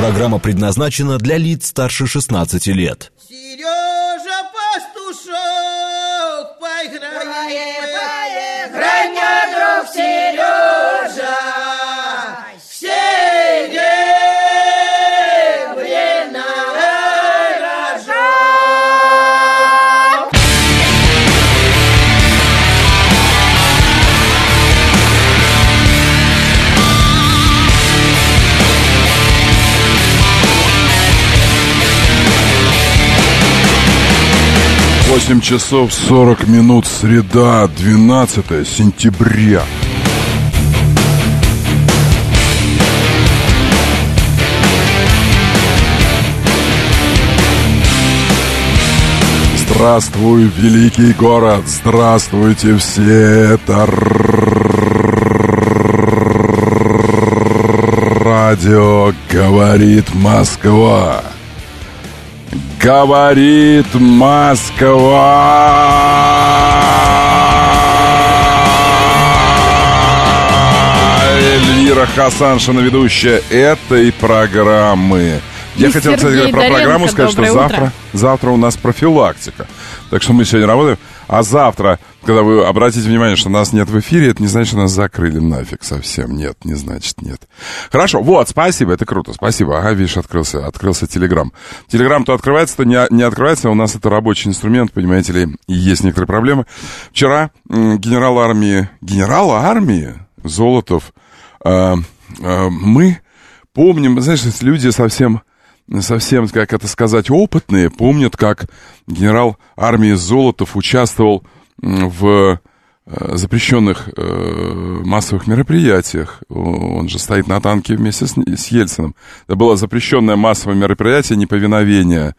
Программа предназначена для лиц старше 16 лет. Сережа Пастушок, поиграем, играй мне, друг Сережа, серебряный рожок. Восемь часов 40 минут, среда, 12 сентября. Здравствуй, великий город! Здравствуйте все! Это радио «Говорит Москва». Говорит Москва. Эльвира Хасаншина, ведущая этой программы. Я хотел, кстати, про программу сказать, что завтра у нас профилактика. Так что мы сегодня работаем. А завтра, когда вы обратите внимание, что нас нет в эфире, это не значит, что нас закрыли нафиг совсем. Нет, не значит нет. Хорошо, вот, спасибо, это круто, спасибо. Ага, видишь, открылся Телеграм. Телеграм то открывается, то не открывается. У нас это рабочий инструмент, понимаете ли, и есть некоторые проблемы. Вчера генерал армии Золотов, мы помним, знаешь, люди совсем, как это сказать, опытные, помнят, как генерал армии Золотов участвовал в запрещенных массовых мероприятиях. Он же стоит на танке вместе с Ельциным. Это было запрещенное массовое мероприятие неповиновения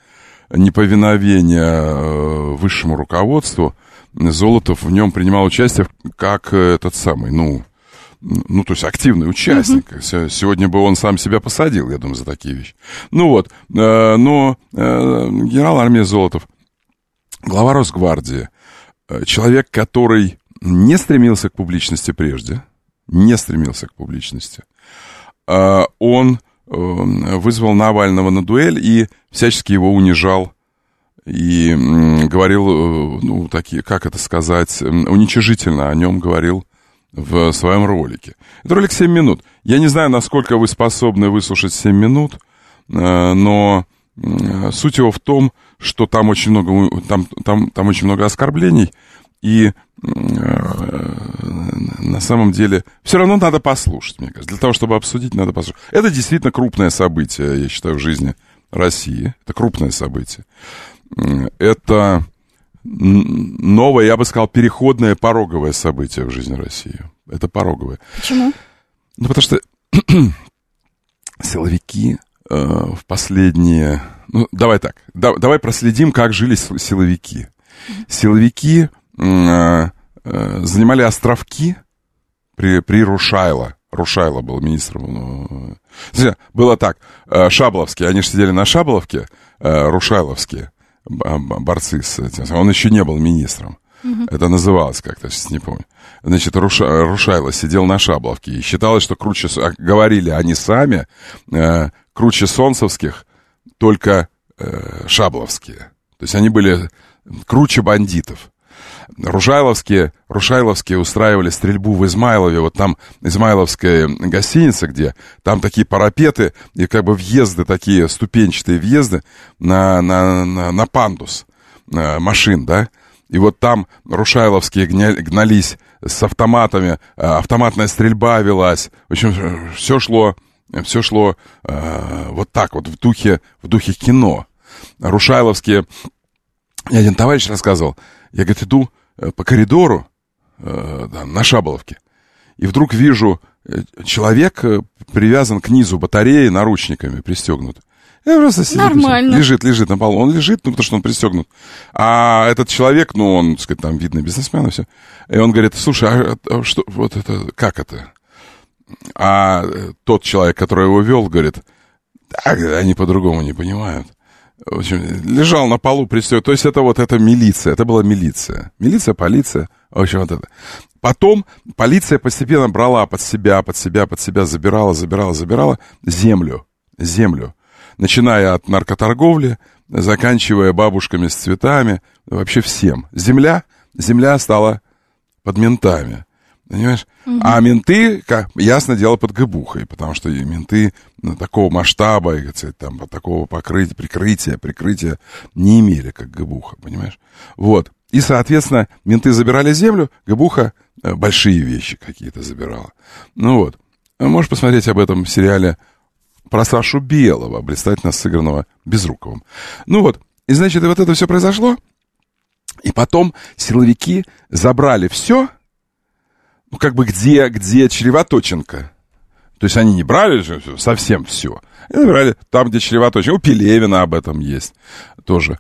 высшему руководству. Золотов в нем принимал участие как этот самый, то есть активный участник. Сегодня бы он сам себя посадил, я думаю, за такие вещи. Но генерал армии Золотов, глава Росгвардии, человек, который не стремился к публичности прежде, он вызвал Навального на дуэль и всячески его унижал и говорил, как это сказать, уничижительно о нем говорил в своем ролике. Это ролик 7 минут. Я не знаю, насколько вы способны выслушать 7 минут, но суть его в том, что там очень много оскорблений, и на самом деле все равно надо послушать, мне кажется. Для того, чтобы обсудить, надо послушать. Это действительно крупное событие, я считаю, в жизни России. Это крупное событие. Это новое, я бы сказал, переходное, пороговое событие в жизни России. Это пороговое. Почему? Потому что силовики в последние... давай так. Давай проследим, как жили силовики. Силовики занимали островки при Рушайло. Рушайло был министром. Было так. Шабловские, они же сидели на Шабловке, рушайловские борцы с этим. Он еще не был министром. Это называлось как-то, сейчас не помню. Значит, Рушайло сидел на Шабловке. И считалось, что круче... Говорили они сами, круче солнцевских, только шабловские. То есть они были круче бандитов. Рушайловские устраивали стрельбу в Измайлове. Вот там Измайловская гостиница, где там такие парапеты и как бы въезды, такие ступенчатые въезды на пандус машин, да. И вот там рушайловские гнались с автоматами, автоматная стрельба велась. В общем, все шло вот так вот, в духе кино. Рушайловские... Мне один товарищ рассказывал, я, говорит, иду по коридору на Шабловке, и вдруг вижу, человек привязан к низу батареи наручниками, пристегнут. Я просто сидит, нормально. Лежит на полу. Он лежит, потому что он пристегнут. А этот человек, он, так сказать, там видно бизнесмен и все. И он говорит, слушай, а что, вот это, как это? А тот человек, который его вел, говорит, они по-другому не понимают. В общем, лежал на полу пристегнут. То есть это милиция. Это была милиция. Милиция, полиция. В общем, вот это. Потом полиция постепенно брала под себя, забирала землю. землю. Начиная от наркоторговли, заканчивая бабушками с цветами, вообще всем. Земля стала под ментами. Понимаешь? А менты, ясно дело, под ГБУХой, потому что менты такого масштаба, там, такого прикрытия не имели, как ГБУХа, понимаешь? Вот. И, соответственно, менты забирали землю, ГБУХа большие вещи какие-то забирала. Ну вот. Можешь посмотреть об этом в сериале про Сашу Белого, блистательно сыгранного Безруковым. Ну вот. И, значит, вот это все произошло. И потом силовики забрали все, ну, как бы где чревоточинка. То есть они не брали совсем все. Они брали там, где чревоточинка. У Пелевина об этом есть тоже.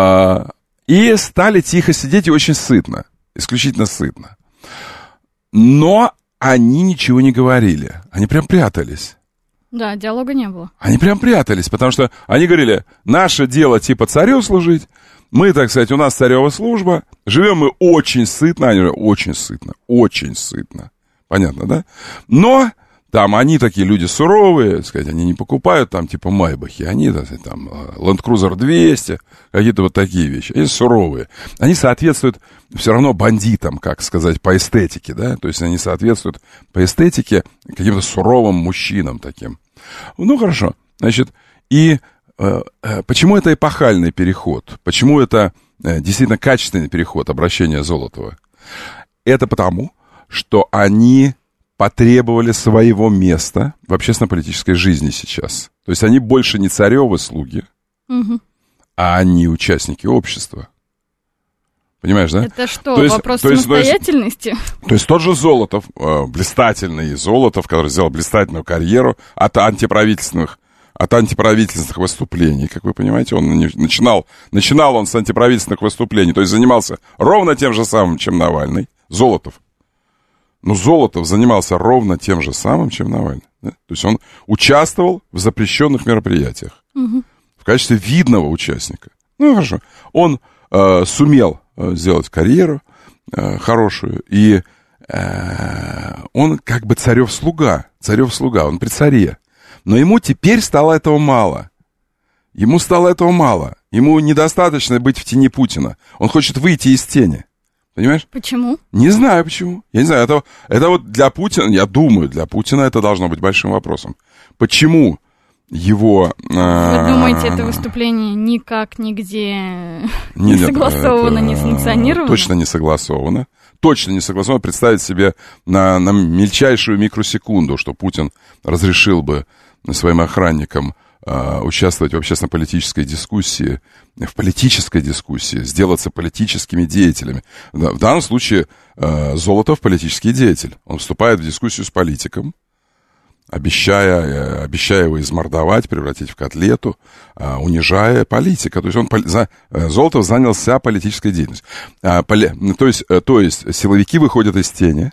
И стали тихо сидеть и очень сытно. Исключительно сытно. Но они ничего не говорили. Они прям прятались. Да, диалога не было. Они прям прятались, потому что они говорили, наше дело типа царю служить. Мы, так сказать, у нас царева служба. Живем мы очень сытно. Они говорят, очень сытно. Понятно, да? Но там они такие люди суровые, так сказать, они не покупают там типа Майбахи. Они, так сказать, там Land Cruiser 200, какие-то вот такие вещи. Они суровые. Они соответствуют все равно бандитам, как сказать, по эстетике, да? То есть они соответствуют по эстетике каким-то суровым мужчинам таким. Ну, хорошо. Значит, и почему это эпохальный переход? Почему это действительно качественный переход обращения Золотова? Это потому, что они потребовали своего места в общественно-политической жизни сейчас. То есть они больше не царевы слуги, а они участники общества. Понимаешь, да? Это что, вопрос самостоятельности? То есть тот же Золотов, блистательный Золотов, который сделал блистательную карьеру от антиправительственных выступлений, как вы понимаете, он начинал он с антиправительственных выступлений, то есть занимался ровно тем же самым, чем Навальный, Золотов. Но Золотов занимался ровно тем же самым, чем Навальный. Да? То есть он участвовал в запрещенных мероприятиях в качестве видного участника. Ну, хорошо. Он сумел сделать карьеру хорошую, и он как бы царев-слуга, он при царе. Но ему теперь стало этого мало. Ему недостаточно быть в тени Путина. Он хочет выйти из тени. Понимаешь? Почему? Не знаю почему. Я не знаю. Это вот для Путина, я думаю, для Путина это должно быть большим вопросом. Почему его... Вы думаете, это выступление никак нигде не согласовано, не санкционировано? Точно не согласовано. Представить себе на мельчайшую микросекунду, что Путин разрешил бы своим охранникам участвовать в общественно-политической дискуссии, сделаться политическими деятелями. В данном случае Золотов политический деятель. Он вступает в дискуссию с политиком, обещая его измордовать, превратить в котлету, унижая политика. То есть Золотов занялся политической деятельностью. То есть силовики выходят из тени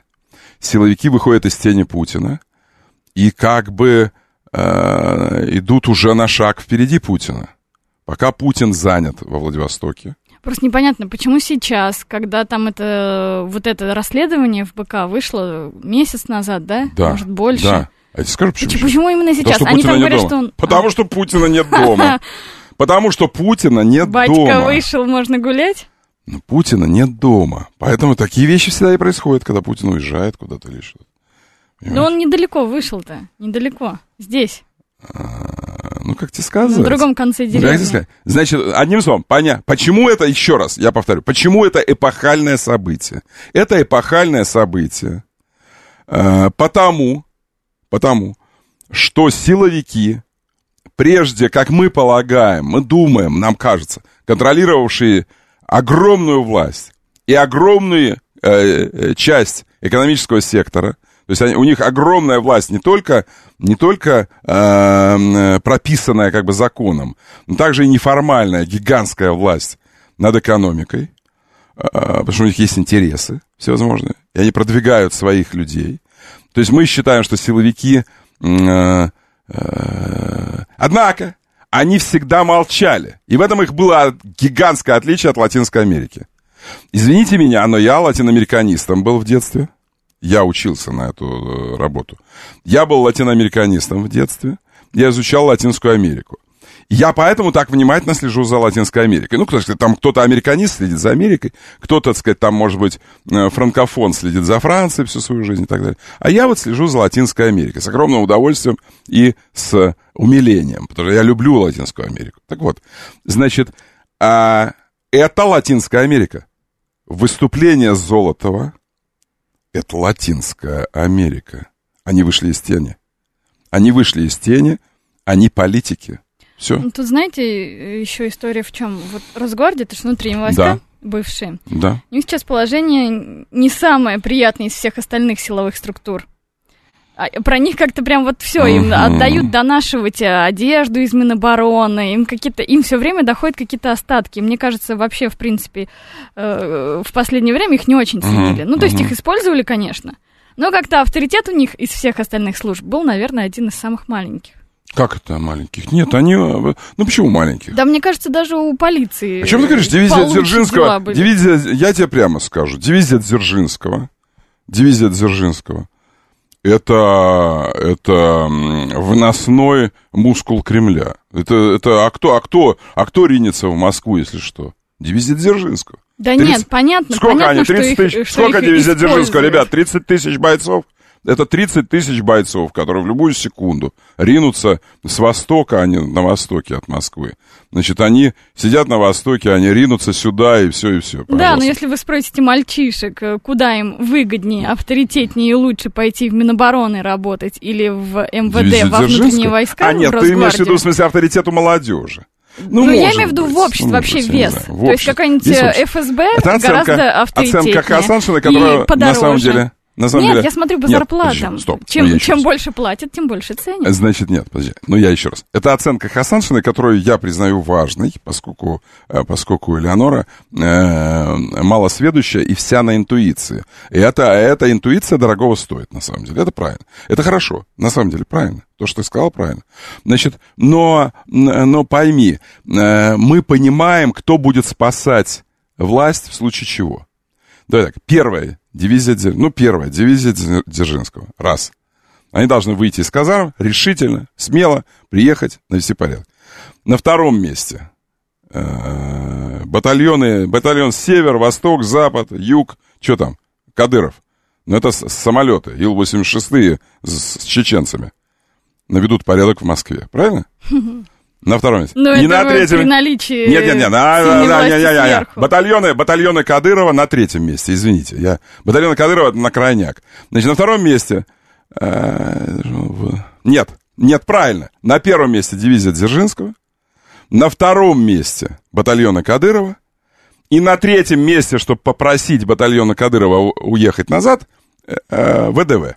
Путина и как бы идут уже на шаг впереди Путина. Пока Путин занят во Владивостоке. Просто непонятно, почему сейчас, когда там это расследование в БК вышло месяц назад, да? Да. Может, больше? Да. А я тебе скажу, почему? Почему именно сейчас? Они там говорят, что он... Потому что Путина нет дома. Потому что Путина нет дома. Батька вышел, можно гулять? Но Путина нет дома. Поэтому такие вещи всегда и происходят, когда Путин уезжает куда-то или что-то. Но он недалеко вышел-то. Недалеко. Здесь. Ну, как тебе сказать? На другом конце деревни. Значит, одним словом, почему это, еще раз, я повторю, почему это эпохальное событие? Это эпохальное событие потому, что силовики, прежде, как мы полагаем, мы думаем, нам кажется, контролировавшие огромную власть и огромную часть экономического сектора, то есть у них огромная власть не только прописанная как бы законом, но также и неформальная, гигантская власть над экономикой, потому что у них есть интересы всевозможные, и они продвигают своих людей. То есть мы считаем, что силовики... Однако они всегда молчали, и в этом их было гигантское отличие от Латинской Америки. Извините меня, но я латиноамериканистом был в детстве. Я учился на эту работу. Я был латиноамериканистом в детстве. я изучал Латинскую Америку. Я поэтому так внимательно слежу за Латинской Америкой. Ну, там кто-то американист следит за Америкой, кто-то, так сказать, там, может быть, франкофон следит за Францией всю свою жизнь и так далее. А я вот слежу за Латинской Америкой с огромным удовольствием и с умилением, потому что я люблю Латинскую Америку. Так вот, значит, это Латинская Америка. Выступление Золотова — это Латинская Америка. Они вышли из тени. Они они политики. Все. Ну, тут, знаете, еще история в чем? Вот Росгвардия, это же внутренние войска, бывшие. Да. У них сейчас положение не самое приятное из всех остальных силовых структур. Про них как-то прям вот все им отдают донашивать одежду из Минобороны, им все время доходят какие-то остатки. Мне кажется, вообще, в принципе, в последнее время их не очень ценили. Ну, то есть их использовали, конечно, но как-то авторитет у них из всех остальных служб был, наверное, один из самых маленьких. Как это маленьких? Нет, они... Ну, почему маленьких? Да, мне кажется, даже у полиции... О чем ты говоришь? Дивизия Дзержинского... Я тебе прямо скажу. Дивизия Дзержинского. Это выносной мускул Кремля. А кто ринется в Москву, если что? Дивизия Дзержинского. Да нет, понятно. Сколько они? 30 тысяч? Сколько дивизия Дзержинского? Ребят, 30 тысяч бойцов? Это 30 тысяч бойцов, которые в любую секунду ринутся с востока, а не на востоке от Москвы. Значит, они сидят на востоке, они ринутся сюда, и все, пожалуйста. Да, но если вы спросите мальчишек, куда им выгоднее, авторитетнее и лучше пойти в Минобороны работать или в МВД, во внутренние войска, нет, ты имеешь в виду, в смысле, авторитету молодежи. Ну, я имею в виду в обществе вообще вес. То есть какая-нибудь ФСБ гораздо авторитетнее. Оценка Хасаншиной, которая на самом деле... Я смотрю по зарплатам. Чем больше платят, тем больше ценят. Значит, нет, подожди. Я еще раз. Это оценка Хасаншиной, которую я признаю важной, поскольку Элеонора малосведущая и вся на интуиции. И эта интуиция дорогого стоит, на самом деле. Это правильно. Это хорошо. На самом деле, правильно. То, что ты сказал, правильно. Значит, но пойми, мы понимаем, кто будет спасать власть в случае чего. Давай так, первая дивизия Дзержинского. Раз. Они должны выйти из казарм решительно, смело приехать, навести порядок. На втором месте батальон север, восток, запад, юг. Что там? Кадыров. Это самолеты Ил-86 с чеченцами наведут порядок в Москве. Правильно? На втором месте. Но не это на третьем. При наличии Батальоны Кадырова на третьем месте, извините. Батальоны Кадырова на крайняк. Значит, на втором месте... Нет, правильно. На первом месте дивизия Дзержинского. На втором месте батальоны Кадырова. И на третьем месте, чтобы попросить батальона Кадырова уехать назад, ВДВ.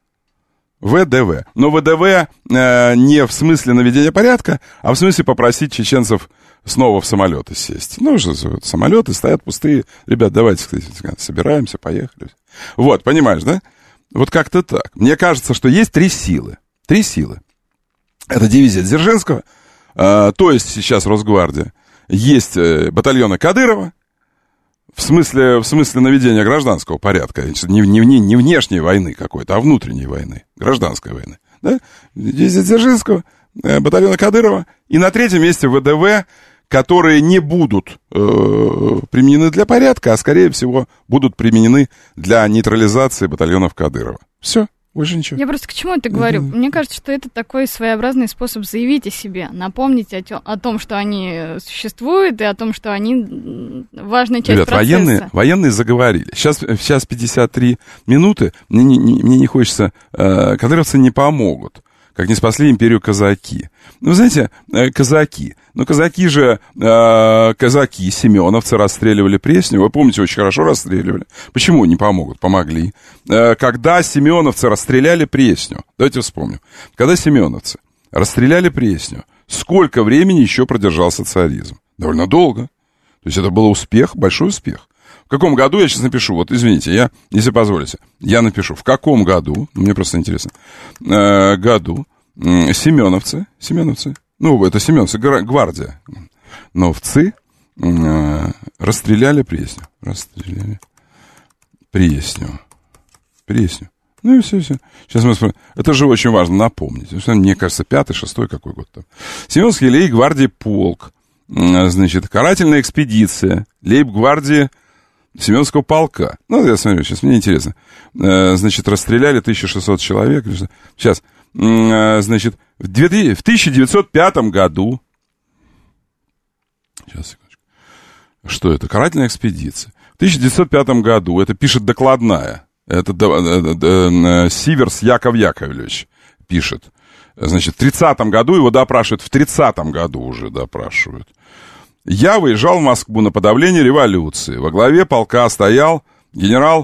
Но ВДВ не в смысле наведения порядка, а в смысле попросить чеченцев снова в самолеты сесть. Самолеты стоят пустые. Ребят, давайте, кстати, собираемся, поехали. Вот, понимаешь, да? Вот как-то так. Мне кажется, что есть три силы. Это дивизия Дзержинского, то есть сейчас Росгвардия. Есть батальоны Кадырова, в смысле наведения гражданского порядка. Не внешней войны какой-то, а внутренней войны. Гражданской войны. Да? Дивизия Дзержинского, батальона Кадырова. И на третьем месте ВДВ, которые не будут применены для порядка, а, скорее всего, будут применены для нейтрализации батальонов Кадырова. Все. Больше ничего. Я просто к чему это говорю? Мне кажется, что это такой своеобразный способ заявить о себе, напомнить о том, что они существуют, и о том, что они важная часть процесса. Военные заговорили. Сейчас 53 минуты. Мне не хочется... Кадыровцы не помогут, как не спасли империю казаки. Знаете, казаки. Казаки, семеновцы расстреливали Пресню. Вы помните, очень хорошо расстреливали. Почему не помогут? Помогли. Когда семеновцы расстреляли Пресню, давайте вспомним. Когда семеновцы расстреляли Пресню, сколько времени еще продержался царизм? Довольно долго. То есть это был успех, большой успех. В каком году, я сейчас напишу, вот извините, если позволите, я напишу, в каком году, мне просто интересно, году семеновцы, это семеновцы, гвардия, новцы расстреляли Пресню. Ну и все. Сейчас мы смотрим. Это же очень важно напомнить. Мне кажется, 5-й, 6-й какой год там. Семеновский лейб-гвардии полк. Значит, карательная экспедиция лейб-гвардии Семеновского полка. Ну, я смотрю, сейчас мне интересно. Значит, расстреляли 1600 человек. Сейчас. Значит, в 1905 году... Сейчас, секундочку. Что это? Карательная экспедиция. В 1905 году, это пишет докладная, это Сиверс Яков Яковлевич пишет. Значит, в 30-м году его допрашивают, в 30-м году уже допрашивают. Я выезжал в Москву на подавление революции. Во главе полка стоял генерал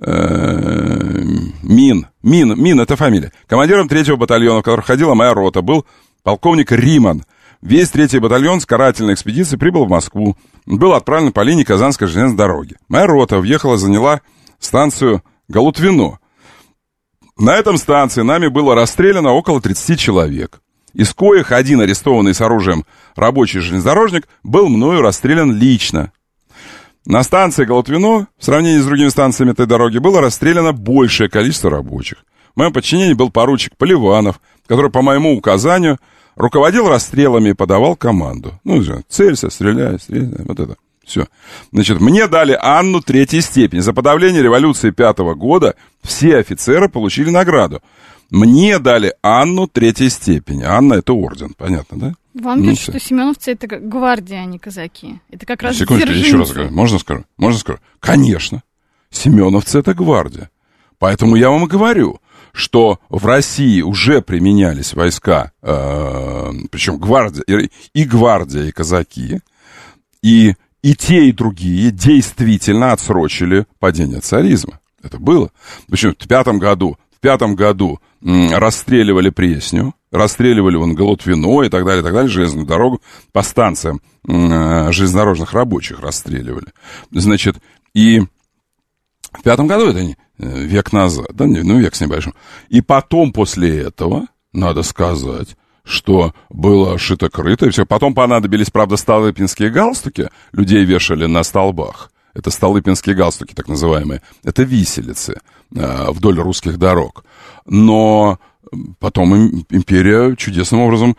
Мин, это фамилия. Командиром 3-го батальона, в который входила моя рота, был полковник Риман. Весь 3-й батальон с карательной экспедиции прибыл в Москву. Был отправлен по линии Казанской железной дороги. Моя рота въехала, заняла станцию Голутвино. На этом станции нами было расстреляно около 30 человек, из коих один арестованный с оружием рабочий железнодорожник был мною расстрелян лично. На станции Голутвино, в сравнении с другими станциями этой дороги, было расстреляно большее количество рабочих. В моем подчинении был поручик Поливанов, который по моему указанию руководил расстрелами и подавал команду. Ну, целься, стреляй, вот это. Все. Значит, мне дали Анну 3-й степени. За подавление революции 5-го года все офицеры получили награду. Мне дали Анну 3-й степени. Анна — это орден, понятно, да? Вам пишут, что семеновцы — это гвардия, а не казаки. Это как раз секундочку, я еще раз скажу. Можно скажу? Конечно. Семеновцы — это гвардия. Поэтому я вам и говорю, что в России уже применялись войска, причем гвардия, и казаки, и те, и другие действительно отсрочили падение царизма. Это было. Причем в 5-м году расстреливали Пресню, расстреливали вон Голутвино и так далее, железную дорогу по станциям железнодорожных рабочих расстреливали. Значит, и в 5-м году, это век назад, да, век с небольшим. И потом, после этого, надо сказать, что было шито-крыто, и все. Потом понадобились, правда, столыпинские галстуки, людей вешали на столбах. Это столыпинские галстуки, так называемые. Это виселицы вдоль русских дорог. Но потом империя чудесным образом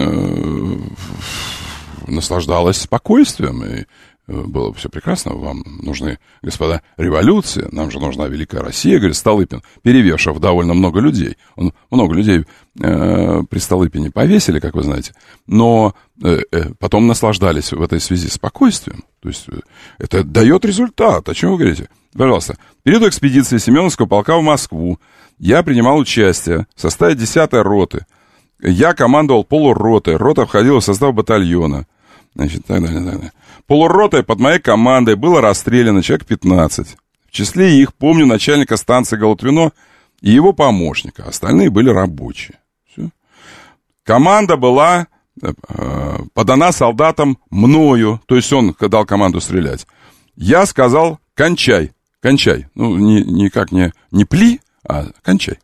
наслаждалась спокойствием, и было все прекрасно. Вам нужны, господа, революции, нам же нужна великая Россия, говорит Столыпин, перевешав довольно много людей. Много людей при Столыпине повесили, как вы знаете, но потом наслаждались в этой связи спокойствием. То есть это дает результат. О чем вы говорите? Пожалуйста. В период экспедиции Семеновского полка в Москву я принимал участие в составе 10-й роты. Я командовал полуротой. Рота входила в состав батальона. Значит, так далее. Полуротой под моей командой было расстреляно человек 15. В числе их помню начальника станции Голутвино и его помощника. Остальные были рабочие. Все. Команда была подана солдатам мною. То есть он дал команду стрелять. Я сказал: кончай. Ну, никак не пли, а кончай.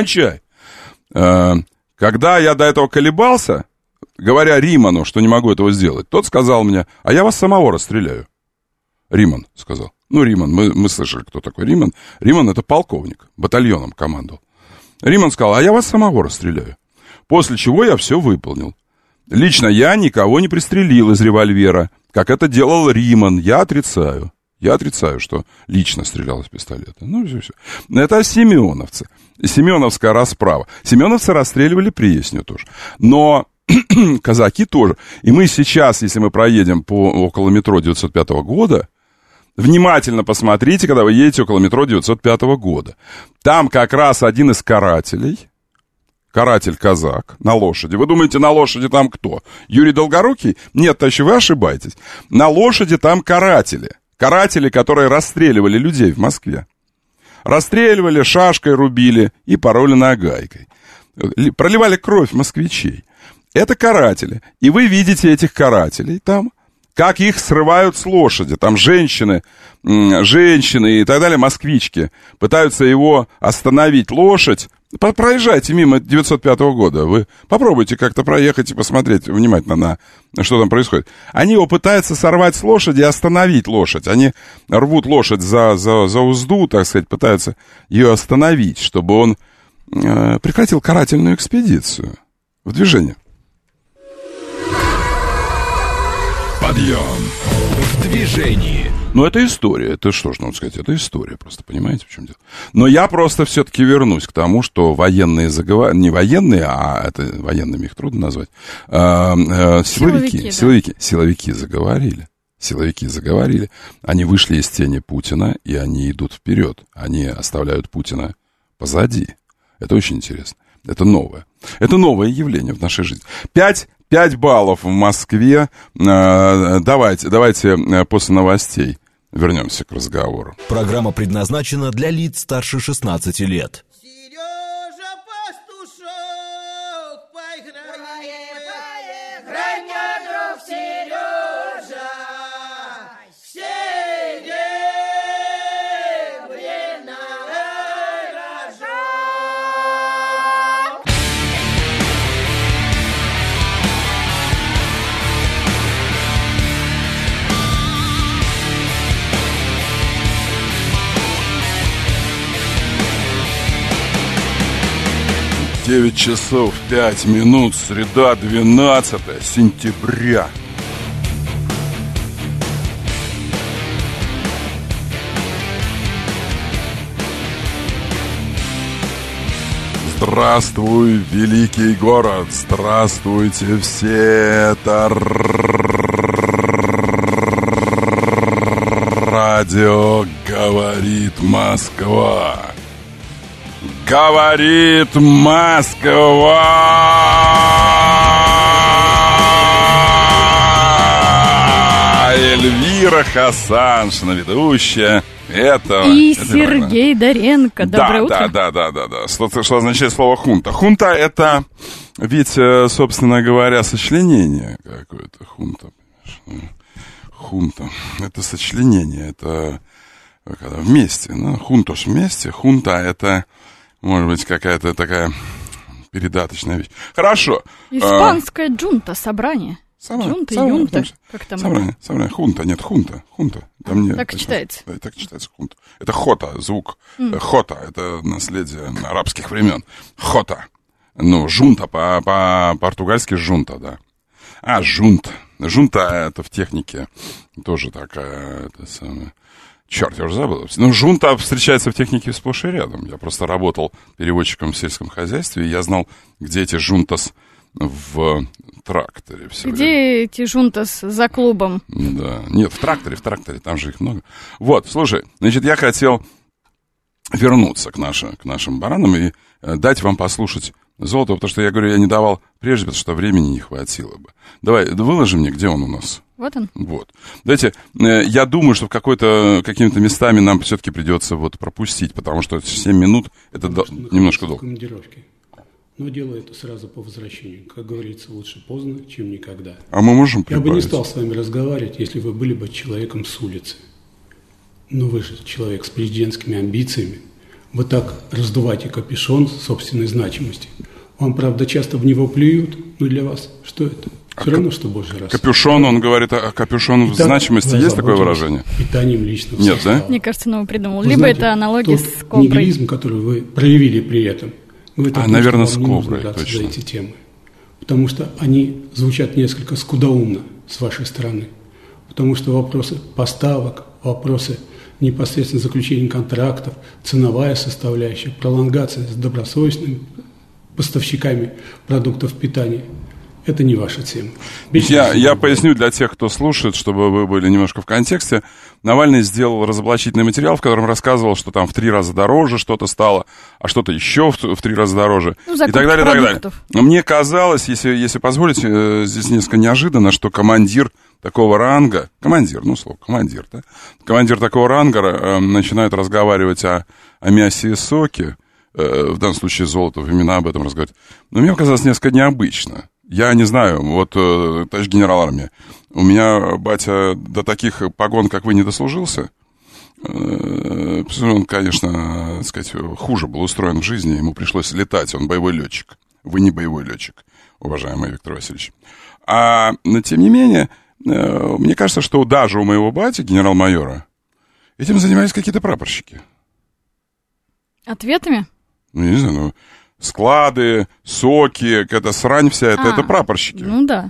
Когда я до этого колебался, говоря Риману, что не могу этого сделать, тот сказал мне: а я вас самого расстреляю. Риман сказал. Ну, Риман, мы слышали, кто такой Риман. Риман — это полковник, батальоном командовал. Риман сказал: а я вас самого расстреляю. После чего я все выполнил. Лично я никого не пристрелил из револьвера, как это делал Риман. Я отрицаю, что лично стрелял из пистолета. Ну, все. Это семеновцы. Семеновская расправа. Семеновцы расстреливали Пресню тоже. Но казаки тоже. И мы сейчас, если мы проедем по около метро 905 года, внимательно посмотрите, когда вы едете около метро 905 года. Там как раз один из карателей, каратель-казак на лошади. Вы думаете, на лошади там кто? Юрий Долгорукий? Нет, товарищи, вы ошибаетесь. На лошади там каратели. Каратели, которые расстреливали людей в Москве. Расстреливали, шашкой рубили и пороли нагайкой. Проливали кровь москвичей. Это каратели. И вы видите этих карателей там, как их срывают с лошади. Там женщины и так далее, москвички, пытаются его остановить, лошадь. Проезжайте мимо 905 года. Вы попробуйте как-то проехать и посмотреть внимательно на что там происходит. Они его пытаются сорвать с лошади и остановить лошадь. Они рвут лошадь за узду, так сказать, пытаются ее остановить, чтобы он прекратил карательную экспедицию в движении. Подъем в движении. Ну, это история. Это что ж, надо сказать, это история просто, понимаете, в чем дело? Но я просто все-таки вернусь к тому, что военные не военные, а это военными их трудно назвать, силовики заговорили. Силовики заговорили. Они вышли из тени Путина, и они идут вперед. Они оставляют Путина позади. Это очень интересно. Это новое. Это новое явление в нашей жизни. 5 баллов в Москве. Давайте после новостей вернемся к разговору. Программа предназначена для лиц старше 16 лет. Сережа Пастушок, поиграем, Грай мне, друг Сережа, серебряный рожок. Девять часов 5 минут, среда, 12 сентября. Здравствуй, великий город, здравствуйте все, это радио «Говорит Москва». Говорит Москва! Эльвира Хасаншина, ведущая. И Сергей Доренко. Доброе утро. Да. Что означает слово «хунта»? Хунта — это ведь, собственно говоря, сочленение какое-то. Хунта. Это сочленение, это когда вместе. Ну, хунтос вместе. Хунта — это, может быть, какая-то такая передаточная вещь. Хорошо. Испанская джунта, собрание. Джунта и юнта. Как там? Собрание. Хунта. Там нет, так и читается. Да, так читается хунта. Это хота, звук. Хота — это наследие арабских времен. Хота. Ну, жунта, по-португальски жунта, да. Жунт. Жунта — это в технике тоже такая, это самое... Черт, я уже забыл. Ну, жунта встречается в технике сплошь и рядом. Я просто работал переводчиком в сельском хозяйстве, и я знал, где эти жунтас в тракторе. Где эти жунтас за клубом? Да. Нет, в тракторе, там же их много. Вот, слушай, значит, я хотел вернуться к нашим баранам и дать вам послушать Золотого, потому что я говорю, я не давал прежде, потому что времени не хватило бы. Давай, выложи мне, где он у нас. Вот он. Вот. Давайте, я думаю, что какими-то местами нам все-таки придется вот пропустить, потому что 7 минут это немножко долго. Но делаю это сразу по возвращению. Как говорится, лучше поздно, чем никогда. А мы можем прибавить? Я бы не стал с вами разговаривать, если вы были бы человеком с улицы. Но вы же человек с президентскими амбициями. Вы так раздуваете капюшон собственной значимости. Вам, правда, часто в него плюют, но для вас что это? Все равно, что Божий раз. Капюшон, он говорит, капюшон в значимости, есть такое выражение? Питанием личного Нет, состава. да? Мне кажется, новый придумал. Вы Либо знаете, это аналогия с коброй. нигилизм, который вы проявили при этом, наверное, с коброй, точно. За эти темы. Потому что они звучат несколько скудоумно с вашей стороны. Потому что вопросы поставок, вопросы непосредственно заключения контрактов, ценовая составляющая, пролонгация с добросовестными поставщиками продуктов питания – это не ваша тема. Я поясню для тех, кто слушает, чтобы вы были немножко в контексте. Навальный сделал разоблачительный материал, в котором рассказывал, что там в 3 раза дороже что-то стало, а что-то еще в 3 раза дороже, и так далее, и так далее. Мне казалось, если позволите, здесь несколько неожиданно, что командир такого ранга, командир такого ранга начинает разговаривать о мясе и соке, в данном случае Золотов именно об этом разговаривает. Но мне показалось несколько необычно. Я не знаю, вот, товарищ генерал армии, У меня батя до таких погон, как вы, не дослужился. Он, конечно, так сказать, хуже был устроен в жизни. Ему пришлось летать. Он боевой летчик. Вы не боевой летчик, уважаемый Виктор Васильевич. Но, тем не менее, мне кажется, что даже у моего бати, генерал-майора, этим занимались какие-то прапорщики. Ответами? Ну, я не знаю, склады, соки, какая-то срань вся, это прапорщики. Ну да.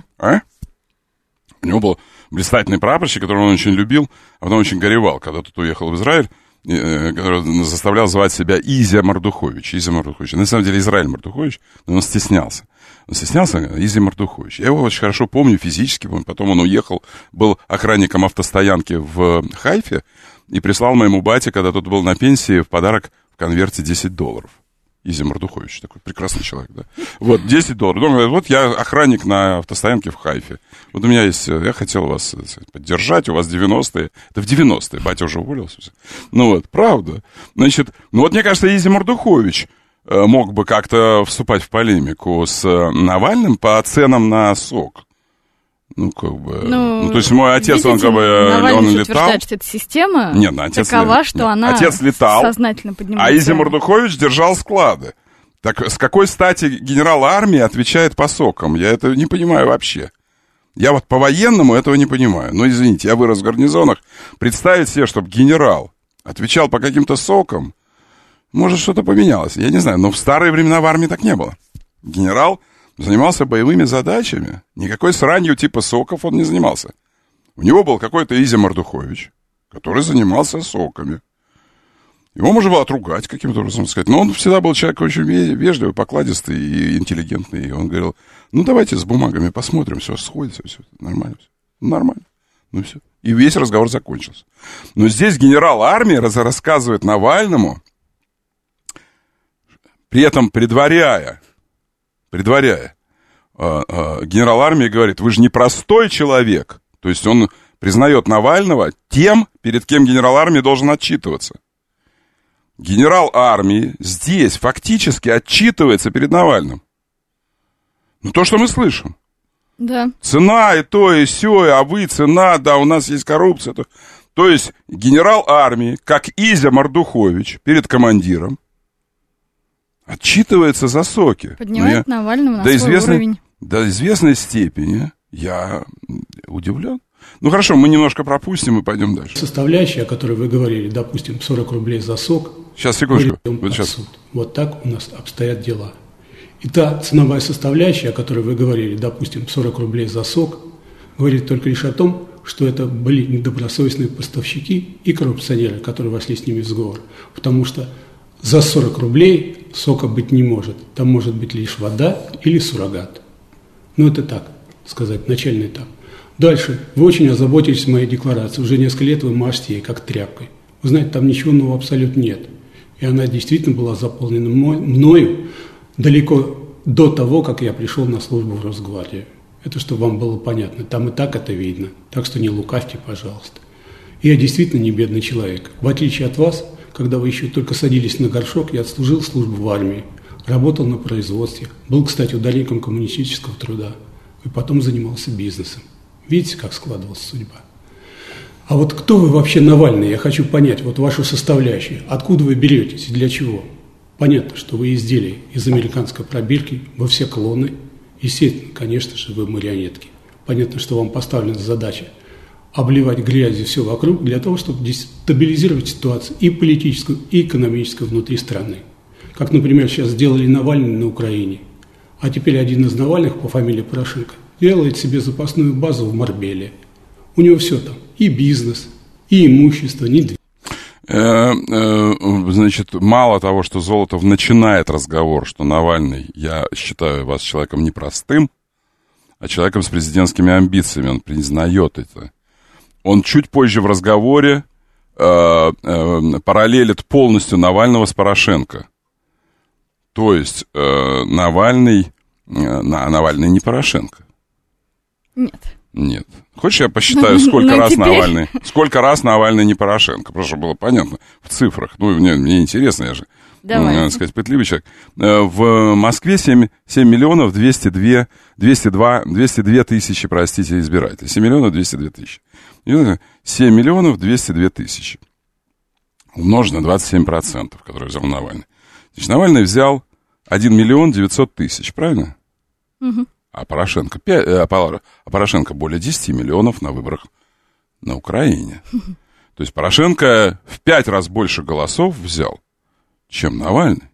У него был блистательный прапорщик, которого он очень любил, а потом очень горевал, когда тут уехал в Израиль, который заставлял звать себя Изя Мордухович. На самом деле Израиль Мордухович, но он стеснялся. Изя Мордухович. Я его очень хорошо помню, физически помню. Потом он уехал, был охранником автостоянки в Хайфе и прислал моему бате, когда тот был на пенсии, в подарок в конверте $10. Изя Мордухович, такой прекрасный человек, да. Вот, $10. Он говорит, вот я охранник на автостоянке в Хайфе. Вот у меня есть, я хотел вас поддержать, у вас 90-е. Это в 90-е, батя уже уволился. Ну вот, правда. Значит, ну вот мне кажется, Изя Мордухович мог бы как-то вступать в полемику с Навальным по ценам на сок. Ну, как бы... Ну, то есть мой отец, видите, он как бы... Навальный он летал. Утверждает, что эта система отец такова, что она отец летал, сознательно поднимается. А Изя Мордухович держал склады. Так с какой стати генерал армии отвечает по сокам? Я это не понимаю вообще. Я вот по-военному этого не понимаю. Ну, извините, я вырос в гарнизонах. Представить себе, чтобы генерал отвечал по каким-то сокам, может, что-то поменялось. Я не знаю, но в старые времена в армии так не было. Генерал занимался боевыми задачами. Никакой сранью типа соков он не занимался. У него был какой-то Изя Мордухович, который занимался соками. Его можно было отругать каким-то образом, сказать. Но он всегда был человек очень вежливый, покладистый и интеллигентный. И он говорил, ну, давайте с бумагами посмотрим, все сходится, все нормально. Все. Нормально. Ну, все. И весь разговор закончился. Но здесь генерал армии рассказывает Навальному, при этом предваряя, генерал армии говорит, вы же не простой человек. То есть он признает Навального тем, перед кем генерал армии должен отчитываться. Генерал армии здесь фактически отчитывается перед Навальным. Ну, то, что мы слышим. Да. Цена и то, и сё, а вы цена, да, у нас есть коррупция. То есть генерал армии, как Изя Мордухович перед командиром, отчитывается за соки. Поднимает Навального на свой уровень. До известной степени я удивлен. Ну, хорошо, мы немножко пропустим и пойдем дальше. Составляющая, о которой вы говорили, допустим, 40 рублей за сок. Сейчас, секундочку. Вот, сейчас. Вот так у нас обстоят дела. И та ценовая составляющая, о которой вы говорили, допустим, 40 рублей за сок, говорит только лишь о том, что это были недобросовестные поставщики и коррупционеры, которые вошли с ними в сговор. Потому что за 40 рублей сока быть не может. Там может быть лишь вода или суррогат. Ну, это так сказать, начальный этап. Дальше. Вы очень озаботились моей декларацией. Уже несколько лет вы машете ей как тряпкой. Вы знаете, там ничего нового абсолютно нет. И она действительно была заполнена мною далеко до того, как я пришел на службу в Росгвардию. Это чтобы вам было понятно. Там и так это видно. Так что не лукавьте, пожалуйста. И я действительно не бедный человек. В отличие от вас, когда вы еще только садились на горшок, я отслужил службу в армии, работал на производстве, был, кстати, ударником коммунистического труда и потом занимался бизнесом. Видите, как складывалась судьба? А вот кто вы вообще, Навальный? Я хочу понять вот вашу составляющую. Откуда вы беретесь и для чего? Понятно, что вы изделие из американской пробирки, вы все клоны. Естественно, конечно же, вы марионетки. Понятно, что вам поставлена задача обливать грязью все вокруг для того, чтобы дестабилизировать ситуацию и политическую, и экономическую внутри страны. Как, например, сейчас сделали Навальный на Украине. А теперь один из Навальных по фамилии Порошенко делает себе запасную базу в Марбеле. У него все там. И бизнес, и имущество, недвижимость. Значит, мало того, что Золотов начинает разговор, что Навальный, я считаю вас человеком непростым, а человеком с президентскими амбициями, он признает это. Он чуть позже в разговоре параллелит полностью Навального с Порошенко. То есть Навальный не Порошенко. Нет. Хочешь, я посчитаю, сколько раз Навальный не Порошенко? Просто чтобы было понятно в цифрах. Ну, мне интересно, я же так сказать, пытливый человек. В Москве 7 миллионов 202 тысячи, простите, избирателей. 7 миллионов 202 тысячи. 7 миллионов 202 тысячи. Умножить на 27%, которые взял Навальный. Значит, Навальный взял 1 миллион 900 тысяч, правильно? Угу. А Порошенко более 10 миллионов на выборах на Украине. То есть Порошенко в 5 раз больше голосов взял, чем Навальный.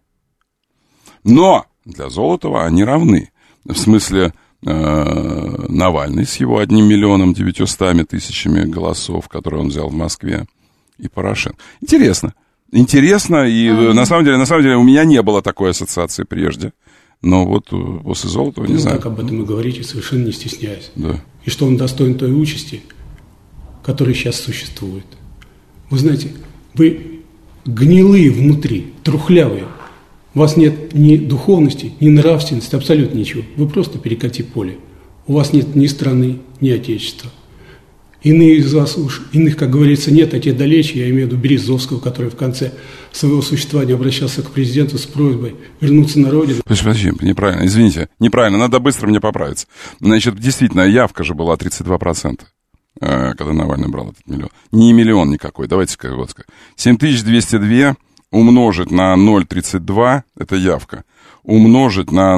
Но для Золотова они равны. В смысле, Навальный с его 1 миллионом 900 тысячами голосов, которые он взял в Москве, и Порошенко. Интересно, и на самом деле у меня не было такой ассоциации прежде. Но вот после Золотова, не знаю. Так об этом и говорите, совершенно не стесняясь. Да. И что он достоин той участи, которая сейчас существует. Вы знаете, вы гнилые внутри, трухлявые. У вас нет ни духовности, ни нравственности, абсолютно ничего. Вы просто перекати поле. У вас нет ни страны, ни отечества. Иные из вас иных, как говорится, нет, а те далече. Я имею в виду Березовского, который в конце своего существования обращался к президенту с просьбой вернуться на родину. Подожди, неправильно, извините, неправильно, надо быстро мне поправиться. Значит, действительно, явка же была 32%, когда Навальный брал этот миллион. Не миллион никакой, давайте-ка вот скажем. 7202 умножить на 0,32, это явка. Умножить на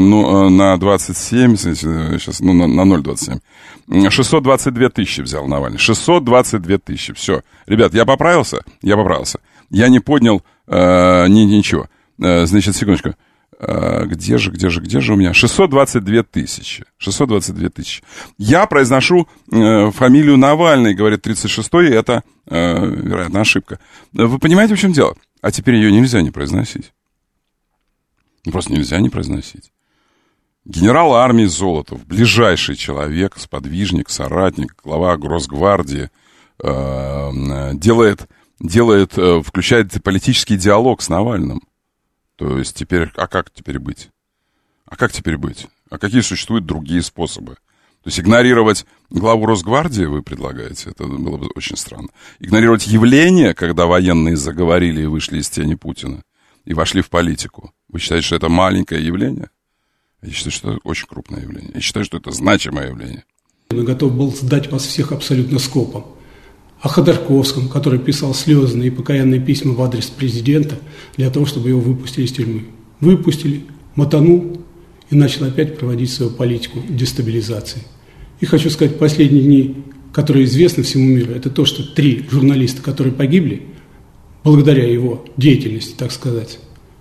27, сейчас, на 0,27. 622 тысячи взял Навальный. 622 тысячи, все. Ребят, я поправился. Я не поднял ничего. Значит, секундочку. Где же у меня? 622 тысячи. 622 тысячи. Я произношу фамилию Навальный, говорит 36-й, и это, вероятно, ошибка. Вы понимаете, в чем дело? А теперь ее нельзя не произносить. Просто нельзя не произносить. Генерал армии Золотов, ближайший человек, сподвижник, соратник, глава Росгвардии, включает политический диалог с Навальным. То есть теперь, как теперь быть? А какие существуют другие способы? То есть игнорировать главу Росгвардии вы предлагаете? Это было бы очень странно. Игнорировать явление, когда военные заговорили и вышли из тени Путина и вошли в политику. Вы считаете, что это маленькое явление? Я считаю, что это очень крупное явление. Я считаю, что это значимое явление. Я готов был сдать вас всех абсолютно скопом. О Ходорковском, который писал слезные и покаянные письма в адрес президента для того, чтобы его выпустили из тюрьмы. Выпустили, мотанул и начал опять проводить свою политику дестабилизации. И хочу сказать, последние дни, которые известны всему миру, это то, что 3 журналиста, которые погибли, благодаря его деятельности, так сказать.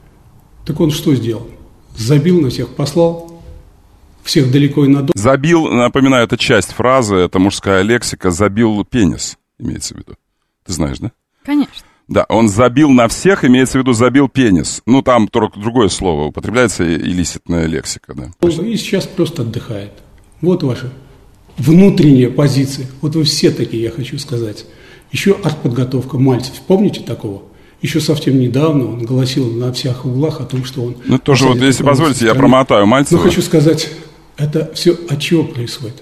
Так он что сделал? Забил на всех, послал всех далеко и надолго. Забил, напоминаю, это часть фразы, это мужская лексика, забил пенис, имеется в виду. Ты знаешь, да? Конечно. Да, он забил на всех, имеется в виду забил пенис. Ну, там только другое слово, употребляется илlicitная лексика, да. И сейчас просто отдыхает. Вот ваша внутренняя позиция. Вот вы все такие, я хочу сказать. Еще артподготовка Мальцев. Помните такого? Еще совсем недавно он гласил на всех углах о том, что он... Ну, тоже вот, если позволите, я промотаю Мальцева. Но хочу сказать, это все от чего происходит?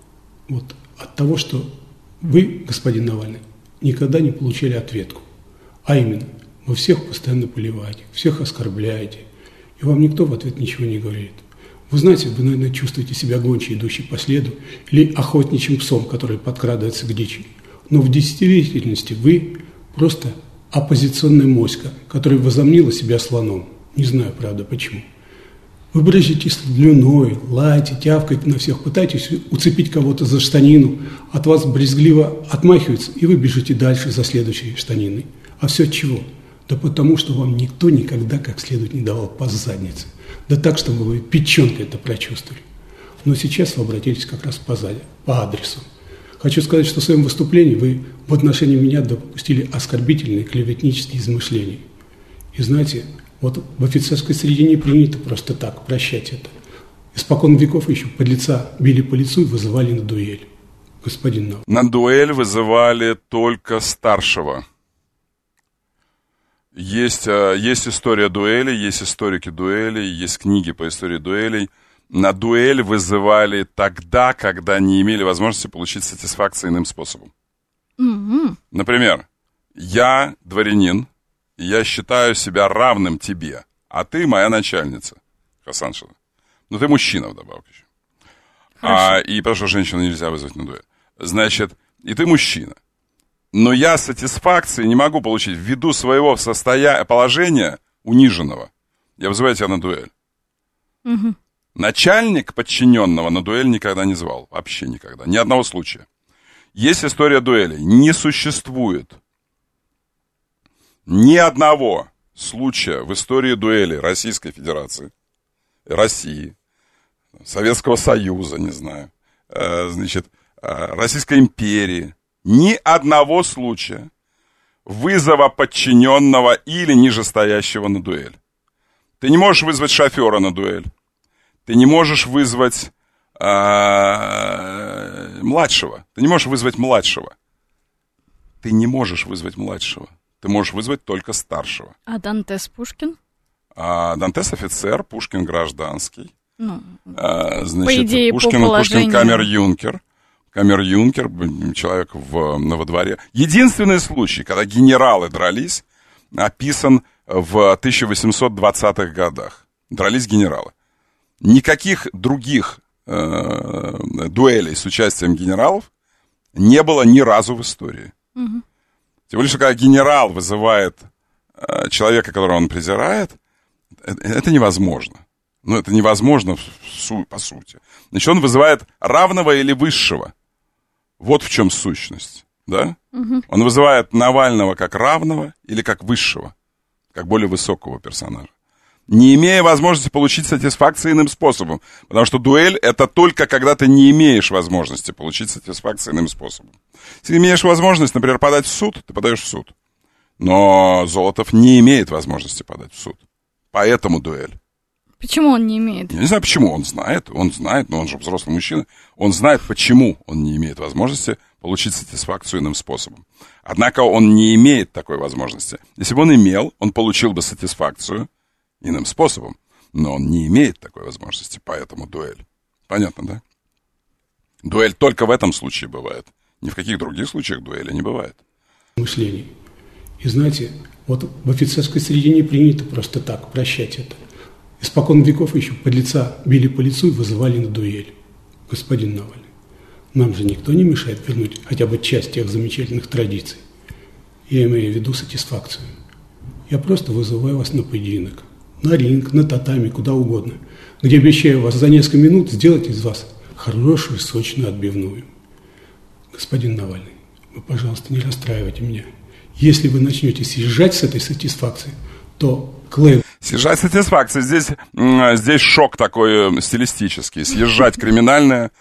Вот от того, что вы, господин Навальный, никогда не получали ответку. А именно, вы всех постоянно поливаете, всех оскорбляете, и вам никто в ответ ничего не говорит. Вы знаете, вы, наверное, чувствуете себя гончей, идущей по следу, или охотничьим псом, который подкрадывается к дичи. Но в действительности вы просто оппозиционная моська, которая возомнила себя слоном. Не знаю, правда, почему. Вы брызжете слюной, лаете, тявкаете на всех, пытаетесь уцепить кого-то за штанину, от вас брезгливо отмахиваются, и вы бежите дальше за следующей штаниной. А все от чего? Да потому, что вам никто никогда как следует не давал по заднице. Да так, чтобы вы печенкой это прочувствовали. Но сейчас вы обратились как раз по адресу. Хочу сказать, что в своем выступлении вы в отношении меня допустили оскорбительные клеветнические измышления. И знаете, вот в офицерской среде не принято просто так прощать это. Испокон веков еще подлеца били по лицу и вызывали на дуэль. Господин Навальный. На дуэль вызывали только старшего. Есть история дуэли, есть историки дуэли, есть книги по истории дуэлей. На дуэль вызывали тогда, когда не имели возможности получить сатисфакцию иным способом. Mm-hmm. Например, я дворянин, и я считаю себя равным тебе, а ты моя начальница, Хасаншина. Ну, ты мужчина вдобавок еще. И потому что женщину нельзя вызвать на дуэль. Значит, и ты мужчина. Но я сатисфакции не могу получить ввиду своего положения униженного. Я вызываю тебя на дуэль. Угу. Начальник подчиненного на дуэль никогда не звал. Вообще никогда. Ни одного случая. Есть история дуэлей. Не существует ни одного случая в истории дуэли Российской Федерации, России, Советского Союза, не знаю, значит, Российской империи, ни одного случая вызова подчиненного или нижестоящего на дуэль. Ты не можешь вызвать шофера на дуэль. Ты не можешь вызвать младшего. Ты не можешь вызвать младшего. Ты не можешь вызвать младшего. Ты можешь вызвать только старшего. А Дантес Пушкин? Дантес офицер, Пушкин гражданский. Ну, значит, по идее, Пушкин, по положению. Пушкин камер-юнкер. Камер-юнкер, человек во дворе. Единственный случай, когда генералы дрались, описан в 1820-х годах. Дрались генералы. Никаких других дуэлей с участием генералов не было ни разу в истории. Угу. Тем более, что когда генерал вызывает человека, которого он презирает, это невозможно. Ну, это невозможно по сути. Значит, он вызывает равного или высшего. Вот в чем сущность, да? Угу. Он вызывает Навального как равного или как высшего, как более высокого персонажа, не имея возможности получить сатисфакцию иным способом. Потому что дуэль — это только когда ты не имеешь возможности получить сатисфакцию иным способом. Если имеешь возможность, например, подать в суд, ты подаешь в суд. Но Золотов не имеет возможности подать в суд. Поэтому дуэль. Почему он не имеет? Я не знаю, почему. Он знает, но он же взрослый мужчина. Он знает, почему он не имеет возможности получить сатисфакцию иным способом. Однако он не имеет такой возможности. Если бы он имел, он получил бы сатисфакцию иным способом. Но он не имеет такой возможности, поэтому дуэль. Понятно, да? Дуэль только в этом случае бывает. Ни в каких других случаях дуэли не бывает. Мышление. И знаете, вот в офицерской среде не принято просто так прощать это. Испокон веков еще подлеца били по лицу и вызывали на дуэль. Господин Навальный, нам же никто не мешает вернуть хотя бы часть тех замечательных традиций. Я имею в виду сатисфакцию. Я просто вызываю вас на поединок, на ринг, на татами, куда угодно, где обещаю вас за несколько минут сделать из вас хорошую, сочную отбивную. Господин Навальный, вы, пожалуйста, не расстраивайте меня. Если вы начнете съезжать с этой сатисфакции, то Клей... Съезжать с сатисфакцией. Здесь шок такой стилистический. Съезжать криминальное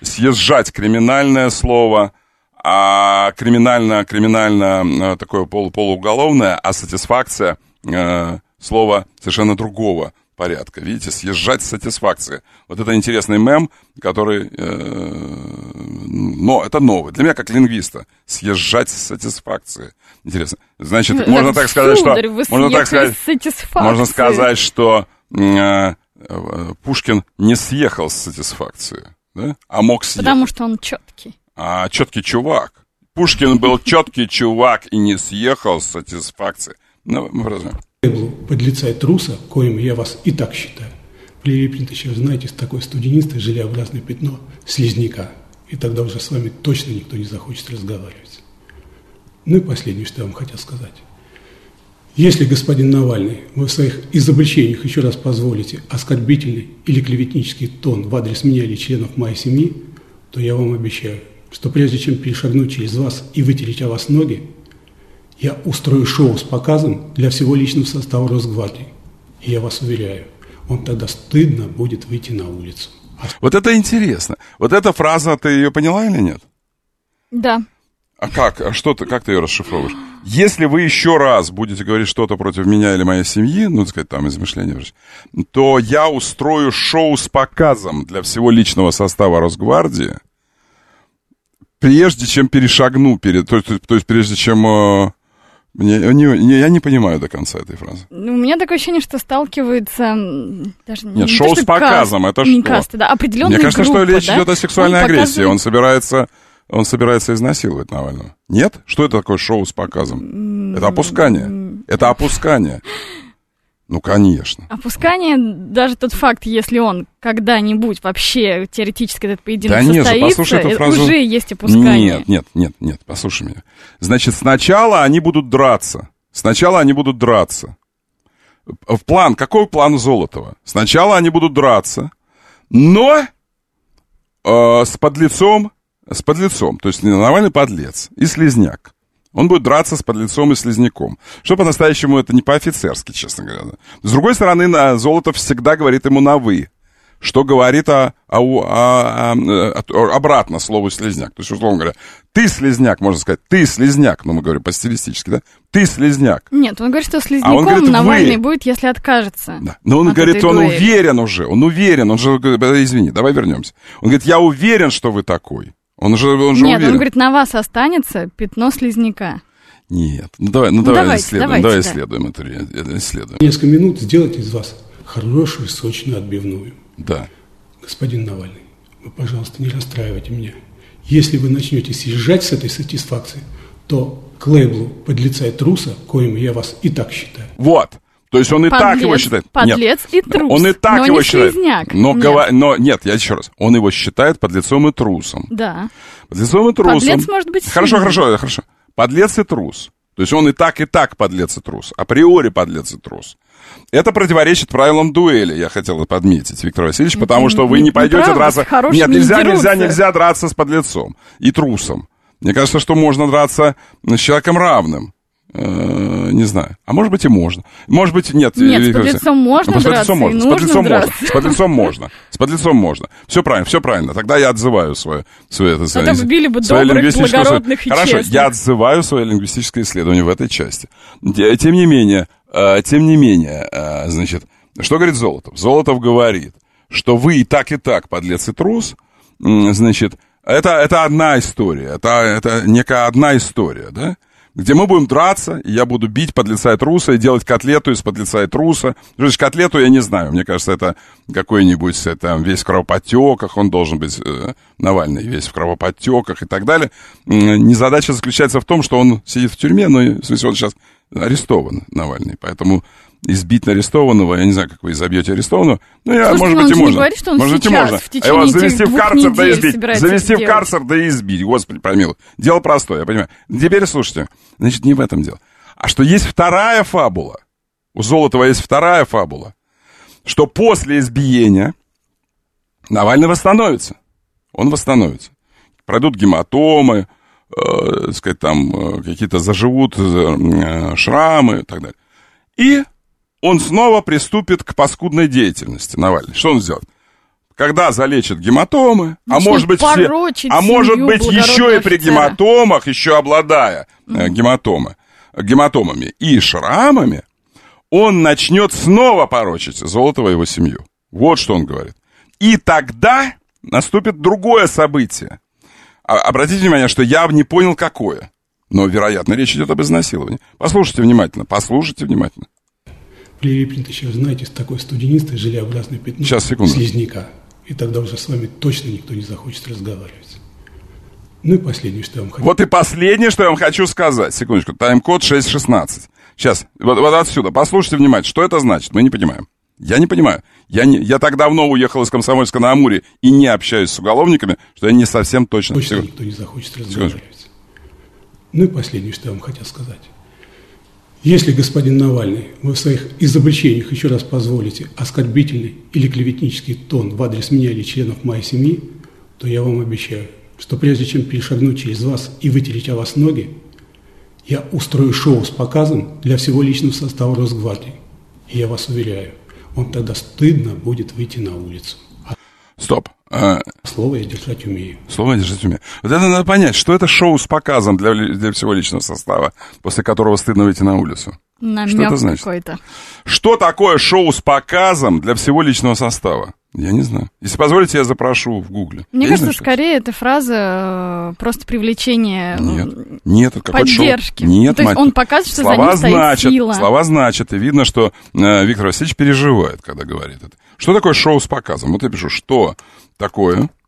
слово, а криминально такое полууголовное, а сатисфакция слово совершенно другого порядка. Видите, съезжать с сатисфакции. Вот это интересный мем, который... но это новый. Для меня, как лингвиста, съезжать с сатисфакции. Интересно. Значит, можно так сказать, что... Можно сказать, что Пушкин не съехал с сатисфакции, да? А мог съехать. Потому что он четкий. А четкий чувак. Пушкин был четкий чувак и не съехал с сатисфакции. Ну, мы продолжаем. Подлеца и труса, коим я вас и так считаю, прилепнет еще, знаете, такое студенистое желеобразное пятно слизняка. И тогда уже с вами точно никто не захочет разговаривать. Ну и последнее, что я вам хотел сказать. Если, господин Навальный, вы в своих изобличениях еще раз позволите оскорбительный или клеветнический тон в адрес меня или членов моей семьи, то я вам обещаю, что прежде чем перешагнуть через вас и вытереть о вас ноги, я устрою шоу с показом для всего личного состава Росгвардии. И я вас уверяю, вам тогда стыдно будет выйти на улицу. Вот это интересно. Вот эта фраза, ты ее поняла или нет? Да. А как? Как ты ее расшифровываешь? Если вы еще раз будете говорить что-то против меня или моей семьи, ну, так сказать, там, измышления, то я устрою шоу с показом для всего личного состава Росгвардии, прежде чем перешагну, то есть прежде чем... я не понимаю до конца этой фразы. У меня такое ощущение, что сталкиваются даже нет, шоу с показом, это не что? Касты, да, определенная Мне кажется, группа, что речь идет о сексуальной агрессии. Он собирается он собирается изнасиловать Навального. Нет? Что это такое шоу с показом? Это опускание. Это опускание. Ну, конечно. Опускание, даже тот факт, если он когда-нибудь вообще теоретически этот поединок состоится, послушай эту фразу. Уже есть опускание. Нет, послушай меня. Значит, сначала они будут драться. Какой план у Золотова? Сначала они будут драться, но с подлецом, то есть Навальный подлец и слизняк. Он будет драться с подлецом и слизняком. Что по-настоящему это не по-офицерски, честно говоря. С другой стороны, Золотов всегда говорит ему на «вы», что говорит обратно слову «слизняк». То есть, условно говоря, ты слизняк, можно сказать, ты слизняк, но мы говорим по-стилистически, да? Ты слизняк. Нет, он говорит, что слизняком говорит, Навальный будет, если откажется. Да. Но он говорит, он уверен, он же, извини, давай вернемся. Он говорит, я уверен, что вы такой. Он же Нет, уверен. Он говорит, на вас останется пятно слизняка. Нет, давай исследуем это. Несколько минут сделать из вас хорошую сочную отбивную. Да. Господин Навальный, вы, пожалуйста, не расстраивайте меня. Если вы начнете съезжать с этой сатисфакции, то к лейблу подлеца и труса, коим я вас и так считаю. Вот. То есть он и так его считает. Подлец и трус. Он и так его считает. Слизняк. Но нет, я еще раз. Он его считает подлецом и трусом. Да. Подлецом и трусом. Подлец может быть Хорошо. Подлец и трус. То есть он и так подлец и трус. Априори подлец и трус. Это противоречит правилам дуэли, я хотел подметить, Виктор Васильевич, потому что вы не пойдете драться... Нет, нельзя драться с подлецом и трусом. Мне кажется, что можно драться с человеком равным. Не знаю. А может быть и можно. Может быть, нет. Нет, с подлецом можно драться, и нужно драться. С подлецом можно. Все правильно. Тогда я отзываю свое это били бы добрых, благородных и честных. Хорошо, я отзываю свое лингвистическое исследование в этой части. Тем не менее, значит, что говорит Золотов? Золотов говорит, что вы и так, подлец и трус, значит, это одна история. Это некая одна история, да? Где мы будем драться, и я буду бить подлеца и труса, и делать котлету из подлеца и труса. Значит, котлету я не знаю, мне кажется, это какой-нибудь, там, весь в кровоподтеках, он должен быть, Навальный, весь в кровоподтеках и так далее. Незадача заключается в том, что он сидит в тюрьме, но, в смысле, он сейчас арестован, Навальный, поэтому избить арестованного, я не знаю, как вы изобьете арестованного, но я, слушайте, может быть, и можно. Говорит, что он может быть, и можно. В течение его завести в карцер, да избить. Завести в карцер, да избить. Господи, помилуй. Дело простое, я понимаю. Теперь слушайте, значит, не в этом дело. А что есть вторая фабула. У Золотова есть вторая фабула. Что после избиения Навальный восстановится. Он восстановится. Пройдут гематомы, сказать, там, какие-то заживут шрамы и так далее. И он снова приступит к паскудной деятельности, Навальный. Что он сделает? Когда залечит гематомы, а может быть еще и при гематомах, еще обладая гематомами и шрамами, он начнет снова порочить Золотова и его семью. Вот что он говорит. И тогда наступит другое событие. Обратите внимание, что я не понял, какое. Но, вероятно, речь идет об изнасиловании. Послушайте внимательно. Прилипнет еще, знаете, с такой студенистой желеобразной пятно слизняка. И тогда уже с вами точно никто не захочет разговаривать. Ну и последнее, что я вам хочу... Вот и последнее, что я вам хочу сказать. Секундочку. Тайм-код 616. Сейчас, вот отсюда. Послушайте внимательно. Что это значит? Мы не понимаем. Я не понимаю. Я так давно уехал из Комсомольска на Амуре и не общаюсь с уголовниками, что я не совсем точно... Точно никто не захочет разговаривать. Ну и последнее, что я вам хотел сказать. Если, господин Навальный, вы в своих изобличениях еще раз позволите оскорбительный или клеветнический тон в адрес меня или членов моей семьи, то я вам обещаю, что прежде чем перешагнуть через вас и вытереть о вас ноги, я устрою шоу с показом для всего личного состава Росгвардии. И я вас уверяю, вам тогда стыдно будет выйти на улицу. Стоп. Слово я держать умею. Вот это надо понять, что это шоу с показом для всего личного состава, после которого стыдно выйти на улицу. Намек что это значит? Какой-то. Что такое шоу с показом для всего личного состава? Я не знаю. Если позволите, я запрошу в Гугле. Мне кажется, скорее эта фраза просто привлечение нет, это поддержки. Нет, то есть он показывает, что за ним стоит сила. Слова значат, и видно, что Виктор Васильевич переживает, когда говорит это. Что такое шоу с показом? Вот я пишу, что такое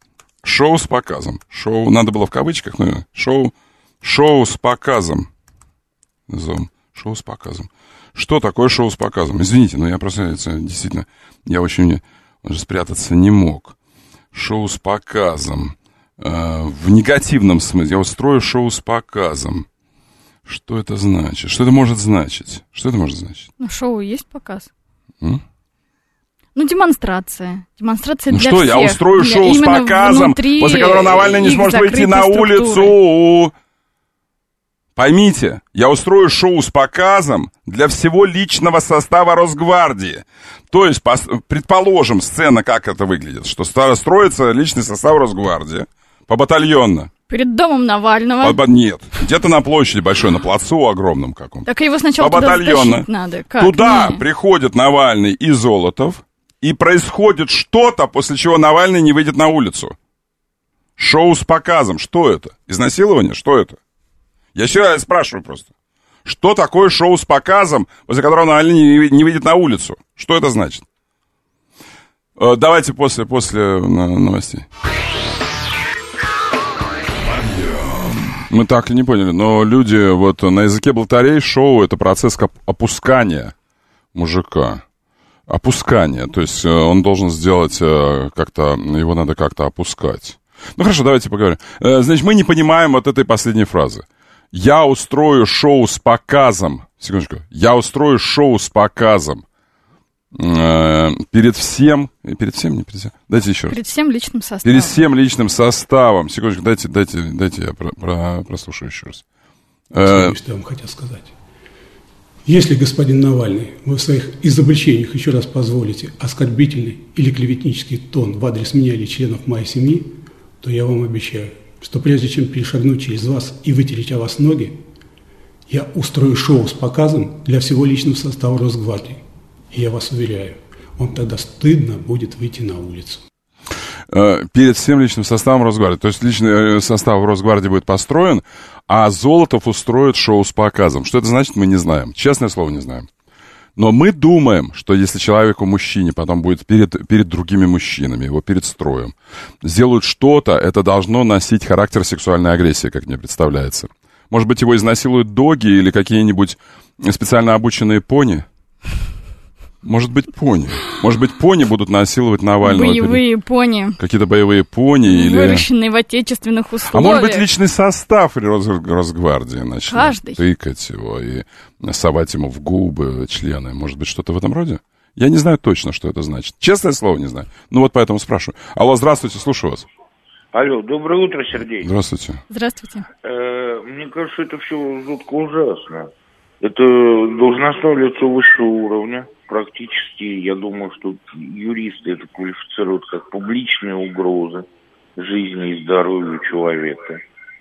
Шоу с показом. Шоу, надо было в кавычках, но шоу с показом. Шоу с показом. Что такое шоу с показом? Извините, но я просто, действительно, я очень уже спрятаться не мог. Шоу с показом. В негативном смысле. Я устрою шоу с показом. Что это значит? Что это может значить? Что это может значить? Ну, шоу есть показ. Ну, демонстрация. Демонстрация для всех. Ну что, я устрою шоу с показом, после которого Навальный не сможет выйти на улицу. Поймите, я устрою шоу с показом для всего личного состава Росгвардии. То есть, предположим, сцена, как это выглядит, что строится личный состав Росгвардии побатальонно. Перед домом Навального. Нет, где-то на площади большой, на плацу огромном каком-то. Так его сначала туда затащить надо. Как? Туда приходит Навальный и Золотов, и происходит что-то, после чего Навальный не выйдет на улицу. Шоу с показом. Что это? Изнасилование? Что это? Я еще раз спрашиваю просто. Что такое шоу с показом, после которого Навальный не выйдет на улицу? Что это значит? Давайте после новостей. Мы так и не поняли, но люди, вот на языке блатарей шоу — это процесс опускания мужика. Опускание, то есть он должен сделать как-то, его надо как-то опускать. Ну хорошо, давайте поговорим. Значит, мы не понимаем вот этой последней фразы. Я устрою шоу с показом. Секундочку. Я устрою шоу с показом. Перед всем. Дайте еще раз. Перед всем личным составом. Перед всем личным составом. Секундочку, дайте я прослушаю еще раз. Что я вам хотел сказать. Если, господин Навальный, вы в своих изобличениях еще раз позволите оскорбительный или клеветнический тон в адрес меня или членов моей семьи, то я вам обещаю, что прежде чем перешагнуть через вас и вытереть о вас ноги, я устрою шоу с показом для всего личного состава Росгвардии. И я вас уверяю, вам тогда стыдно будет выйти на улицу. Перед всем личным составом Росгвардии. То есть личный состав Росгвардии будет построен, а Золотов устроит шоу с показом. Что это значит, мы не знаем. Честное слово, не знаем. Но мы думаем, что если человеку, мужчине, потом будет перед другими мужчинами, его перед строем, сделают что-то, это должно носить характер сексуальной агрессии, как мне представляется. Может быть, его изнасилуют доги или какие-нибудь специально обученные пони? Может быть, пони. Может быть, пони будут насиловать Навального. Боевые пони. Какие-то боевые пони. Выращенные в отечественных условиях. А может быть, личный состав Росгвардии начнет тыкать его и совать ему в губы члены. Может быть, что-то в этом роде? Я не знаю точно, что это значит. Честное слово, не знаю. Ну вот поэтому спрашиваю. Алло, здравствуйте, слушаю вас. Алло, доброе утро, Сергей. Здравствуйте. Здравствуйте. Мне кажется, это все жутко ужасно. Это должностное лицо высшего уровня. Практически, я думаю, что юристы это квалифицируют как публичные угрозы жизни и здоровью человека.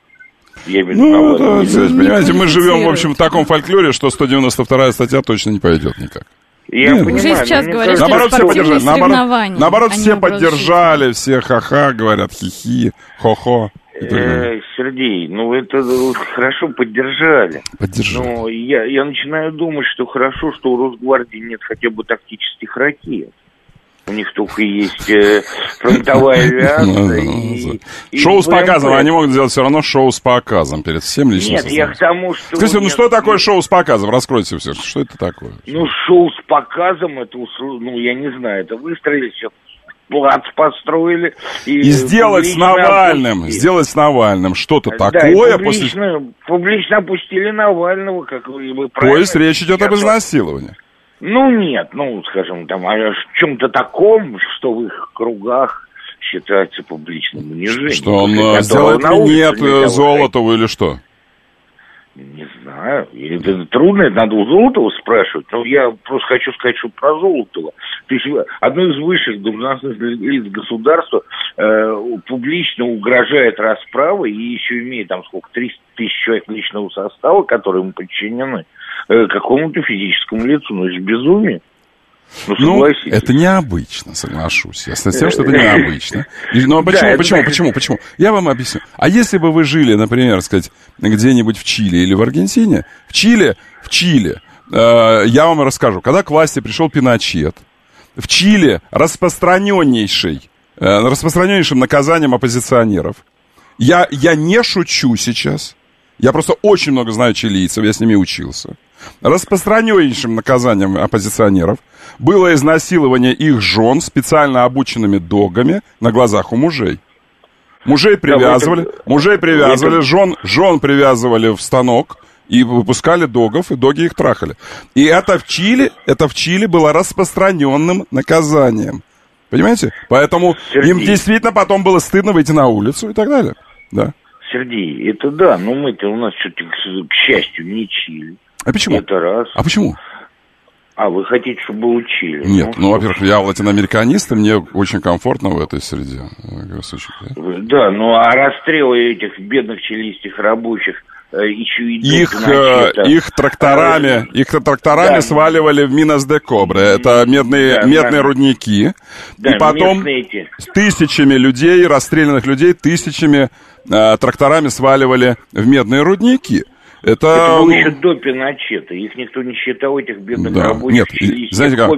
Понимаете, мы живем, в общем, в таком фольклоре, что 192-я статья точно не пойдет никак. Я понимаю, уже сейчас говорят, что наоборот, все поддержали. Наоборот, все поддержали, все ха-ха говорят, хи-хи, хо-хо. Сергей, ну это хорошо поддержали. Но я начинаю думать, что хорошо, что у Росгвардии нет хотя бы тактических ракет. У них только есть фронтовая авиация. Шоу с показом, они могут сделать все равно шоу с показом перед всем личным составом. Нет, я к тому, что... Скажите, ну что такое шоу с показом? Раскройте все, что это такое? Ну, шоу с показом, это, ну, я не знаю, это выстроили сейчас, плац построили. И сделать с Навальным что-то такое. Публично опустили Навального, как вы правильно... То есть речь идет об изнасиловании? Ну, нет, скажем, там, о чем-то таком, что в их кругах считается публичным унижением. Что он сделает минет Золотову или что? Не знаю. Это трудно, это надо у Золотова спрашивать. Но я просто хочу сказать, что про Золотова. То есть одно из высших должностных лиц государства публично угрожает расправой и еще имеет там сколько, 300 тысяч человек личного состава, которые ему подчинены, какому-то физическому лицу. Ну, это же безумие. Ну, это необычно, соглашусь. Я с тем, что это необычно. Но почему? Я вам объясню. А если бы вы жили, например, сказать, где-нибудь в Чили или в Аргентине, в Чили, я вам расскажу. Когда к власти пришел Пиночет, в Чили распространеннейший распространеннейшим наказанием оппозиционеров. Я не шучу сейчас. Я просто очень много знаю чилийцев, я с ними учился. Распространеннейшим наказанием оппозиционеров было изнасилование их жен специально обученными догами на глазах у мужей. Мужей привязывали, жен привязывали в станок и выпускали догов, и доги их трахали. И это в Чили было распространенным наказанием. Понимаете? Поэтому Сергей, им действительно потом было стыдно выйти на улицу и так далее. Да. Сергей, это да, но мы-то у нас что-то, к счастью, не Чили. А почему? Это раз. А почему? А вы хотите, чтобы учили? Нет, во-первых, я латиноамериканист, и мне очень комфортно в этой среде. Да, а расстрелы этих бедных чилийских рабочих еще идут. Их тракторами сваливали в Минас-де-Кобре. Это медные рудники. Да, и потом с тысячами людей, расстрелянных людей, тысячами тракторами сваливали в медные рудники. Это было еще до Пиночета. Их никто не считал, этих бедных рабочих. Нет, знаете как,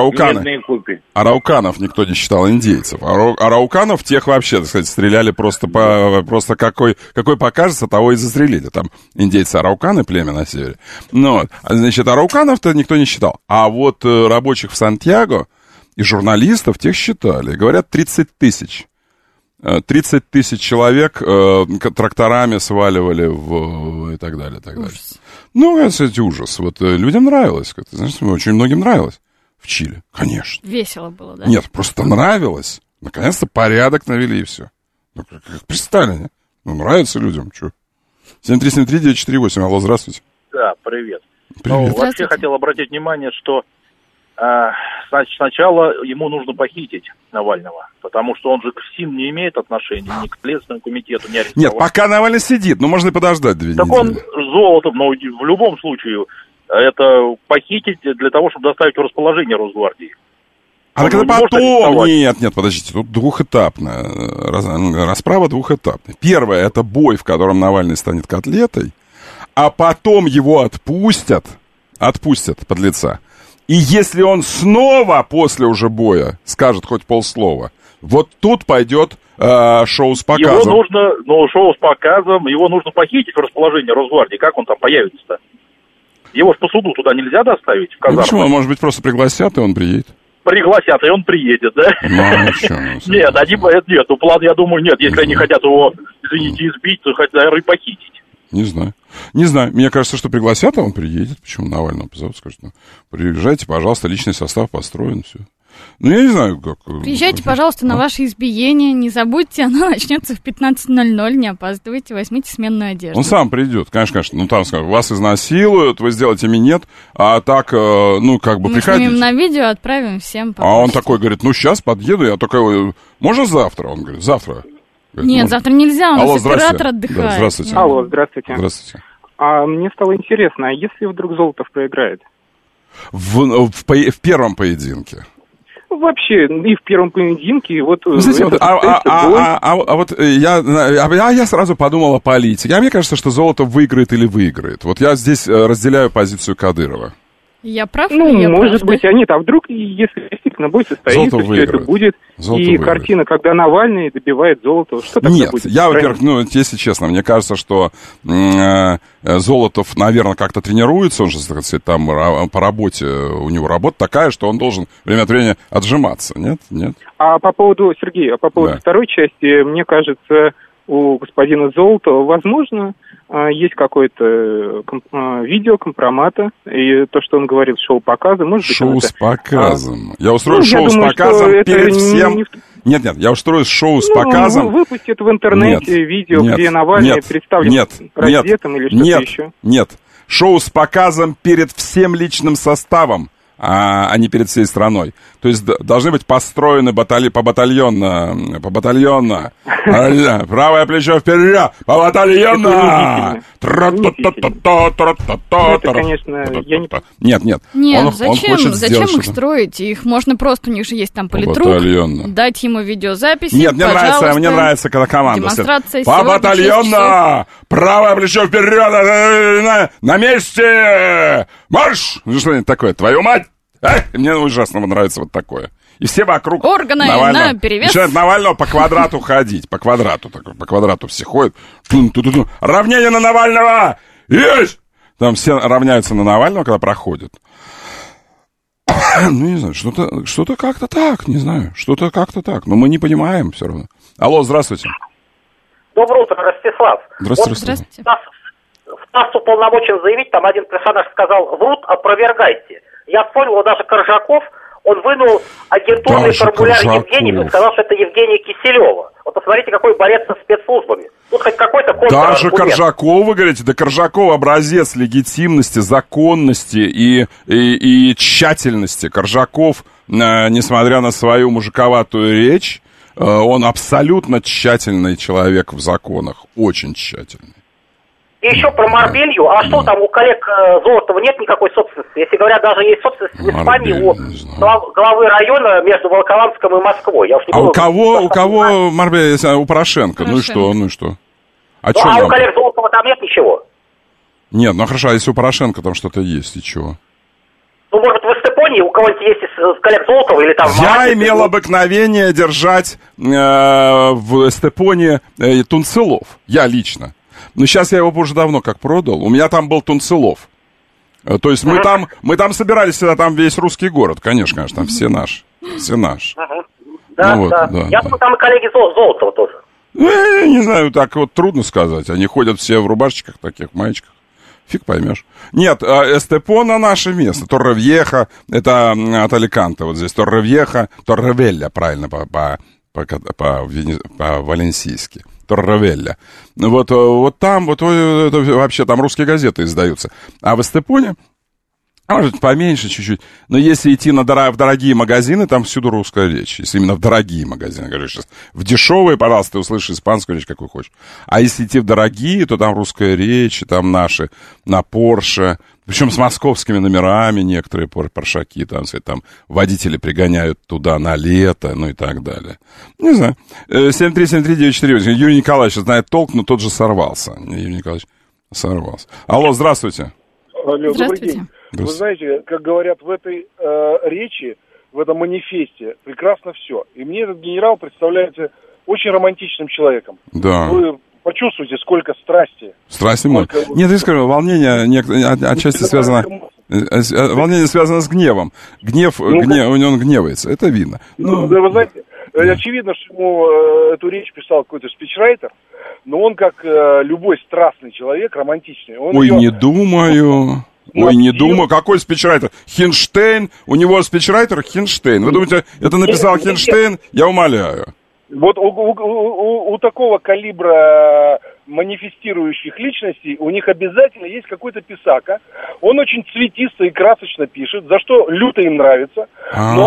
арауканов никто не считал, индейцев. Арауканов тех вообще, так сказать, стреляли просто какой покажется, того и застрелили. Там индейцы арауканы, племя на севере. Значит, арауканов-то никто не считал. А вот рабочих в Сантьяго и журналистов тех считали. Говорят, 30 тысяч. 30 тысяч человек тракторами сваливали и так далее, и так далее. Ужас. Кстати, ужас. Вот людям нравилось. Знаешь, очень многим нравилось в Чили. Конечно. Весело было, да? Нет, просто нравилось. Наконец-то порядок навели, и все. Как при Сталине. Нравится людям, что? 7373948. Алло, здравствуйте. Да, привет. Привет. Вообще хотел обратить внимание, что сначала ему нужно похитить Навального, потому что он же к СИН не имеет отношения, ни к Следственному комитету, ни арестовать. Нет, пока Навальный сидит, можно и подождать 2 недели. Так он Золотов, в любом случае, это похитить для того, чтобы доставить в расположение Росгвардии. А когда потом... Нет, подождите, тут двухэтапная. Расправа двухэтапная. Первое, это бой, в котором Навальный станет котлетой, а потом его отпустят подлеца. И если он снова после уже боя скажет хоть полслова, вот тут пойдет шоу с показом. Шоу с показом, его нужно похитить в расположении Росгвардии. Как он там появится-то? Его ж по суду туда нельзя доставить в казарму. Почему? Может быть, просто пригласят, и он приедет. Пригласят, и он приедет, да? Нет, план, я думаю, нет. Если они хотят его, извините, избить, то хотят, наверное, и похитить. Не знаю. Мне кажется, что пригласят, а он приедет. Почему Навального позовут, скажут, приезжайте, пожалуйста, личный состав построен, все. Я не знаю, как... Приезжайте, пожалуйста, на ваше избиение. Не забудьте, оно начнется в 15:00. Не опаздывайте, возьмите сменную одежду. Он сам придет, конечно. Там скажут, вас изнасилуют, вы сделаете минет, а так, приходите. Мы снимем на видео, отправим всем. А он такой говорит, сейчас подъеду. Я такой, можно завтра? Он говорит, завтра. Нет, завтра нельзя, у нас оператор отдыхает. Да, здравствуйте. Алло, здравствуйте. Здравствуйте. Мне стало интересно, а если вдруг Золотов проиграет? В первом поединке. Вообще, и в первом поединке, я сразу подумал о политике. А мне кажется, что Золотов выиграет или выиграет. Вот я здесь разделяю позицию Кадырова. Я прав? Может быть, нет, а вдруг, если действительно бой состоится, все это будет, картина, когда Навальный добивает Золотова, что тогда будет? Нет, во-первых, если честно, мне кажется, что Золотов, наверное, как-то тренируется, он же, так сказать, там по работе, у него работа такая, что он должен время от времени отжиматься, нет? А по поводу, Сергей, второй части, мне кажется, у господина Золотова, возможно, есть какое-то видео компромата, и то, что он говорит, шоу-показы, может быть... Шоу с показом. Я устрою шоу с показом перед всем... Нет, я устрою шоу с показом... Выпустят в интернете видео, где Навальный представлен раздетым или что-то еще. Нет, шоу с показом перед всем личным составом, а не перед всей страной. То есть должны быть построены побатальонно. Правое плечо вперед, побатальонно. Это, конечно, я не... Нет. Зачем их строить? Их можно просто, у них же есть там политрук, дать ему видеозаписи. Нет, мне нравится, когда команда стоит. Побатальонно! Правое плечо вперед! На месте! Марш! Что-нибудь такое. Твою мать! Мне ужасно нравится вот такое. И все вокруг органы Навального наперевес. начинают Навального по квадрату ходить. По квадрату все ходят. Равнение на Навального! Есть! Там все равняются на Навального, когда проходят. Ну, не знаю, что-то как-то так, не знаю. Что-то как-то так. Но мы не понимаем все равно. Алло, здравствуйте. Доброе утро, Ростислав. Здравствуйте. В ТАСС уполномочен заявить, там один персонаж сказал: врут, опровергайте. Я вспомнил, вот даже Коржаков, он вынул агентурный формуляр Евгеньева и сказал, что это Евгения Киселева. Вот посмотрите, какой борец со спецслужбами. Тут хоть какой-то контраргумент. Даже Коржаков, вы говорите, да Коржаков образец легитимности, законности и тщательности. Коржаков, несмотря на свою мужиковатую речь, он абсолютно тщательный человек в законах, очень тщательный. И еще про Марбелью. А что там, у коллег Золотова нет никакой собственности? Если говорят, даже есть собственность в Испании у главы района между Волоколамском и Москвой. Я уж не у кого Марбелья? У Порошенко. Ну и что? А у коллег Золотова там нет ничего? Нет, ну хорошо, а если у Порошенко там что-то есть, и чего? Ну, может, в Эстепонии у кого-нибудь есть из коллег Золотова или там... Я имел обыкновение держать в Эстепоне Тунцелов. Я лично. Но сейчас я его уже давно как продал. У меня там был Тунцелов. То есть мы там собирались всегда, там весь русский город. Конечно, там все наши. Да, ну, да. Я думаю, там и коллеги Золотова тоже. Ну, я не знаю, так вот трудно сказать. Они ходят все в рубашечках таких, маечках. Фиг поймешь. Нет, Эстепона наше место. Торревьеха, это от Аликанте. Вот здесь Торревьеха, Торревелья, правильно, по-валенсийски. Торревелья. Вот там, вот это вообще там русские газеты издаются. А в Эстепоне, может, поменьше чуть-чуть. Но если идти в дорогие магазины, там всюду русская речь. Если именно в дорогие магазины. Говорю, сейчас в дешевые, пожалуйста, ты услышишь испанскую речь, какую хочешь. А если идти в дорогие, то там русская речь, там наши на Порше. Причем с московскими номерами некоторые поршаки. Там водители пригоняют туда на лето, ну и так далее. Не знаю. 7373948. Юрий Николаевич знает толк, но тот же сорвался. Юрий Николаевич сорвался. Алло, здравствуйте. Алло, добрый день. Вы знаете, как говорят в этой речи, в этом манифесте, прекрасно все. И мне этот генерал представляется очень романтичным человеком. Да. Вы почувствуйте, сколько страсти. Страсти много. Нет, я скажу, волнение отчасти связано... Волнение связано с гневом. Гнев, он гневается, это видно. Ну, да, вы знаете, очевидно, что ему эту речь писал какой-то спичрайтер, но он, как любой страстный человек, романтичный. Не думаю. Не думаю. Какой спичрайтер? Хинштейн? У него спичрайтер Хинштейн. Вы думаете, это написал Хинштейн? Я умоляю. Вот у такого калибра манифестирующих личностей у них обязательно есть какой-то писака. Он очень цветисто и красочно пишет, за что люто им нравится. Но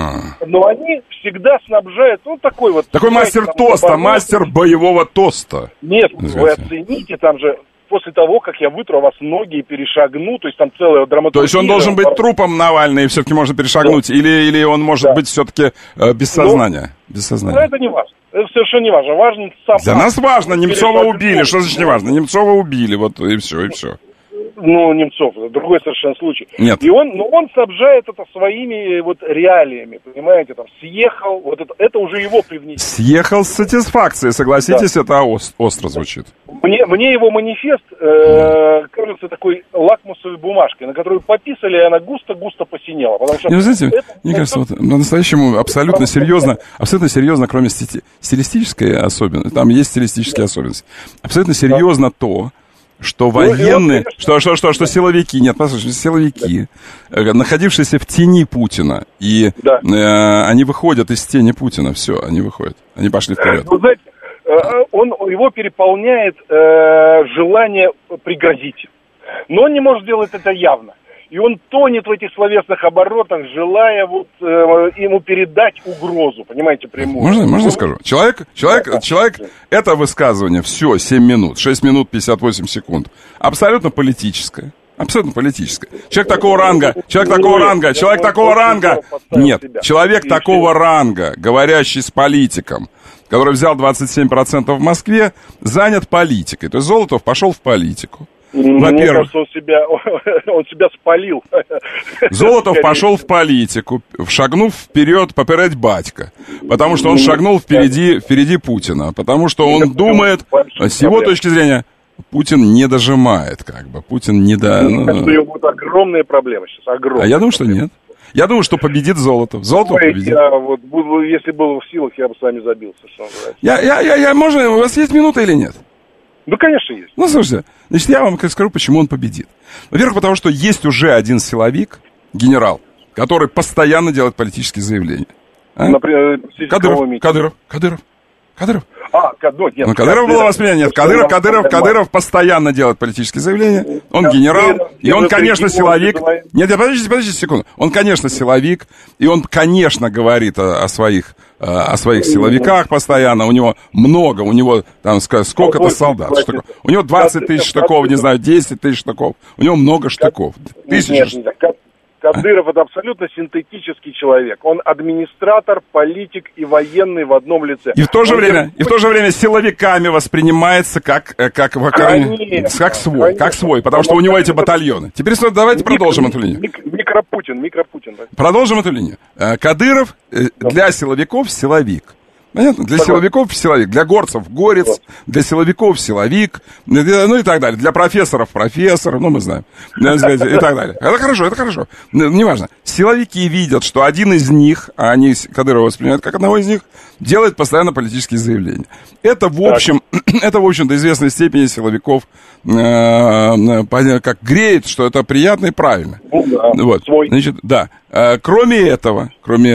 они всегда снабжают, такой вот... Такой мастер тоста, мастер боевого тоста. Нет, вы оцените, там же... После того, как я вытру вас ноги и перешагну, то есть там целая драматургия... То есть он должен быть трупом Навальный, и все-таки можно перешагнуть, да. или он может быть все-таки без сознания? Без сознания. Это не важно. Это совершенно не важно. Важен сам... Для нас важно. Немцова убили. Что значит не важно? Немцова убили, вот и все. Ну, Немцов, это другой совершенно случай. Нет. И он снабжает это своими вот реалиями, понимаете, там, съехал, вот это уже его привнесение. Съехал с сатисфакцией, согласитесь, да. Это остро звучит. Мне его манифест кажется такой лакмусовой бумажкой, на которую пописали, и она густо-густо посинела. Потому что знаете, мне кажется, вот, по-настоящему абсолютно серьезно, кроме стилистической особенности, там есть стилистические особенности, абсолютно серьезно то, что военные, что силовики, силовики, находившиеся в тени Путина, и они выходят из тени Путина, все, они выходят, они пошли вперед. Вы знаете, его переполняет желание пригрозить, но он не может сделать это явно. И он тонет в этих словесных оборотах, желая ему передать угрозу, понимаете, прямую. Можно скажу? Человек, это высказывание, все, 7 минут, 6 минут 58 секунд, абсолютно политическое. Абсолютно политическое. Человек такого ранга, нет, человек такого ранга, говорящий с политиком, который взял 27% в Москве, занят политикой. То есть Золотов пошел в политику. Мне кажется, он себя спалил. Золотов пошел в политику, шагнув вперед поперед батька, потому что он шагнул впереди Путина, потому что он думает, с его точки зрения, Путин не дожимает, как бы, Путин не до... Мне кажется, у него будут огромные проблемы сейчас, огромные. А я думаю, что нет. Я думаю, что победит Золотов. Золотов победит. Если был в силах, я бы с вами забился. Можно, у вас есть минута или нет? Ну, конечно, есть. Ну, слушайте, значит, я вам скажу, почему он победит. Во-первых, потому что есть уже один силовик, генерал, который постоянно делает политические заявления. А? Например, Кадыров. Кадыров было воспринято. Нет, Кадыров постоянно делает политические заявления. Он генерал, и он, конечно, силовик. Нет, подождите секунду. Он, конечно, силовик, и он, конечно, говорит о своих силовиках постоянно. У него много, у него там сколько-то солдат. У него 20 тысяч штыков, не знаю, 10 тысяч штыков. У него много штыков. Тысячи. Кадыров — это абсолютно синтетический человек. Он администратор, политик и военный в одном лице. И в то же время силовиками воспринимается как свой, потому что у него эти батальоны. Теперь давайте продолжим эту линию. Микропутин. Да. Продолжим эту линию. Кадыров для силовиков силовик. Понятно? Для силовиков силовик, для горцев горец, для силовиков силовик, ну и так далее. Для профессоров профессор, ну мы знаем, и так далее. Это хорошо. Неважно. Силовики видят, что один из них, а они Кадырова воспринимают как одного из них, делает постоянно политические заявления. Это, в общем, до известной степени силовиков как греет, что это приятно и правильно. Вот. Значит, да. Кроме этого,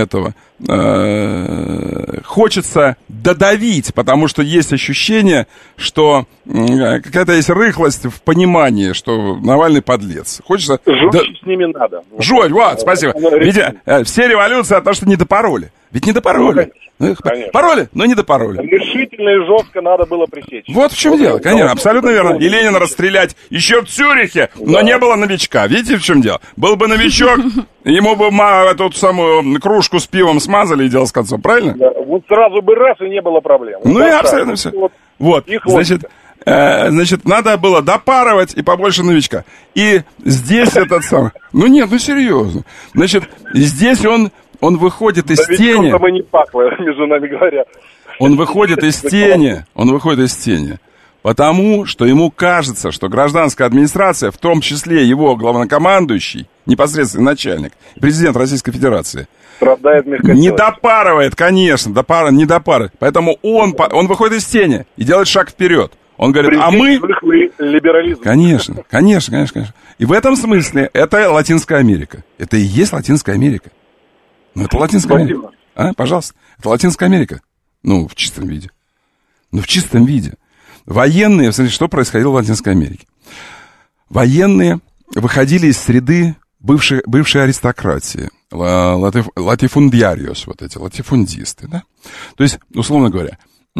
хочется додавить, потому что есть ощущение, что какая-то есть рыхлость в понимании, что Навальный подлец. Хочется... Жуть с ними надо. Жуть, вот, спасибо. Ведь все революции от того, что не допороли. Ведь не допороли. Пароли, но не допороли. Решительно и жестко надо было пресечь. Вот в чем дело, конечно, абсолютно верно. И Ленина расстрелять еще в Цюрихе, но не было новичка. Видите, в чем дело? Был бы новичок, ему бы эту самую кружку с пивом смазали, и дело с концом, правильно? Да, вот сразу бы раз, и не было проблем. Ну и абсолютно все. Вот, значит, надо было допарывать и побольше новичка. И здесь этот самый... Ну нет, ну серьезно. Значит, здесь он выходит из тени. Там и не пахло, между нами говоря. Он выходит из тени, потому что ему кажется, что гражданская администрация, в том числе его главнокомандующий, непосредственный начальник, президент Российской Федерации, не допарывает, конечно, не допарывает. Поэтому он выходит из тени и делает шаг вперед. Он говорит, а мы... Либерализм. Конечно. И в этом смысле это Латинская Америка. Это и есть Латинская Америка. Ну, это Латинская Америка. Пожалуйста. Это Латинская Америка. Ну, в чистом виде. Военные, смотрите, что происходило в Латинской Америке. Военные выходили из среды бывшей аристократии. Латифундиариос, вот эти, латифундисты, да? То есть, условно говоря,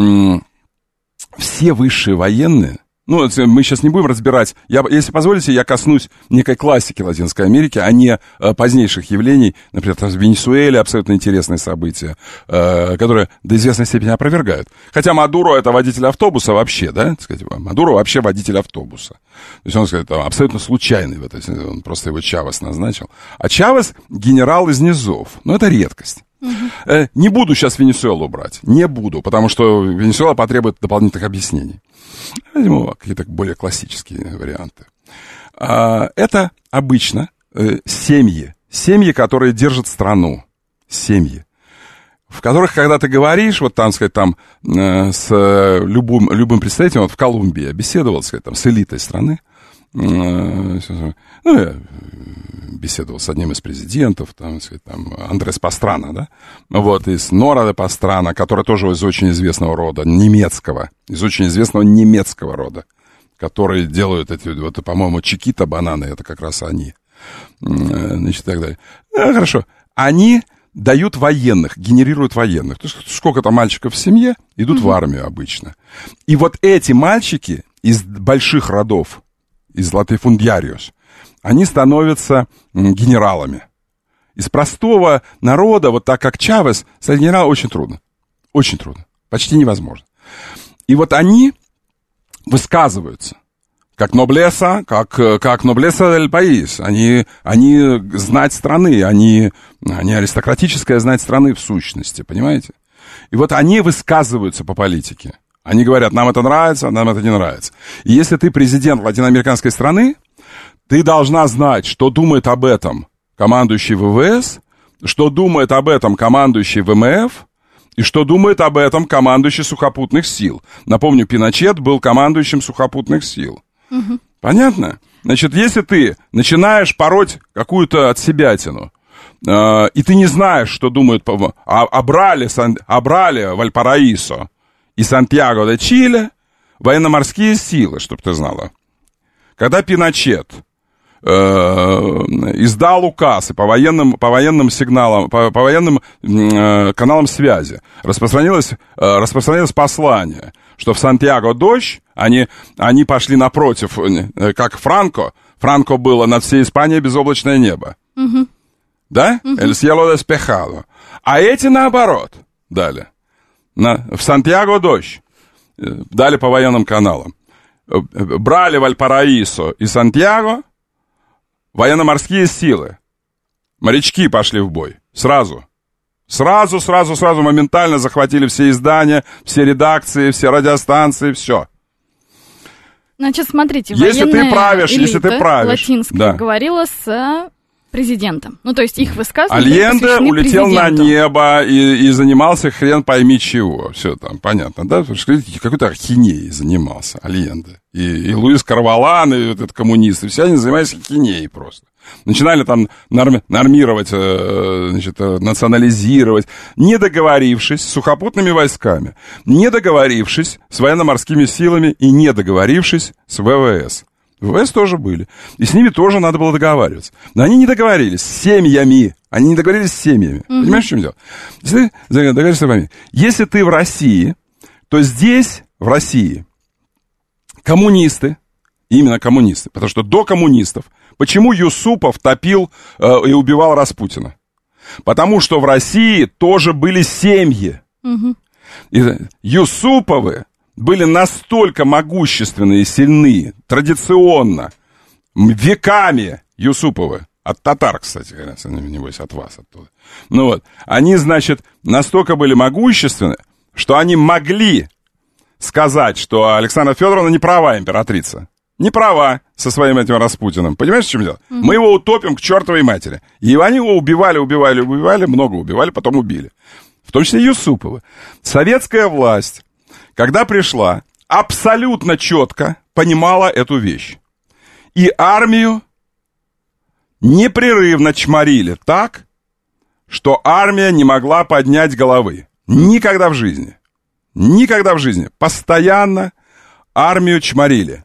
все высшие военные, ну, мы сейчас не будем разбирать, если позволите, я коснусь некой классики Латинской Америки, а не позднейших явлений, например, в Венесуэле абсолютно интересные события, которые до известной степени опровергают. Хотя Мадуро — это водитель автобуса вообще, да, так сказать, Мадуро вообще водитель автобуса. То есть он, сказать, абсолютно случайный, он просто его Чавес назначил. А Чавес — генерал из низов, но это редкость. Не буду сейчас Венесуэлу брать, потому что Венесуэла потребует дополнительных объяснений. Возьму какие-то более классические варианты. Это обычно семьи, которые держат страну, семьи, в которых, когда ты говоришь, вот там, сказать, там с любым представителем, вот в Колумбии я беседовал, сказать, там, с элитой страны, я беседовал с одним из президентов, там, сказать, там, Андрес Пастрана, да, вот, из Нора де Пастрана, который тоже из очень известного рода, из очень известного немецкого рода, которые делают эти, вот, по-моему, Чикита бананы, это как раз они, значит, и так далее. Хорошо, они дают военных, генерируют военных, то есть сколько-то мальчиков в семье идут в армию обычно. И вот эти мальчики из больших родов, из латифундиариос, они становятся генералами. Из простого народа, вот так как Чавес, стать генералом очень трудно. Очень трудно. Почти невозможно. И вот они высказываются, как ноблеса, как ноблеса дель паис. Они знать страны, они аристократическая знать страны в сущности, понимаете? И вот они высказываются по политике. Они говорят, нам это нравится, нам это не нравится. И если ты президент латиноамериканской страны, ты должна знать, что думает об этом командующий ВВС, что думает об этом командующий ВМФ, и что думает об этом командующий сухопутных сил. Напомню, Пиночет был командующим сухопутных сил. Угу. Понятно? Значит, если ты начинаешь пороть какую-то отсебятину, и ты не знаешь, что думают обрали Вальпараисо и Сантьяго де Чиле, военно-морские силы, чтобы ты знала. Когда Пиночет издал указ и по военным сигналам, по военным каналам связи распространилось послание, что в Сантьяго дождь, они пошли напротив, как Франко было над всей Испанией безоблачное небо. Угу. Да? El cielo despejado. А эти наоборот дали. В Сантьяго дождь. Дали по военным каналам. Брали Вальпараисо и Сантьяго, военно-морские силы. Морячки пошли в бой. Сразу моментально захватили все издания, все редакции, все радиостанции, все. Значит, смотрите, если ты правишь, латинская говорила с президентом. Ну, то есть их высказывания Альенде улетел на небо и занимался хрен пойми чего. Все там, понятно, да? Какой-то ахинеей занимался Альенде. И Луис Карвалан, и вот этот коммунист, и все они занимались ахинеей просто. Начинали там нормировать, национализировать, не договорившись с сухопутными войсками, не договорившись с военно-морскими силами и не договорившись с ВВС. ВВС тоже были. И с ними тоже надо было договариваться. Но они не договорились с семьями. Понимаешь, в чем дело? Если ты в России, то здесь, в России, коммунисты, именно коммунисты, потому что до коммунистов, почему Юсупов топил и убивал Распутина? Потому что в России тоже были семьи. И Юсуповы были настолько могущественные и сильны, традиционно, веками Юсуповы, от татар, кстати говоря, небось, от вас оттуда. Ну вот, они, значит, настолько были могущественны, что они могли сказать, что Александра Федоровна не права императрица. Не права со своим этим Распутиным. Понимаешь, в чем дело? Мы его утопим к чертовой матери. И они его убивали, много убивали, потом убили. В том числе Юсуповы. Советская власть, когда пришла, абсолютно четко понимала эту вещь. И армию непрерывно чморили так, что армия не могла поднять головы. Никогда в жизни. Постоянно армию чморили.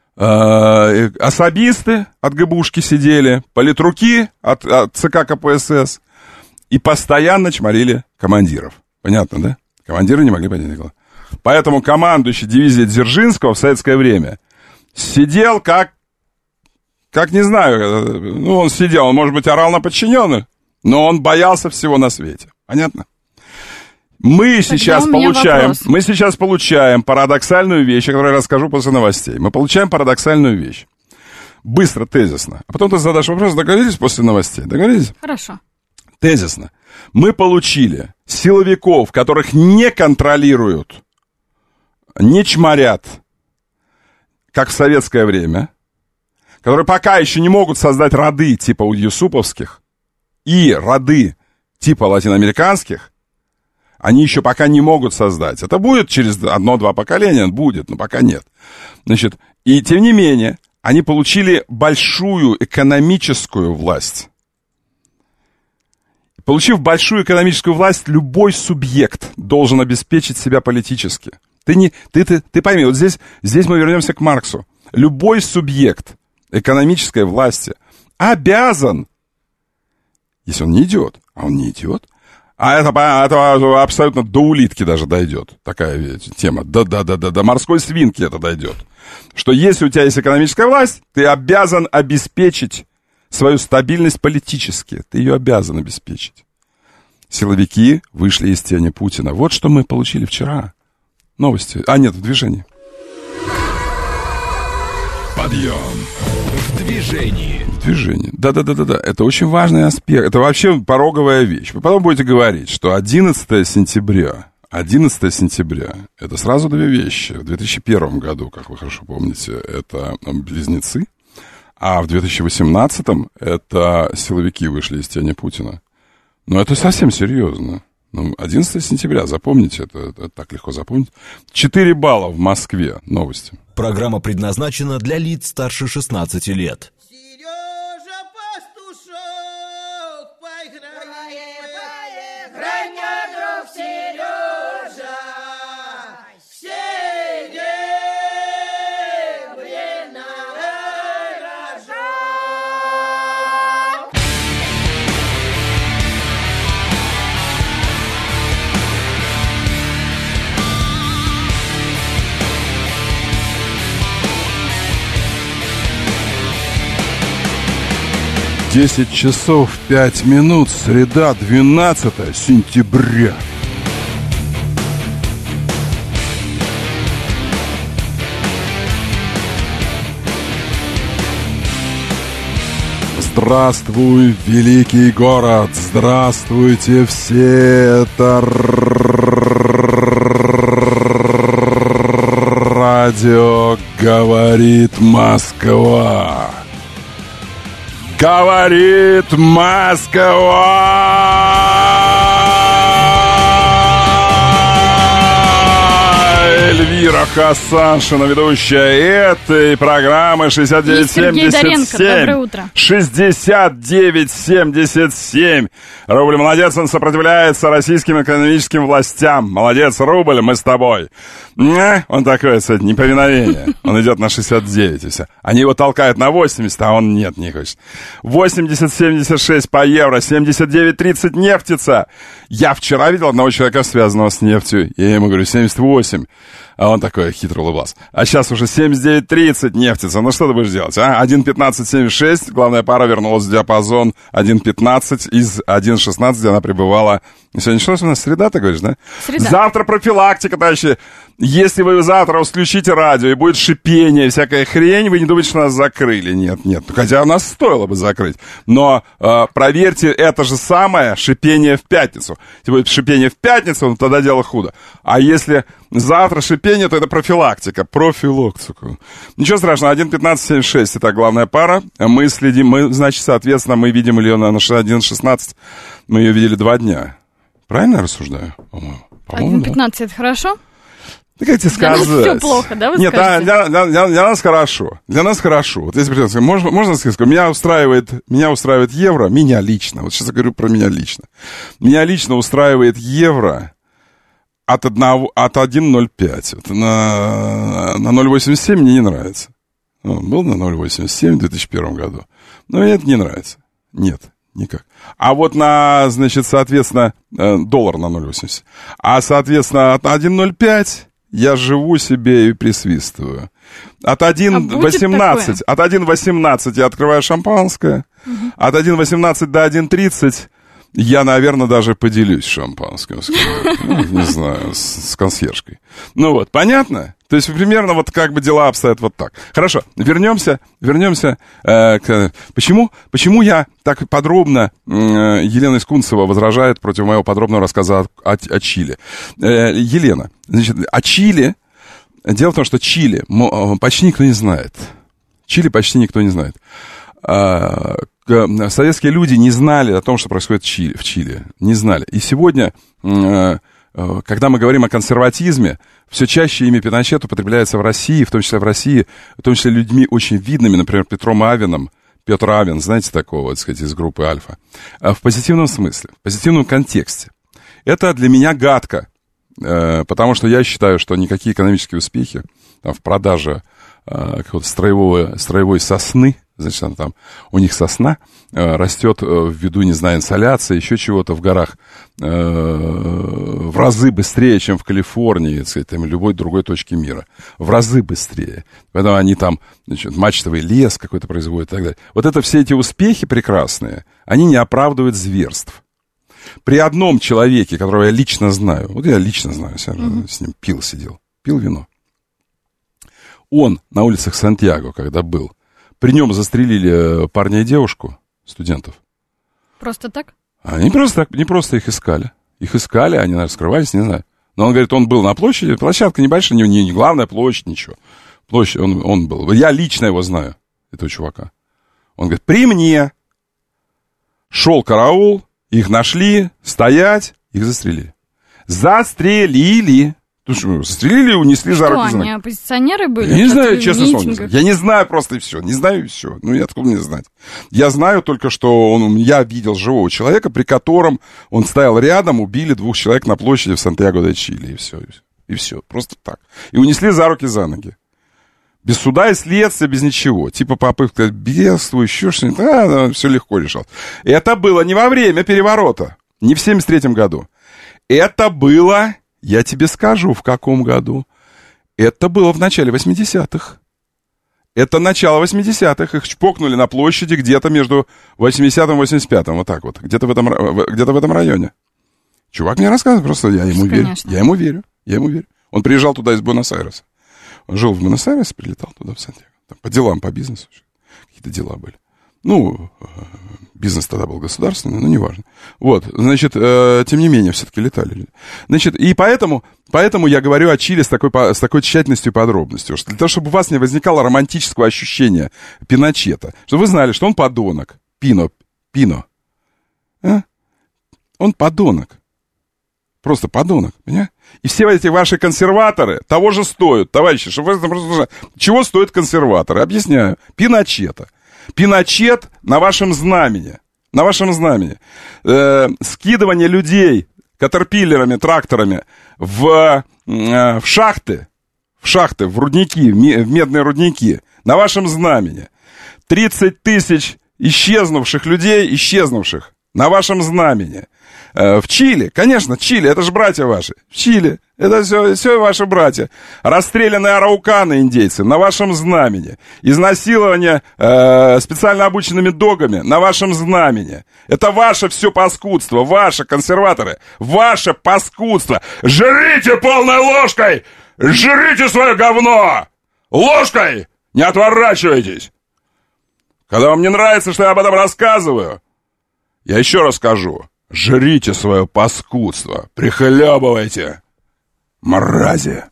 Особисты от ГБУшки сидели, политруки от ЦК КПСС. И постоянно чморили командиров. Понятно, да? Командиры не могли поднять голову. Поэтому командующий дивизией Дзержинского в советское время сидел как не знаю, он сидел, он, может быть, орал на подчиненных, но он боялся всего на свете. Понятно? Мы сейчас получаем парадоксальную вещь, о которой я расскажу после новостей. Мы получаем парадоксальную вещь. Быстро, тезисно. А потом ты задашь вопрос, договорились после новостей? Договорились? Хорошо. Тезисно. Мы получили силовиков, которых не контролируют, не чморят, как в советское время, которые пока еще не могут создать роды типа у юсуповских и роды типа латиноамериканских, они еще пока не могут создать. Это будет через 1-2 поколения, будет, но пока нет. Значит, и тем не менее, они получили большую экономическую власть. Получив большую экономическую власть, любой субъект должен обеспечить себя политически. Ты пойми, вот здесь мы вернемся к Марксу. Любой субъект экономической власти обязан, если он не идет, а он не идет, а это абсолютно до улитки даже дойдет, такая тема, до морской свинки это дойдет, что если у тебя есть экономическая власть, ты обязан обеспечить свою стабильность политически, ты ее обязан обеспечить. Силовики вышли из тени Путина. Вот что мы получили вчера. Новости. В движении. Подъем в движении. В движении. Да. Это очень важный аспект. Это вообще пороговая вещь. Вы потом будете говорить, что 11 сентября, это сразу две вещи. В 2001 году, как вы хорошо помните, это близнецы, а в 2018 это силовики вышли из тени Путина. Но это совсем серьезно. 11 сентября, запомните, это так легко запомнить. 4 балла в Москве. Новости. Программа предназначена для лиц старше 16 лет. Сережа Пастушок, поиграй, Граня, друг Сережа, серебряная рожа. 10 часов 5 минут, среда, 12 сентября. Здравствуй, великий город! Здравствуйте все! Это радио «Говорит Москва». Говорит Москва! Эльвира Хасаншина, ведущая этой программы 6977. 6977. Рубль молодец, он сопротивляется российским экономическим властям. Молодец, рубль, мы с тобой. Он такой, кстати, неповиновение. Он идет на 69 и все. Они его толкают на 80, а он нет, не хочет. 80-76 по евро, 79-30 нефтица. Я вчера видел одного человека, связанного с нефтью. Я ему говорю, 78. А он такой хитро улыбался. А сейчас уже 79-30 нефтица. Ну что ты будешь делать, а? 1.15.76. Главная пара вернулась в диапазон 1.15 из 1.16, где она пребывала. Сегодня что у нас? Среда, ты говоришь, да? Среда. Завтра профилактика, товарищи. Если вы завтра включите радио и будет шипение, всякая хрень, вы не думаете, что нас закрыли. Нет. Хотя нас стоило бы закрыть. Но проверьте, это же самое шипение в пятницу. Если будет шипение в пятницу, ну, тогда дело худо. А если завтра шипение, то это профилактика. Профилактику. Ничего страшного, 1.15.76 это главная пара. Мы следим, значит, соответственно, мы видим ее на 1.16. Мы ее видели 2 дня. Правильно я рассуждаю? По-моему, 1.15 да. Это хорошо? Да как тебе сказать? Для нас все плохо, да, вы Нет, скажете? для нас хорошо. Для нас хорошо. Вот если можно сказать, меня устраивает евро, меня лично. Вот сейчас я говорю про меня лично. Меня лично устраивает евро от 1.05. Вот на 0.87 мне не нравится. Он был на 0.87 в 2001 году. Но мне это не нравится. Нет. Никак. А вот значит, соответственно, доллар на 0.80. А, соответственно, от 1.05 я живу себе и присвистываю. От 1.18 я открываю шампанское. От 1.18 до 1.30 я, наверное, даже поделюсь шампанским. Не знаю, с консьержкой. Ну вот, понятно? То есть примерно вот как бы дела обстоят вот так. Хорошо, вернемся к... Почему я так подробно... Елена Искунцева возражает против моего подробного рассказа о Чили. Елена, значит, о Чили... Дело в том, что Чили почти никто не знает. Чили почти никто не знает. Советские люди не знали о том, что происходит в Чили. Не знали. И сегодня... Когда мы говорим о консерватизме, все чаще имя Пиночет употребляется в России, в том числе людьми очень видными, например, Петром Авином. Петр Авин, знаете такого, так сказать, из группы «Альфа». В позитивном смысле, в позитивном контексте. Это для меня гадко, потому что я считаю, что никакие экономические успехи в продаже какой-то строевой сосны, значит, там у них сосна растет ввиду, не знаю, инсоляции, еще чего-то в горах в разы быстрее, чем в Калифорнии, так сказать, там, любой другой точке мира. В разы быстрее. Поэтому они там, значит, мачтовый лес какой-то производят и так далее. Вот это все эти успехи прекрасные, они не оправдывают зверств. При одном человеке, которого я лично знаю, вот я лично знаю, с ним сидел, пил вино. Он на улицах Сантьяго, когда был, при нем застрелили парня и девушку, студентов. Просто так? Они просто так, не просто их искали. Их искали, они, наверное, скрывались, не знаю. Но он говорит, он был на площади, площадка небольшая, не главная площадь, ничего. Площадь, он был. Я лично его знаю, этого чувака. Он говорит, при мне шел караул, их нашли, стоять, их застрелили. Застрелили. Застрелили и унесли за руки. Что, они оппозиционеры были? Я не знаю, честно слово. Я не знаю просто и все. Не знаю и все. Ну, я откуда мне знать? Я знаю только, что я видел живого человека, при котором он стоял рядом, убили 2 человек на площади в Сантьяго-де-Чили. И все. И все. Просто так. И унесли за руки, за ноги. Без суда и следствия, без ничего. Типа попытка бедствия, еще что-нибудь. Все легко решал. Это было не во время переворота. Не в 73-м году. Это было... Я тебе скажу, в каком году. Это было в начале 80-х. Это начало 80-х. Их чпокнули на площади где-то между 80-м и 85-м. Вот так вот. Где-то в этом районе. Чувак мне рассказывает, просто я ему верю. Я ему верю. Он приезжал туда из Буэнос-Айреса. Он жил в Буэнос-Айресе, прилетал туда, в Сантьяго. По делам, по бизнесу. Какие-то дела были. Ну, бизнес тогда был государственный, но неважно. Вот, значит, тем не менее, все-таки летали люди. Значит, и поэтому я говорю о Чили с такой тщательностью и подробностью. Для того, чтобы у вас не возникало романтического ощущения Пиночета. Чтобы вы знали, что он подонок. Пино. А? Он подонок. Просто подонок, понимаете? И все эти ваши консерваторы того же стоят, товарищи. Чтобы вы просто... Чего стоят консерваторы? Объясняю. Пиночета. Пиночет на вашем знамени. На вашем знамени. Скидывание людей катерпиллерами, тракторами в шахты, в рудники, в медные рудники. На вашем знамени. 30 тысяч исчезнувших людей, на вашем знамени. В Чили, конечно, Чили, это же братья ваши. В Чили, это все ваши братья. Расстрелянные арауканы, индейцы, на вашем знамени. Изнасилование специально обученными догами, на вашем знамени. Это ваше все паскудство, ваше, консерваторы, ваше паскудство. Жрите полной ложкой! Жрите свое говно! Ложкой! Не отворачивайтесь! Когда вам не нравится, что я об этом рассказываю, я еще раз скажу. Жрите свое паскудство, прихлебывайте, мрази.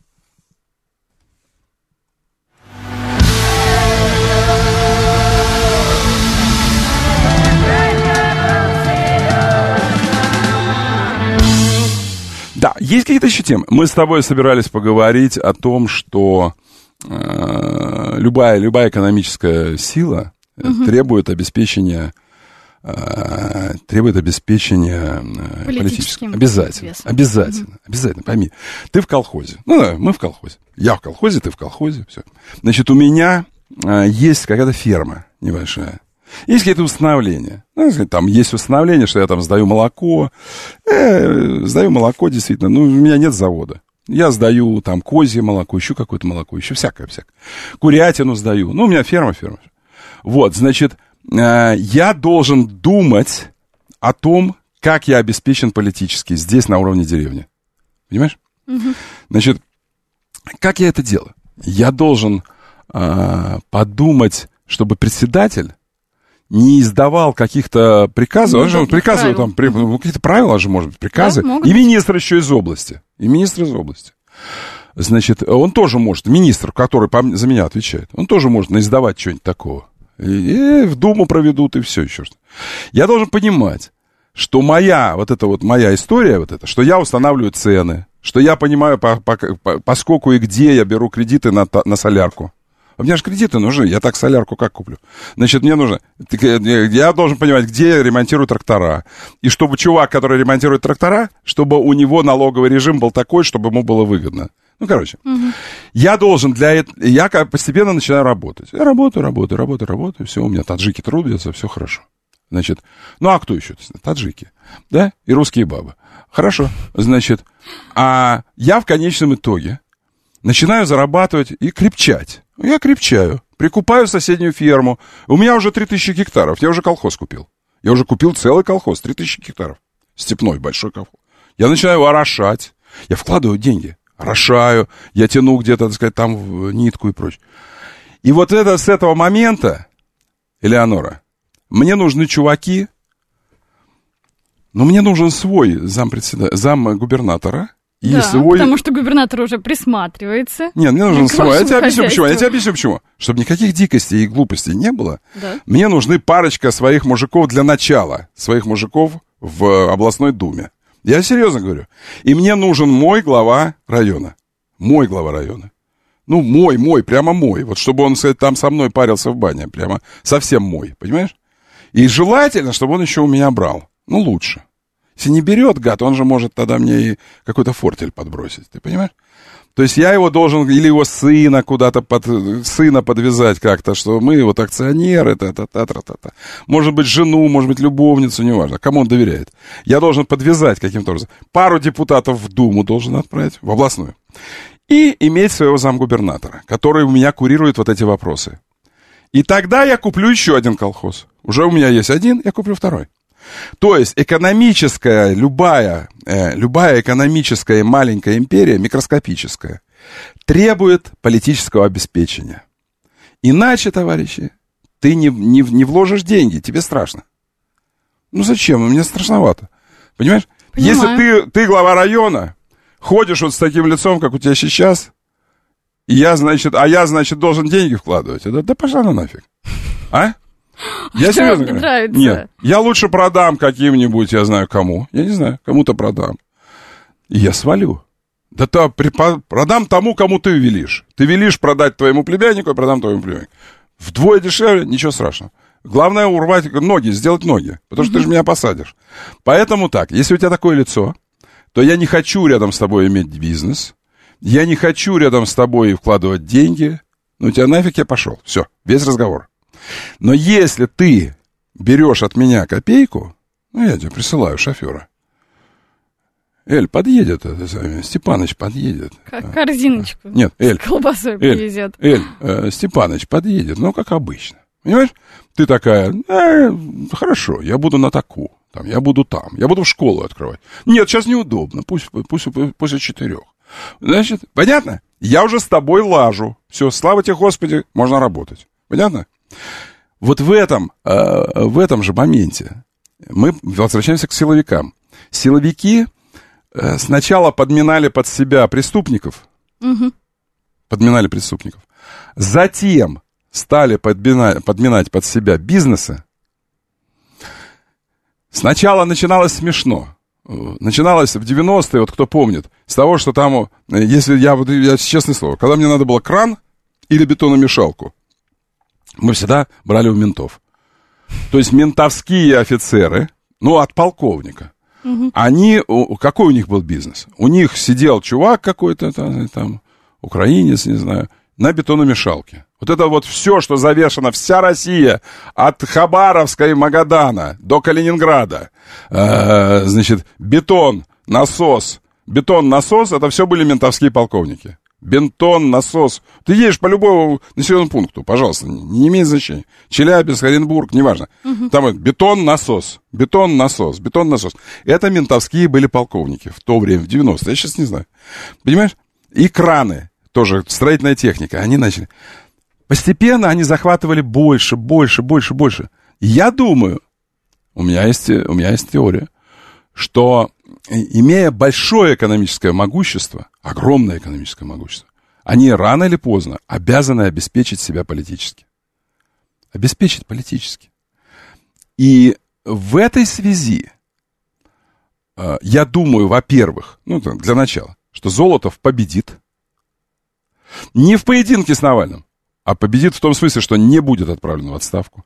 Да, есть какие-то еще темы. Мы с тобой собирались поговорить о том, что любая экономическая сила требует обеспечения политическим. Обязательно, пойми. Ты в колхозе. Ну да, мы в колхозе. Я в колхозе, ты в колхозе. Все. Значит, у меня есть какая-то ферма небольшая. Есть какие-то установления. Ну, там есть установление, что я там сдаю молоко. Сдаю молоко, действительно. Ну, у меня нет завода. Я сдаю там козье молоко, еще какое-то молоко, еще всякое. Курятину сдаю. Ну, у меня ферма. Вот, значит... Я должен думать о том, как я обеспечен политически здесь, на уровне деревни. Понимаешь? Значит, как я это делаю? Я должен подумать, чтобы председатель не издавал каких-то приказов. Он же приказывает там, какие-то правила же, может быть, приказы. Да, и министр еще из области. Значит, он тоже может, министр, который за меня отвечает, он тоже может издавать что-нибудь такого. И в Думу проведут, и все еще что. Я должен понимать, что моя история, что я устанавливаю цены, что я понимаю, поскольку и где я беру кредиты на солярку. У меня же кредиты нужны, я так солярку как куплю? Значит, мне нужно... Я должен понимать, где я ремонтирую трактора. И чтобы чувак, который ремонтирует трактора, чтобы у него налоговый режим был такой, чтобы ему было выгодно. Ну, короче, я должен я постепенно начинаю работать. Я работаю, все, у меня таджики трудятся, все хорошо. Значит, ну, а кто еще? Таджики, да, и русские бабы. Хорошо, значит, а я в конечном итоге начинаю зарабатывать и крепчать. Я крепчаю, прикупаю соседнюю ферму. У меня уже 3000 гектаров, я уже колхоз купил. Я уже купил целый колхоз, 3000 гектаров. Степной большой колхоз. Я начинаю орошать, я вкладываю деньги. орошаю, я тяну где-то, так сказать, там в нитку и прочее. И вот это с этого момента, Элеонора, мне нужны чуваки, но мне нужен свой зам-губернатора. Да, свой... потому что губернатор уже присматривается. Нет, мне нужен свой. Я тебе объясню почему. Чтобы никаких дикостей и глупостей не было, да. Мне нужны парочка своих мужиков для начала. Своих мужиков в областной думе. Я серьезно говорю. И мне нужен мой глава района. Мой глава района. Ну, мой, прямо мой. Вот чтобы он, сказать, там со мной парился в бане. Прямо совсем мой, понимаешь? И желательно, чтобы он еще у меня брал. Ну, лучше. Если не берет, гад, он же может тогда мне и какой-то фортель подбросить. Ты понимаешь? То есть я его должен, или его сына куда-то, сына подвязать как-то, что мы вот акционеры, та-та-та-та-та. Может быть, жену, может быть, любовницу, неважно. Кому он доверяет. Я должен подвязать каким-то образом. Пару депутатов в Думу должен отправить, в областную. И иметь своего замгубернатора, который у меня курирует вот эти вопросы. И тогда я куплю еще один колхоз. Уже у меня есть один, я куплю второй. То есть экономическая, любая экономическая маленькая империя, микроскопическая, требует политического обеспечения. Иначе, товарищи, ты не вложишь деньги, тебе страшно. Ну зачем? Мне страшновато. Понимаешь? Понимаю. Если ты глава района, ходишь вот с таким лицом, как у тебя сейчас, и я, значит, должен деньги вкладывать. Да пошла на нафиг. А? Я серьезно говорю. Нравится? Нет, я лучше продам каким-нибудь, я знаю кому. Я не знаю, кому-то продам. И я свалю. Да то продам тому, кому ты велишь. Ты велишь продать твоему племяннику, я продам твоему племяннику. Вдвое дешевле, ничего страшного. Главное урвать ноги, сделать ноги. Потому что ты же меня посадишь. Поэтому так, если у тебя такое лицо, то я не хочу рядом с тобой иметь бизнес. Я не хочу рядом с тобой вкладывать деньги. Ну, тебя нафиг я пошел. Все, весь разговор. Но если ты берешь от меня копейку, ну, я тебе присылаю шофера. Эль, подъедет, Степаныч подъедет. Как корзиночку. Нет, Эль. С колбасой привезет. Степаныч подъедет, ну, как обычно. Понимаешь? Ты такая, хорошо, я буду на таку. Там, я буду в школу открывать. Нет, сейчас неудобно, пусть после 4. Значит, понятно? Я уже с тобой лажу. Все, слава тебе, Господи, можно работать. Понятно? Вот в этом же моменте мы возвращаемся к силовикам. Силовики сначала подминали под себя преступников, затем стали подминать под себя бизнесы. Сначала начиналось смешно. Начиналось в 90-е, вот кто помнит, с того, что там, если я честное слово, когда мне надо было кран или бетономешалку, мы всегда брали у ментов. То есть ментовские офицеры, ну, от полковника, они, какой у них был бизнес? У них сидел чувак какой-то там, украинец, не знаю, на бетономешалке. Вот это вот все, что завешено, вся Россия, от Хабаровска и Магадана до Калининграда, значит, бетон, насос, это все были ментовские полковники. Бетон, насос. Ты едешь по любому населенному пункту, пожалуйста, не имеет значения. Челябинск, Оренбург, неважно. Там вот бетон, насос. Это ментовские были полковники в то время, в 90-е. Я сейчас не знаю. Понимаешь? И краны, тоже строительная техника, они начали. Постепенно они захватывали больше. Я думаю, у меня есть теория, что, имея большое экономическое могущество, огромное экономическое могущество, они рано или поздно обязаны обеспечить себя политически. И в этой связи, я думаю, во-первых, ну, для начала, что Золотов победит. Не в поединке с Навальным, а победит в том смысле, что не будет отправлен в отставку.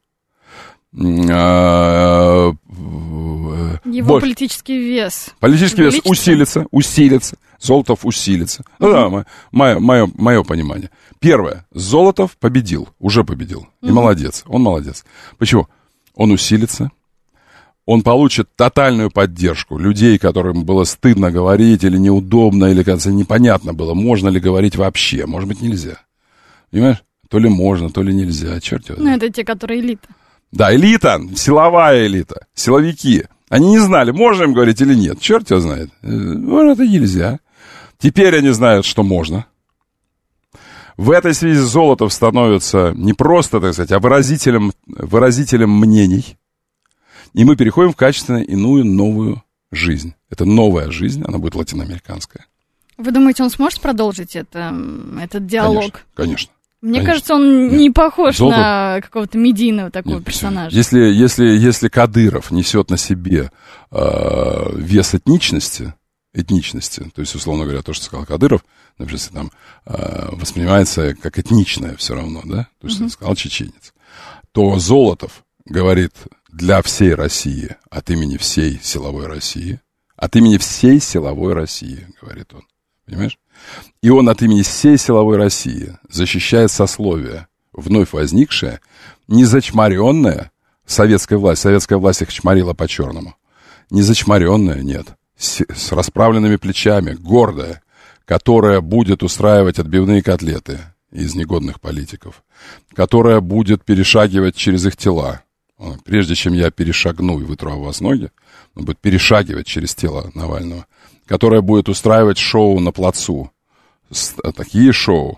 Его политический вес. Политический вес усилится. Золотов усилится. Ну да, мое понимание. Первое. Золотов уже победил. И молодец. Он молодец. Почему? Он усилится. Он получит тотальную поддержку людей, которым было стыдно говорить, или неудобно, или, кажется, непонятно было, можно ли говорить вообще. Может быть, нельзя. Понимаешь? То ли можно, то ли нельзя. Черт его знает. Ну, это те, которые элита. Да, элита, силовая элита, силовики. Они не знали, можно им говорить или нет. Черт его знает. Может, это нельзя. Теперь они знают, что можно. В этой связи Золотов становится не просто, так сказать, а выразителем мнений. И мы переходим в качественно иную новую жизнь. Это новая жизнь, она будет латиноамериканская. Вы думаете, он сможет продолжить этот диалог? Конечно. Мне кажется, он не похож на какого-то медийного такого персонажа. Если Кадыров несет на себе вес этничности, то есть, условно говоря, то, что сказал Кадыров, например, если там воспринимается как этничное все равно, да, то, что сказал чеченец, то Золотов говорит для всей России, от имени всей силовой России, говорит он, понимаешь? И он от имени всей силовой России защищает сословие, вновь возникшее, не зачморенное советской властью. Советская власть их чморила по-черному. Не зачморенное, нет. С расправленными плечами, гордое, которое будет устраивать отбивные котлеты из негодных политиков, которое будет перешагивать через их тела. Прежде чем я перешагну и вытру у вас ноги, он будет перешагивать через тело Навального, которое будет устраивать шоу на плацу. Такие шоу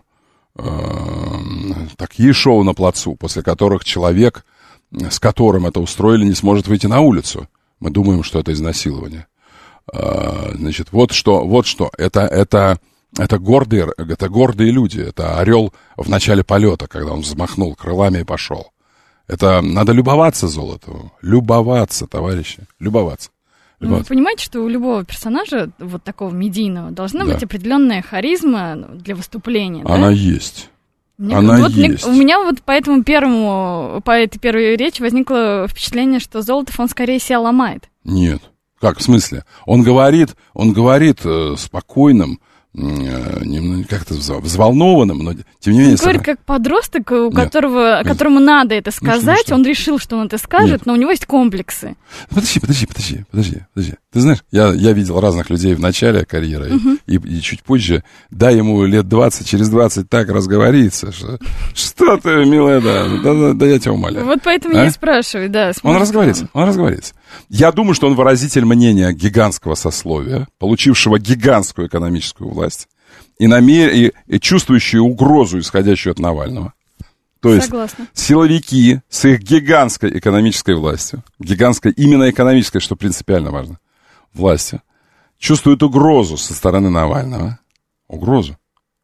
на плацу, после которых человек, с которым это устроили, не сможет выйти на улицу. Мы думаем, что это изнасилование. Значит, вот что. Это гордые люди. Это орел в начале полета, когда он взмахнул крылами и пошел. Это надо любоваться Золотовым. Любоваться, товарищи. Любоваться. Вы понимаете, что у любого персонажа, вот такого медийного, должна быть определенная харизма для выступления, да? Она есть. У меня вот по этой первой речи возникло впечатление, что Золотов, он скорее себя ломает. Нет. Как, в смысле? Он говорит спокойным, как-то взволнованным, но тем не менее... Он говорит, как подросток, которому надо это сказать, он решил, что он это скажет, но у него есть комплексы. Подожди. Ты знаешь, я видел разных людей в начале карьеры и чуть позже, дай ему лет 20, через 20 так разговорится, что ты, милая, да я тебя умоляю. Вот поэтому я и спрашиваю, да. Он разговорится. Я думаю, что он выразитель мнения гигантского сословия, получившего гигантскую экономическую власть и чувствующие угрозу, исходящую от Навального. То есть силовики с их гигантской экономической властью, гигантской именно экономической, что принципиально важно, властью, чувствуют угрозу со стороны Навального. Угрозу.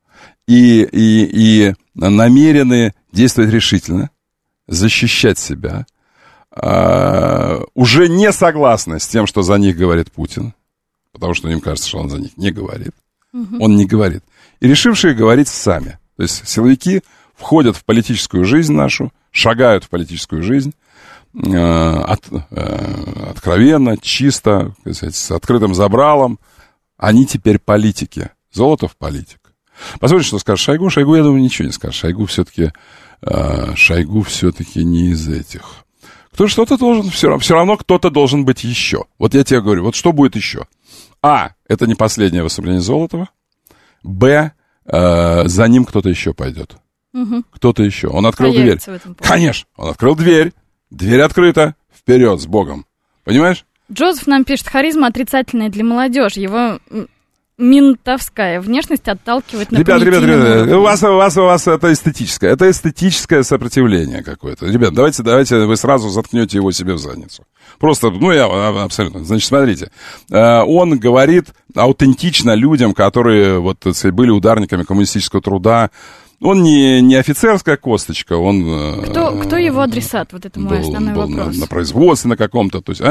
И намерены действовать решительно, защищать себя, уже не согласны с тем, что за них говорит Путин, потому что им кажется, что он за них не говорит. Он не говорит. И решившие говорить сами. То есть силовики входят в политическую жизнь нашу, шагают в политическую жизнь откровенно, чисто, так сказать, с открытым забралом. Они теперь политики. Золотов политик. Посмотрите, что скажет Шойгу. Шойгу, я думаю, ничего не скажет. Шойгу все-таки не из этих. Что-то должен, все равно кто-то должен быть еще. Вот я тебе говорю, вот что будет еще? А, это не последнее выступление Золотова. Б, за ним кто-то еще пойдет. Кто-то еще. Он открыл дверь. Конечно, он открыл дверь. Дверь открыта. Вперед, с Богом. Понимаешь? Джозеф нам пишет, харизма отрицательная для молодежи. Его ментовская внешность отталкивает на Ребят, у вас это эстетическое. Это эстетическое сопротивление какое-то. Ребят, давайте вы сразу заткнете его себе в задницу. Просто, я абсолютно. Значит, смотрите. Он говорит аутентично людям, которые были ударниками коммунистического труда. Он не офицерская косточка, он... Кто его адресат? Вот это мой основной вопрос. На производстве на каком-то, то есть,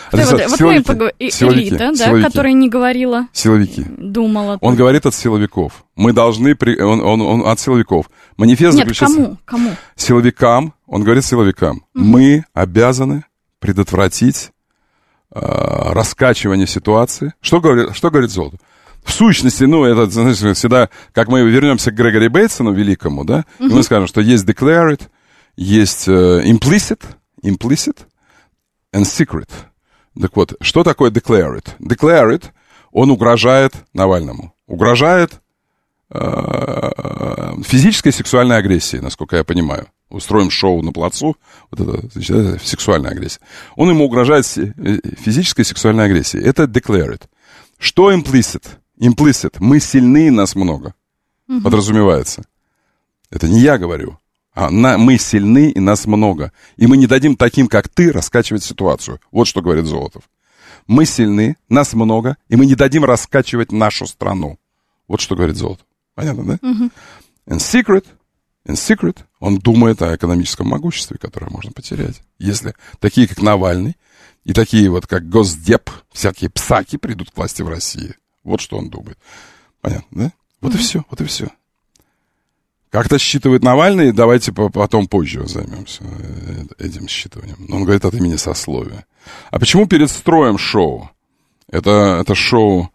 элита, да, которая не говорила. Силовики. Думала. Он говорит от силовиков. Мы должны... Он от силовиков. Манифест заключается... Кому? Силовикам. Он говорит силовикам. Мы обязаны предотвратить раскачивание ситуации. Что говорит Золотов? В сущности, это, знаете, всегда, как мы вернемся к Грегори Бейтсону великому, да, и мы скажем, что есть declared, есть implicit and secret. Так вот, что такое declared? Declared, он угрожает Навальному. Угрожает физической и сексуальной агрессией, насколько я понимаю. Устроим шоу на плацу, это сексуальная агрессия. Он ему угрожает физической и сексуальной агрессией. Это declared. Что implicit? Implicit. Мы сильны, нас много. Подразумевается. Это не я говорю. А мы сильны, и нас много. И мы не дадим таким, как ты, раскачивать ситуацию. Вот что говорит Золотов. Мы сильны, нас много, и мы не дадим раскачивать нашу страну. Вот что говорит Золотов. Понятно, да? In secret, он думает о экономическом могуществе, которое можно потерять. Если такие, как Навальный, и такие вот, как Госдеп, всякие псаки придут к власти в России. Вот что он думает. Понятно, да? Вот и все, вот и все. Как-то считывает Навальный, давайте потом позже займемся этим считыванием. Но он говорит от имени сословия. А почему перед строем шоу? Это шоу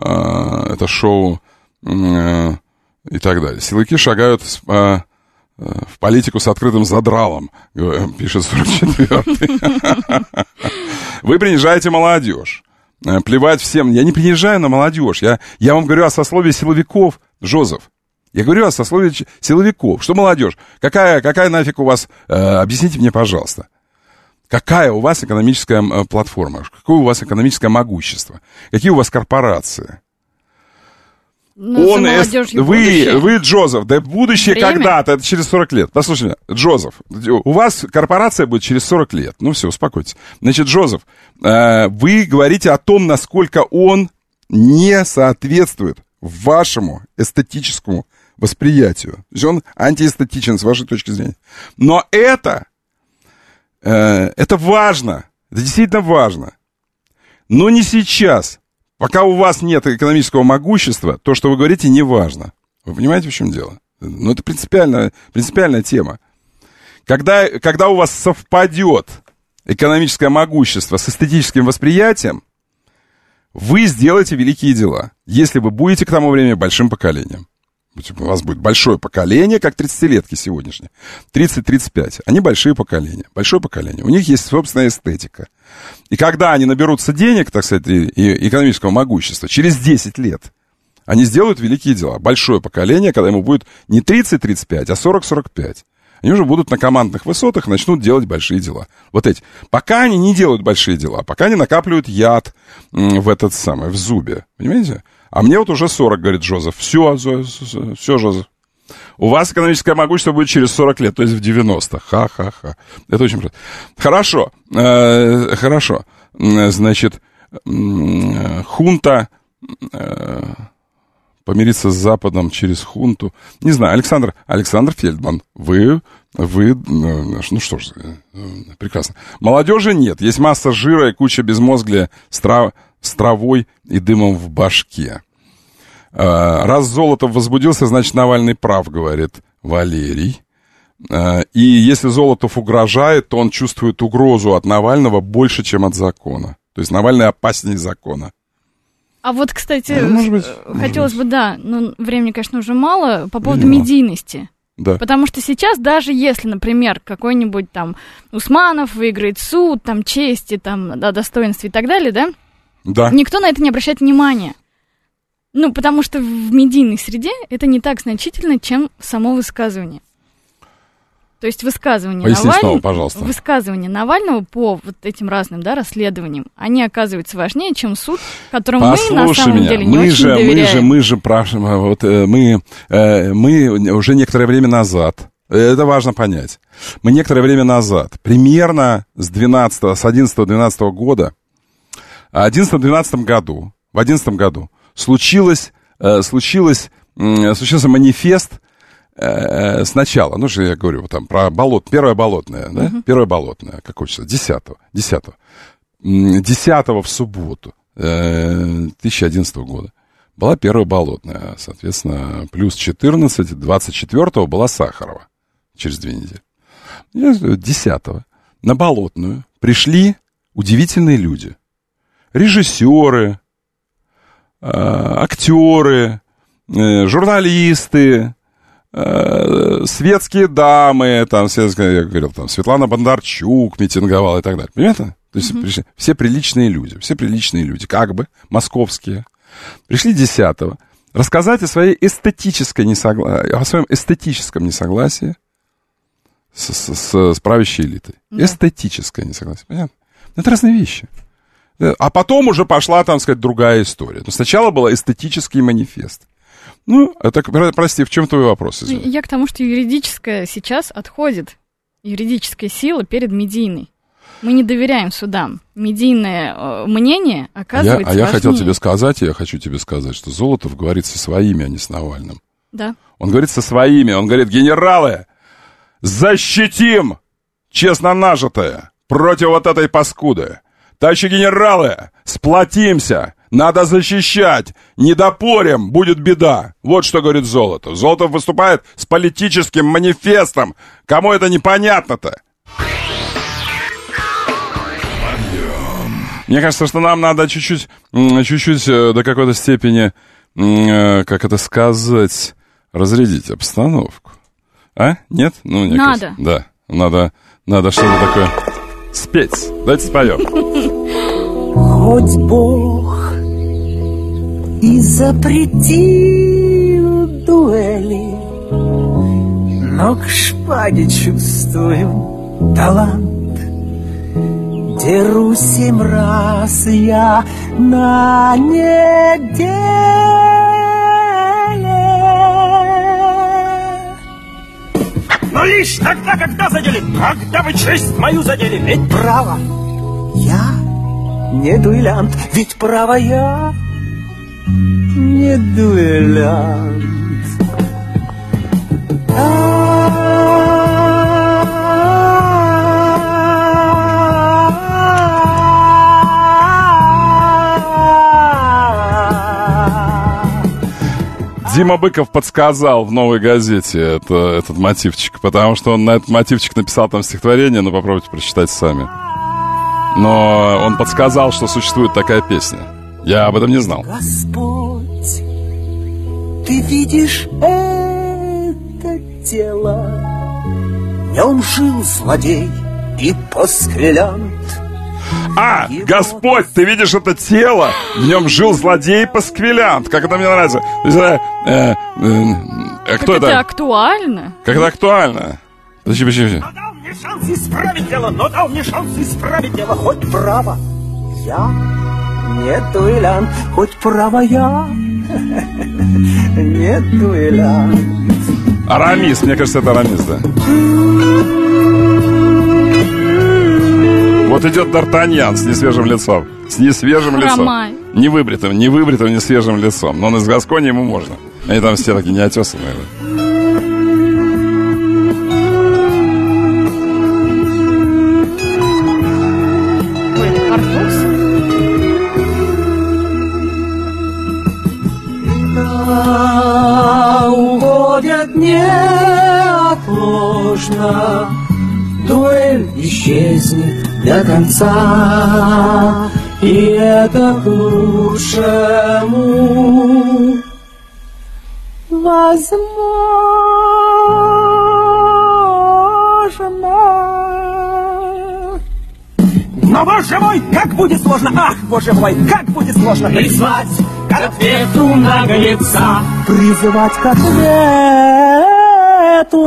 и так далее. Силовики шагают в политику с открытым задралом, пишет 44-й. Вы принижаете молодежь. Плевать всем. Я не принижаю на молодежь. Я вам говорю о сословии силовиков, Жозеф. Я говорю о сословии силовиков. Что молодежь? Какая нафиг у вас... объясните мне, пожалуйста. Какая у вас экономическая платформа? Какое у вас экономическое могущество? Какие у вас корпорации? Вы, Джозеф, да будущее время? Когда-то, это через 40 лет. Послушайте меня, Джозеф, у вас корпорация будет через 40 лет. Ну все, успокойтесь. Значит, Джозеф, вы говорите о том, насколько он не соответствует вашему эстетическому восприятию. То есть он антиэстетичен с вашей точки зрения. Но это важно. Это действительно важно. Но не сейчас. Пока у вас нет экономического могущества, то, что вы говорите, не важно. Вы понимаете, в чем дело? Ну, это принципиальная тема. Когда у вас совпадет экономическое могущество с эстетическим восприятием, вы сделаете великие дела, если вы будете к тому времени большим поколением. У вас будет большое поколение, как 30-летки сегодняшние. 30-35. Они большие поколения. Большое поколение. У них есть собственная эстетика. И когда они наберутся денег, так сказать, и экономического могущества, через 10 лет они сделают великие дела. Большое поколение, когда ему будет не 30-35, а 40-45. Они уже будут на командных высотах, начнут делать большие дела. Вот эти. Пока они не делают большие дела, пока они накапливают яд в зубе. Понимаете? А мне вот уже 40, говорит Жозеф. Все, Жозеф. У вас экономическое могущество будет через 40 лет, то есть в 90-х. Ха-ха-ха. Это очень просто. Хорошо. Значит, хунта... помириться с Западом через хунту. Не знаю, Александр Фельдман, вы, ну что ж, прекрасно. Молодежи нет, есть масса жира и куча безмозглия с травой и дымом в башке. Раз Золотов возбудился, значит, Навальный прав, говорит Валерий. И если Золотов угрожает, то он чувствует угрозу от Навального больше, чем от закона. То есть Навальный опаснее закона. А вот, кстати, хотелось бы, но времени, конечно, уже мало, по поводу медийности. Да. Потому что сейчас, даже если, например, какой-нибудь там Усманов выиграет суд, там, чести, там, достоинстве и так далее, да? Никто на это не обращает внимания. Ну, потому что в медийной среде это не так значительно, чем само высказывание. То есть высказывания Навального по вот этим разным расследованиям, они оказываются важнее, чем суд, которому мы на самом деле не очень доверяем. Мы уже некоторое время назад, это важно понять, мы некоторое время назад, примерно с 11-12 года, в 11 году случился манифест. Сначала, ну же я говорю там про первое болотное, да? Первое болотное, какое число? 10-го в субботу 2011 года была первая болотная, соответственно, плюс 14, 24-го была Сахарова через 2 недели. 10-го на болотную пришли удивительные люди. Режиссеры, актеры, журналисты, светские дамы, там, я говорил, там, Светлана Бондарчук митинговала и так далее. Понимаете? То есть пришли все приличные люди, как бы, московские. Пришли 10-го рассказать о своем эстетическом несогласии с правящей элитой. Эстетическое несогласие. Понятно? Это разные вещи. А потом уже пошла, там сказать, другая история. Но сначала был эстетический манифест. Ну, это, прости, в чем твой вопрос? Извини. Я к тому, что юридическая сейчас отходит. Юридическая сила перед медийной. Мы не доверяем судам. Медийное мнение оказывается важнее. Я хотел тебе сказать, я хочу тебе сказать, что Золотов говорит со своими, а не с Навальным. Да. Он говорит со своими, он говорит: генералы, защитим честно нажитое против вот этой паскуды. Товарищи генералы, сплотимся, надо защищать, не допорим, будет беда. Вот что говорит Золотов. Золотов выступает с политическим манифестом. Кому это непонятно-то? Мне кажется, что нам надо чуть-чуть до какой-то степени, как это сказать, разрядить обстановку. А? Нет? Ну, мне надо. Кажется, да, надо что-то такое спеть. Давайте споем. Хоть Бог и запретил дуэли, но к шпаге чувствую талант. Дерусь 7 раз я на неделе. Но лишь тогда, когда задели, когда вы честь мою задели, ведь право я не дуэлянт, ведь право я не дуэлянт. Дима Быков подсказал в «Новой газете» этот мотивчик, потому что он на этот мотивчик написал там стихотворение, но попробуйте прочитать сами. Но он подсказал, что существует такая песня. Я об этом не знал. Господь, ты видишь это тело, в нем жил злодей и пасквилянт. А, Господь, ты видишь это тело, в нем жил злодей пасквилянт. Как это мне нравится. Кто это? Это актуально. Как это актуально? Подожди. Но дал мне шанс исправить дело, хоть право я не дуэлянт, хоть право я не дуэлянт. Арамис, мне кажется, это Арамис, да. Вот идет Д'Артаньян с несвежим лицом. С несвежим лицом. Невыбритым, несвежим лицом. Но он из Гаскони, ему можно. Они там все такие неотесанные. Уходят неотложно, дуэль исчезнет до конца, и это к лучшему. Возможно. Но, боже мой, как будет сложно, ах, боже мой, как будет сложно призвать к ответу наглеца, призывать к ответу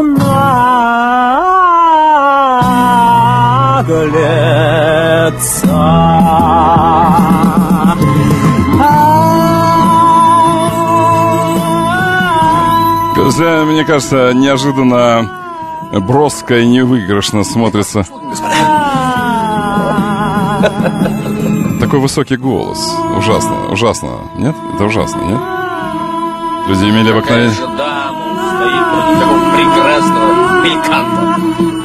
наглеца. Мне кажется, неожиданно броско и невыигрышно смотрится. Такой высокий голос. Ужасно. Нет? Это ужасно, нет? Люди имели обыкновение. Стоит против такого прекрасного бельканта.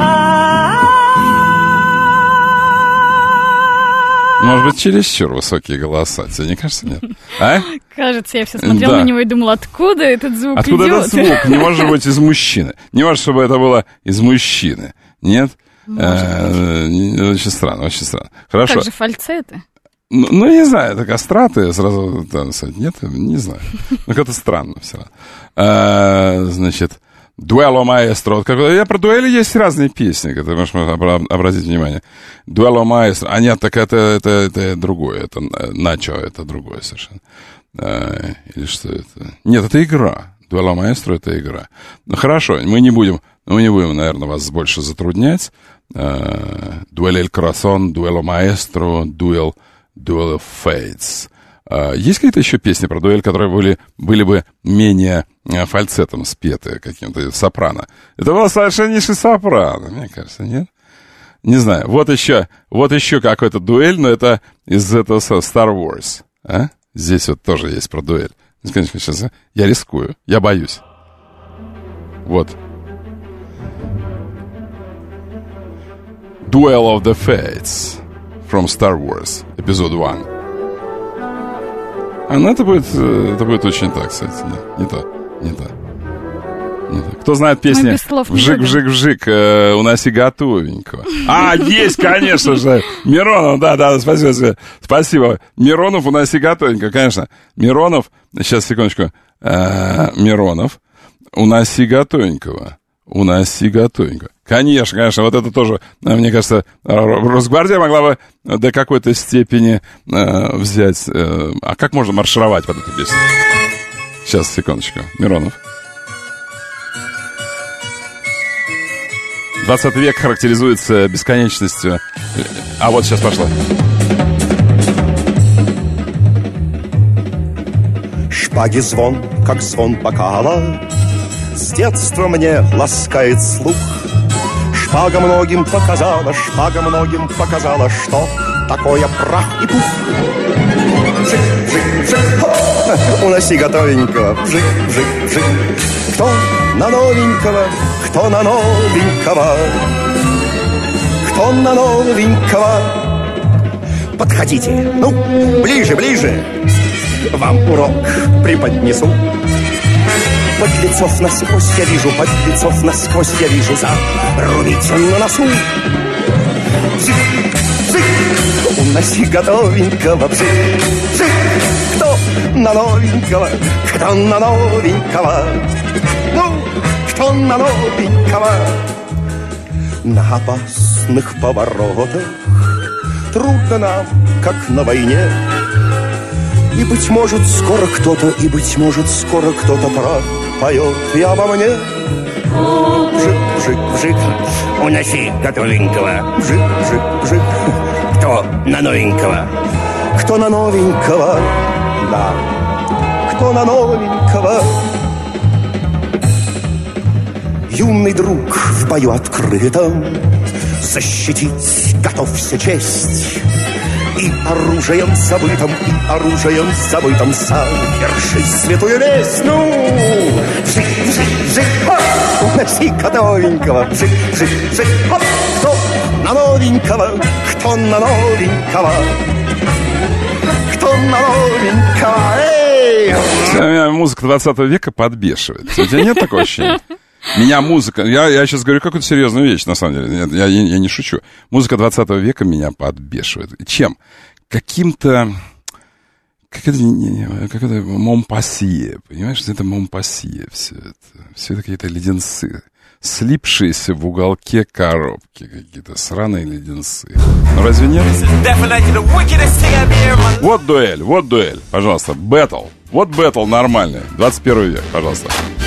Может быть, чересчур высокие голоса. Тебе не кажется, нет? А? Кажется, я все смотрела на него и думала, откуда этот звук идет? Откуда этот звук? Не может быть из мужчины. Не может, чтобы это было из мужчины. Нет? Очень странно. Хорошо. Как же фальцеты? Ну, не знаю, это кастраты сразу... Нет, не знаю. Ну, как-то странно все равно. Значит... Дуэло маэстро. Я про дуэли есть разные песни, которые можно обратить внимание. Дуэло маэстро. А нет, так это другое. Это начо, это другое совершенно. Или что это? Нет, это игра. Дуэло маэстро — это игра. Ну, хорошо, мы не будем, наверное, вас больше затруднять. Дуэль эль корасон, дуэло маэстро, дуэль Duel of Fates. Есть какие-то еще песни про дуэль, которые были бы менее фальцетом спеты, каким-то сопрано? Это было совершеннейший сопрано, мне кажется, нет? Не знаю. Вот еще какой-то дуэль, но это из этого Star Wars. А? Здесь вот тоже есть про дуэль. Конечно, сейчас я рискую, я боюсь. Вот. Duel of the Fates from Star Wars, эпизод 1. Это будет очень так, кстати. Не то. Кто знает песни «Вжик-вжик-вжик», «Уноси готовенького». Есть, конечно же. Миронов, да, спасибо. Миронов, «Уноси готовенького», конечно. Миронов, сейчас, секундочку. Миронов, «Уноси готовенького». Конечно, вот это тоже, мне кажется, Росгвардия могла бы до какой-то степени взять. А как можно маршировать под эту песню? Сейчас, секундочку. Миронов. 20 век характеризуется бесконечностью. А вот сейчас пошла. Шпаги звон, как звон бокала, с детства мне ласкает слух. Шпага многим показала, что такое прах и пух. Вжик, вжик, вжик, хоп, уноси готовенького. Вжик, вжик, вжик. Кто на новенького, кто на новенького, кто на новенького. Подходите, ну, ближе, ближе, вам урок преподнесу. Подлецов насквозь я вижу, зарубите на носу. Бзик, бзик, уноси готовенького, бзик, бзик. Кто на новенького, кто на новенького, ну, кто на новенького. На опасных поворотах трудно нам, как на войне. И, быть может, скоро кто-то пропоет и обо мне. Вжик, вжик, вжик, уноси готовенького. Вжик, вжик, вжик. Кто на новенького? Кто на новенького? Да, кто на новенького? Юный друг в бою открытом защитить готовься честь. И оружием забытым соверши святую месть. Ну, вжик, вжик, вжик, хоп, уноси готовенького. Вжик, вжик, вжик, хоп, кто на новенького, кто на новенького, кто на новенького, эй! Меня музыка 20 века подбешивает. У тебя нет такого ощущения? Меня музыка... Я сейчас говорю какую-то серьезную вещь, на самом деле. Я не шучу. Музыка 20 века меня подбешивает. Чем? Каким-то... Как это Монпассье. Понимаешь, это Монпассье все это. Все это какие-то леденцы. Слипшиеся в уголке коробки. Какие-то сраные леденцы. Ну, разве нет? Вот дуэль. Пожалуйста, бэтл. Вот бэтл нормальный. 21 век, пожалуйста.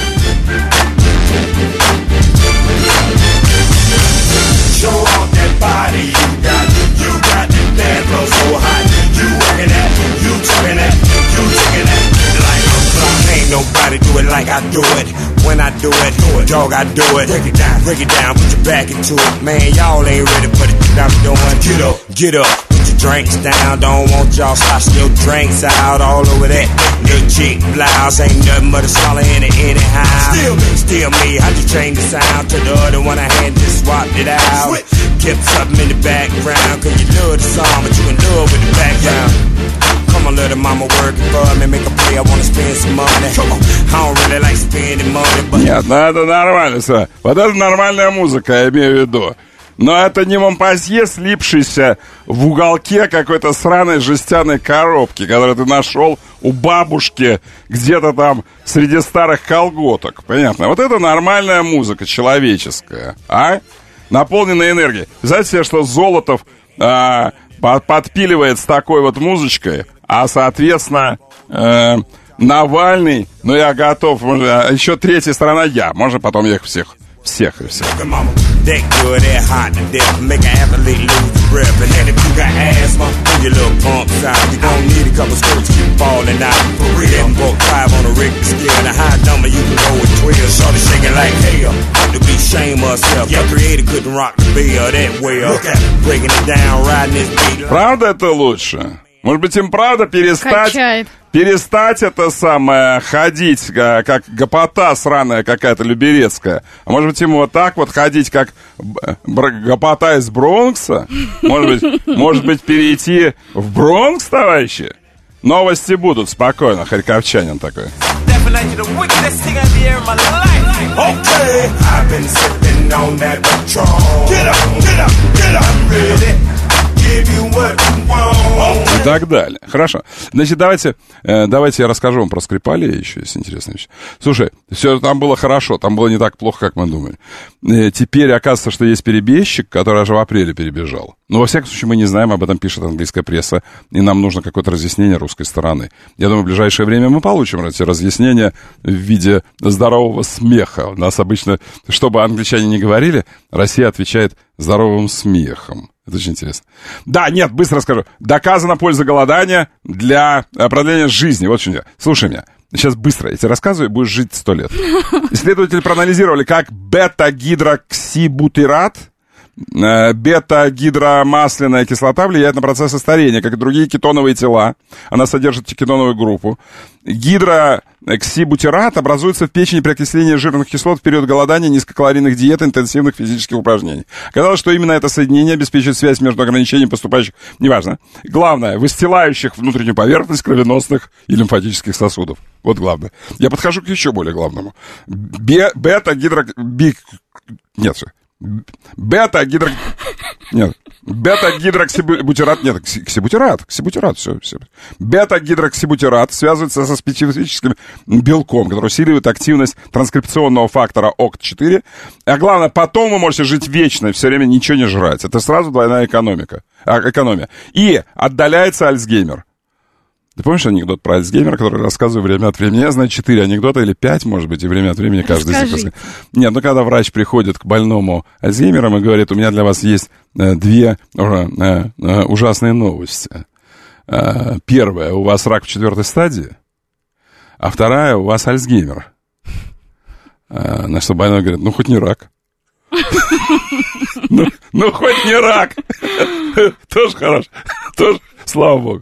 Show off that body you got that dance floor so hot. You working that, you talking that, you taking that like a clock. Ain't nobody do it like I do it. When I do it, dog, I do it. Break it down, put your back into it. Man, y'all ain't ready for the shit I'm doing. Get up, put your drinks down. Don't want y'all sloshing your drinks out all over that. Your chick blouse ain't nothing but a solid in it anyhow. Still me, I just changed the sound to the other one I had, just swapped it out. Kept something in the background, cause you love the song, but you in love with the background. Come on, little mama, working for me, make a play, I wanna spend some money. I don't really like spending money, but... Нет, ну это нормально, все. Вот это нормальная музыка, я имею в виду. Но это не Монпассье, слипшийся в уголке какой-то сраной жестяной коробки, которую ты нашел у бабушки где-то там среди старых колготок. Понятно? Вот это нормальная музыка, человеческая, а? Наполненная энергией. Знаете себе, что Золотов подпиливает с такой вот музычкой, а, соответственно, Навальный, ну, я готов, еще третья сторона я. Можно потом их всех. That good, that hot, that make an athlete lose the breath. And then if you got asthma, your little pump sound. You gon' need a couple skirts to keep falling out. For real, I'm book 5 on a Richter scale. And a high number you can go with 12. Shorty shaking like hell. Ought to be shame herself. Your creator couldn't rock the bell that well. Look at it, breaking it down, riding this beat. Правда это лучше? Может быть, им правда перестать это самое ходить, как гопота сраная какая-то люберецкая. А может быть, ему вот так вот ходить, как гопота из Бронкса? Может быть, перейти в Бронкс, товарищи? Новости будут, спокойно, харьковчанин такой. Okay, I've been sipping on that Patron. Get up, get up, get up. I'm ready. И так далее. Хорошо. Значит, давайте я расскажу вам про Скрипалей еще, есть интересная вещь. Слушай, все там было хорошо, там было не так плохо, как мы думали. Теперь оказывается, что есть перебежчик, который аж в апреле перебежал. Но, во всяком случае, мы не знаем, об этом пишет английская пресса, и нам нужно какое-то разъяснение русской стороны. Я думаю, в ближайшее время мы получим эти разъяснения в виде здорового смеха. У нас обычно, чтобы англичане не говорили, Россия отвечает здоровым смехом. Это очень интересно. Да, нет, быстро скажу. Доказана польза голодания для продления жизни. Вот что я. Слушай меня. Сейчас быстро я тебе рассказываю, будешь жить 100 лет. Исследователи проанализировали, как бета-гидроксибутират, бета-гидромасляная кислота влияет на процессы старения, как и другие кетоновые тела. Она содержит кетоновую группу. Гидроксибутират образуется в печени при окислении жирных кислот в период голодания, низкокалорийных диет и интенсивных физических упражнений. Оказалось, что именно это соединение обеспечивает связь между ограничением поступающих, неважно, главное, выстилающих внутреннюю поверхность кровеносных и лимфатических сосудов. Вот главное. Я подхожу к еще более главному. Бета-гидроксибутират, ксибутират, все. Бета-гидроксибутират связывается со специфическим белком, который усиливает активность транскрипционного фактора ОКТ4. А главное, потом вы можете жить вечно и все время ничего не жрать. Это сразу двойная экономия. И отдаляется Альцгеймер. Ты помнишь анекдот про Альцгеймера, который рассказываю время от времени? Я знаю 4 анекдота или 5, может быть, и время от времени каждый из них. Нет, когда врач приходит к больному Альцгеймером и говорит, у меня для вас есть 2 ужасные новости. Первая, у вас рак в 4-й стадии, а вторая, у вас Альцгеймер. На что больной говорит, хоть не рак. Хоть не рак. Тоже хорошо. Тоже, слава богу.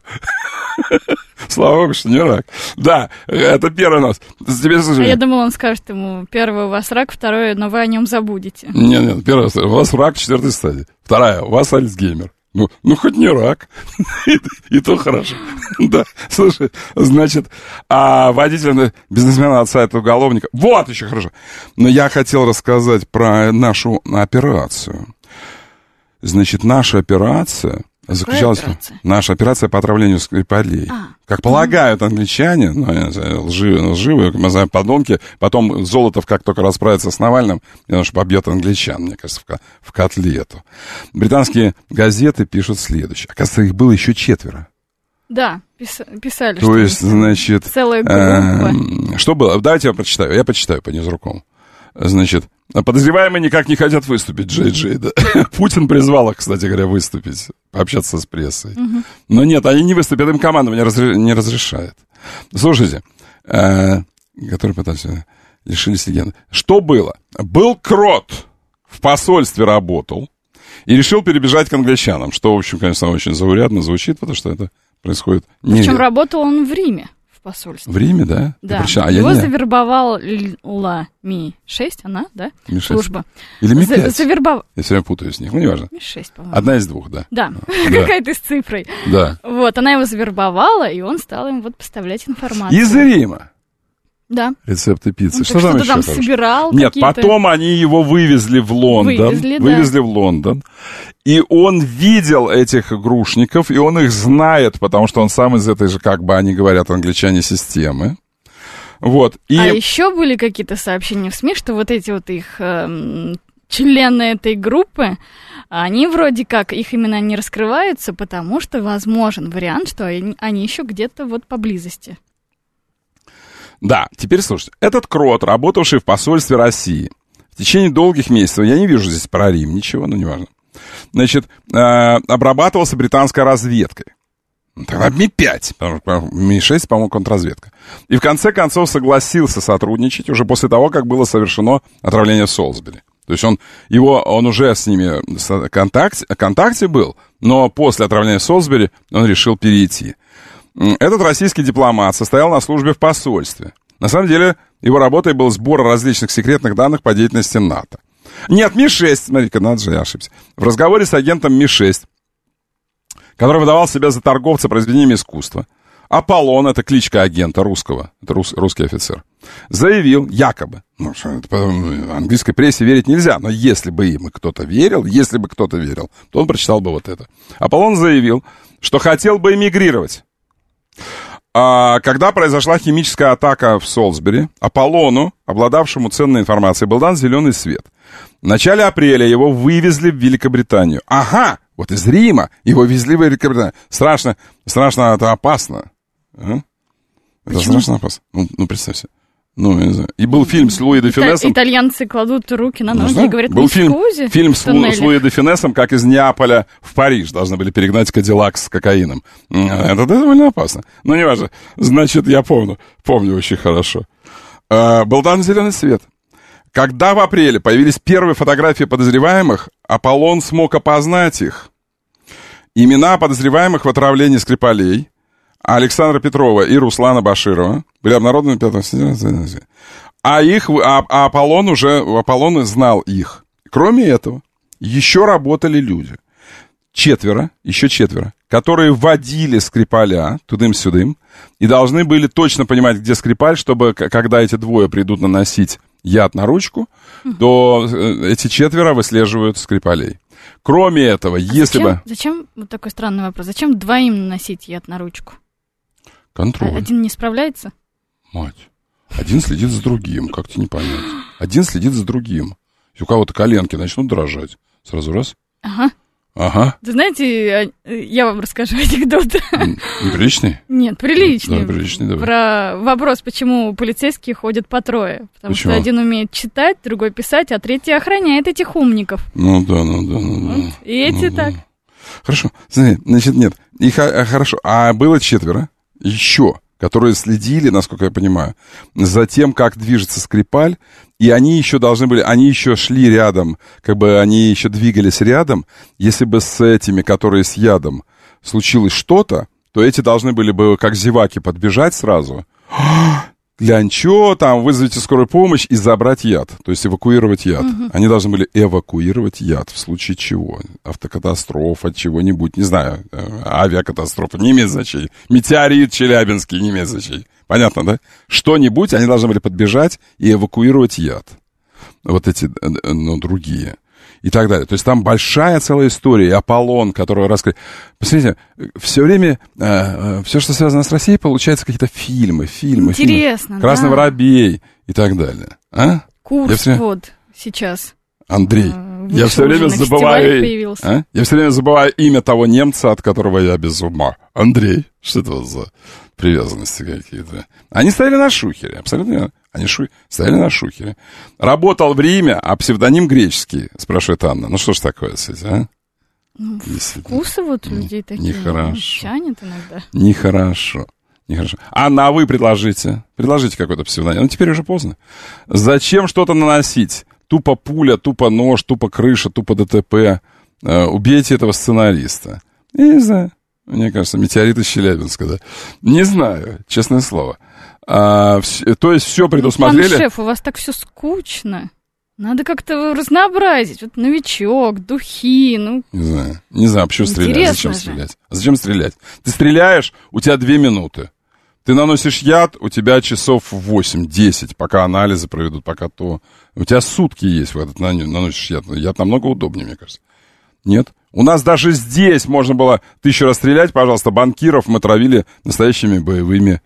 Слава богу, что не рак. Да, это первый у нас. Я думал, он скажет ему, первый у вас рак, второе, но вы о нем забудете. Нет, первое, у вас рак 4-й стадии. Вторая, у вас Альцгеймер. Хоть не рак. И то хорошо. Да, слушай, значит, водитель бизнесмена отца этого уголовника. Вот еще хорошо. Но я хотел рассказать про нашу операцию. Значит, наша операция заключалась... Наша операция по отравлению Скрипалей. Как полагают англичане, лживые, мы знаем, подонки, потом Золотов, как только расправится с Навальным, он же побьет англичан, мне кажется, в котлету. Британские газеты пишут следующее. Оказывается, их было еще 4. Да, писали. То есть, значит... Целая группа. Что было? Давайте я прочитаю. Я почитаю по Ньюзрукам. Значит, подозреваемые никак не хотят выступить, Джей, да. Путин призвал их, кстати говоря, выступить, пообщаться с прессой. Но нет, они не выступят, им командование не разрешает. Слушайте, которые пытаются лишились легенды. Что было? Был крот, в посольстве работал и решил перебежать к англичанам, что, в общем, конечно, очень заурядно звучит, потому что это происходит... Причем работал он в Риме. В Риме, да? Да. Его завербовала Ми-6, она, да? Ми-6. Служба. Или Ми-5. Я все время путаю с них, неважно. Ми-6, по-моему. Одна из 2, да. Да, какая-то с цифрой. Да. Вот, она его завербовала, и он стал им поставлять информацию. Из Рима? Да. Рецепты пиццы. Он что там еще? Там собирал. Нет, потом они его вывезли в Лондон. Вывезли в Лондон. И он видел этих игрушников, и он их знает, потому что он сам из этой же, как бы они говорят, англичане, системы. Вот. И... А еще были какие-то сообщения в СМИ, что вот эти вот их члены этой группы, они вроде как, их имена не раскрываются, потому что возможен вариант, что они еще где-то вот поблизости. Да, теперь слушайте. Этот крот, работавший в посольстве России в течение долгих месяцев, я не вижу здесь про Рим ничего, но неважно, значит, обрабатывался британской разведкой. Тогда Ми-5, потому что Ми-6, по-моему, контрразведка. И в конце концов согласился сотрудничать уже после того, как было совершено отравление в Солсбери. То есть он уже с ними в контакте был, но после отравления в Солсбери он решил перейти. Этот российский дипломат состоял на службе в посольстве. На самом деле, его работой был сбор различных секретных данных по деятельности НАТО. Нет, Ми-6, смотрите-ка, надо же, я ошибся. В разговоре с агентом Ми-6, который выдавал себя за торговца произведениями искусства, Аполлон, это кличка агента русского, это русский офицер, заявил, якобы, английской прессе верить нельзя, но если бы им кто-то верил, то он прочитал бы вот это. Аполлон заявил, что хотел бы эмигрировать. А когда произошла химическая атака в Солсбери, Аполлону, обладавшему ценной информацией, был дан зеленый свет. В начале апреля его вывезли в Великобританию. Ага, вот из Рима его везли в Великобританию. Страшно, это опасно. А? Это страшно опасно. Ну, представь себе. Ну, я не знаю. И был фильм с Луи де Фюнесом. Итальянцы кладут руки на ноги и говорят, был фильм с Луи де Фюнесом, как из Неаполя в Париж должны были перегнать Кадиллак с кокаином. Это довольно опасно. Но не важно. Значит, я помню очень хорошо. Был дан зеленый свет. Когда в апреле появились первые фотографии подозреваемых, Аполлон смог опознать их. Имена подозреваемых в отравлении Скрипалей, Александра Петрова и Руслана Баширова были обнародованы 5 сентября. Аполлон знал их. Кроме этого, еще работали люди. Еще четверо, которые водили Скрипаля тудым-сюдым и должны были точно понимать, где Скрипаль, чтобы, когда эти двое придут наносить яд на ручку, то эти четверо выслеживают Скрипалей. Кроме этого, Зачем, вот такой странный вопрос, зачем двоим наносить яд на ручку? Контроль. Один не справляется? Мать. Один следит за другим, как тебе не понять. Один следит за другим. Если у кого-то коленки начнут дрожать, сразу раз. Ага. Вы знаете, я вам расскажу анекдот. Неприличный? Нет, приличный. Да, приличный, давай. Про вопрос, почему полицейские ходят по трое. Потому что один умеет читать, другой писать, а третий охраняет этих умников. Ну да. Вот. И эти так. Хорошо. Значит, нет. Хорошо. А было четверо еще, которые следили, насколько я понимаю, за тем, как движется Скрипаль, и они еще шли рядом, они еще двигались рядом. Если бы с этими, которые с ядом, случилось что-то, то эти должны были бы, как зеваки, подбежать сразу. Глянчо, вызовите скорую помощь и забрать яд, то есть эвакуировать яд. Они должны были эвакуировать яд в случае чего? Автокатастрофа, чего-нибудь, не знаю, авиакатастрофа, не имеет значения. Метеорит Челябинский, не имеет значения. Понятно, да? Что-нибудь они должны были подбежать и эвакуировать яд. Вот эти, другие. И так далее. То есть там большая целая история. И Аполлон, которого раскрыли. Посмотрите, все время, все, что связано с Россией, получается какие-то фильмы. Интересно, Красный воробей и так далее. А? Курс сейчас. Андрей, я все время забываю имя того немца, от которого я без ума. Андрей. Что это за привязанности какие-то? Они стояли на шухере, абсолютно верно. Они стояли на шухере. Работал в Риме, а псевдоним греческий, спрашивает Анна. Ну что ж такое, кстати, а? Вкусы людей такие. Нехорошо. Тянет иногда. Нехорошо. Анна, а вы предложите. Предложите какой-то псевдоним. Теперь уже поздно. Зачем что-то наносить? Тупо пуля, тупо нож, тупо крыша, тупо ДТП. Убейте этого сценариста. Я не знаю. Мне кажется, метеорит из Челябинска, да? Не знаю, честное слово. То есть все предусмотрели... Пан шеф, у вас так все скучно. Надо как-то разнообразить. Вот новичок, духи, Не знаю, почему стрелять? Зачем стрелять? Ты стреляешь, у тебя 2 минуты. Ты наносишь яд, у тебя часов 8-10, пока анализы проведут, пока то... У тебя сутки есть, когда ты наносишь яд. Яд намного удобнее, мне кажется. Нет? У нас даже здесь можно было 1000 раз стрелять, пожалуйста, банкиров мы травили настоящими боевыми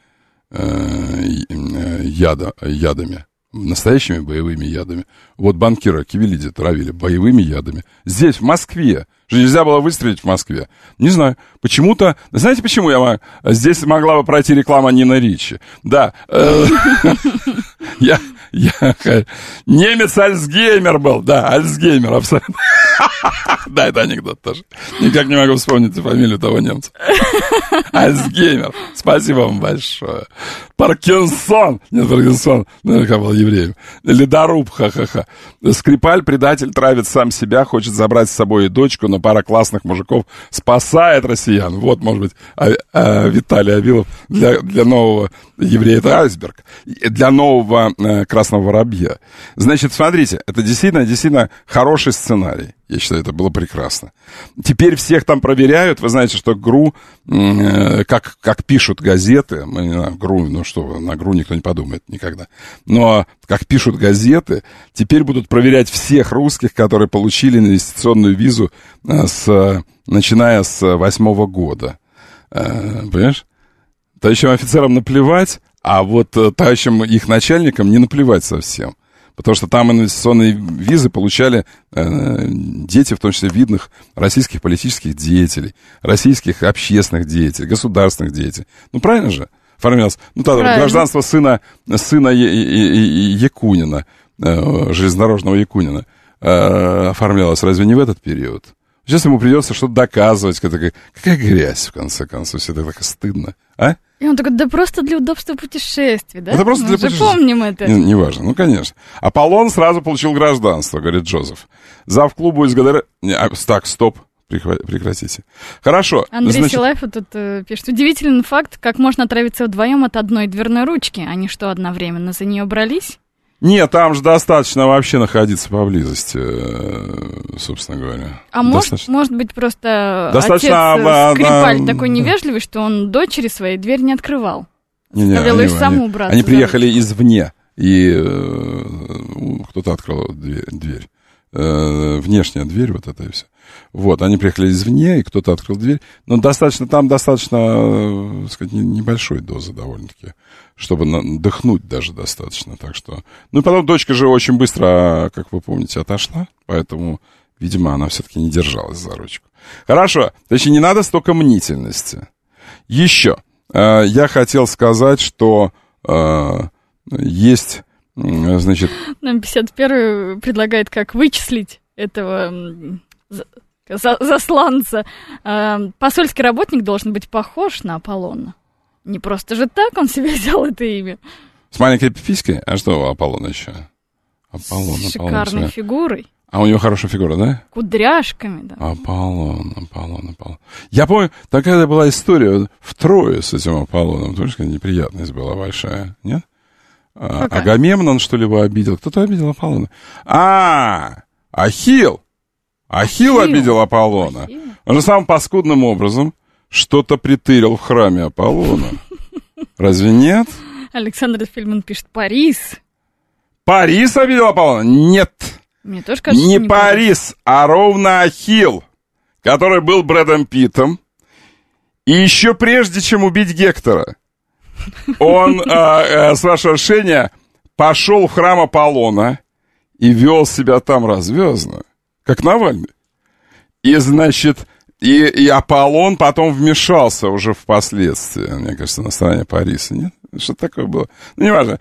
ядами. Настоящими боевыми ядами. Вот банкира Кивелиди травили боевыми ядами. Здесь, в Москве. Же нельзя было выстрелить в Москве. Не знаю. Почему-то... Знаете, почему здесь могла бы пройти реклама Нина Ричи? Да. Я Немец Альцгеймер был, да, Альцгеймер, абсолютно. Да, это анекдот тоже. Никак не могу вспомнить фамилию того немца. Альцгеймер. Спасибо вам большое. Паркинсон. Нет, Паркинсон. Наверняка был евреем. Ледоруб, ха-ха-ха. Скрипаль, предатель, травит сам себя, хочет забрать с собой и дочку, но пара классных мужиков спасает россиян. Вот, может быть, Виталий Авилов для нового еврея. Это айсберг. Для нового красного воробья. Значит, смотрите, это действительно хороший сценарий. Я считаю, это было прекрасно. Теперь всех там проверяют. Вы знаете, что ГРУ, как пишут газеты, мы на ГРУ, ну что, на ГРУ никто не подумает никогда. Но как пишут газеты, теперь будут проверять всех русских, которые получили инвестиционную визу начиная с 2008 года. Понимаешь? Товарищам офицерам наплевать, а вот товарищам их начальникам не наплевать совсем. Потому что там инвестиционные визы получали дети, в том числе видных российских политических деятелей, российских общественных деятелей, государственных деятелей. Ну, правильно же? Оформлялось. Ну, тогда гражданство сына Якунина, железнодорожного Якунина, оформлялось. Разве не в этот период? Сейчас ему придется что-то доказывать. Какая грязь, в конце концов. Все это так стыдно. А? И он такой, да просто для удобства путешествий, да? Это просто для путешествий. Помним это. Неважно, ну, конечно. Аполлон сразу получил гражданство, говорит Джозеф. Завклубу из ГДР... Так, стоп, прекратите. Хорошо. Андрей Силаев тут пишет. Удивительный факт, как можно отравиться вдвоем от одной дверной ручки. Они что, одновременно за нее брались? Нет, там же достаточно вообще находиться поблизости, собственно говоря. А может быть, просто Скрипаль такой невежливый, что он дочери своей дверь не открывал. Заставлял их саму убраться. Они приехали извне, и кто-то открыл дверь. Внешняя дверь, вот это и все. Вот, они приехали извне, и кто-то открыл дверь. Но там достаточно, так сказать, небольшой дозы довольно-таки, чтобы дыхнуть даже достаточно. Так что... Ну и потом дочка же очень быстро, как вы помните, отошла, поэтому, видимо, она все-таки не держалась за ручку. Хорошо, значит, не надо столько мнительности. Еще я хотел сказать, что есть, значит... Нам 51-й предлагает, как вычислить этого... засланца. Посольский работник должен быть похож на Аполлона. Не просто же так он себе взял это имя. С маленькой пиписькой? А что у Аполлона еще? С шикарной фигурой. А у него хорошая фигура, да? Кудряшками, да. Аполлон. Я помню, такая была история втрое с этим Аполлоном. Тоже неприятность была большая, нет? Агамемнон, что ли, его обидел? Кто-то обидел Аполлона. Ахилл обидел Аполлона. Он же самым паскудным образом что-то притырил в храме Аполлона. Разве нет? Александр Фельдман пишет, Парис. Парис обидел Аполлона? Нет. Мне тоже кажется, не Парис, а ровно Ахилл, который был Брэдом Питтом. И еще прежде, чем убить Гектора, он, с вашего разрешения, пошел в храм Аполлона и вел себя там развязно, как Навальный. И, значит, и Аполлон потом вмешался уже впоследствии, мне кажется, на стороне Париса, нет? Что такое было? Ну, неважно.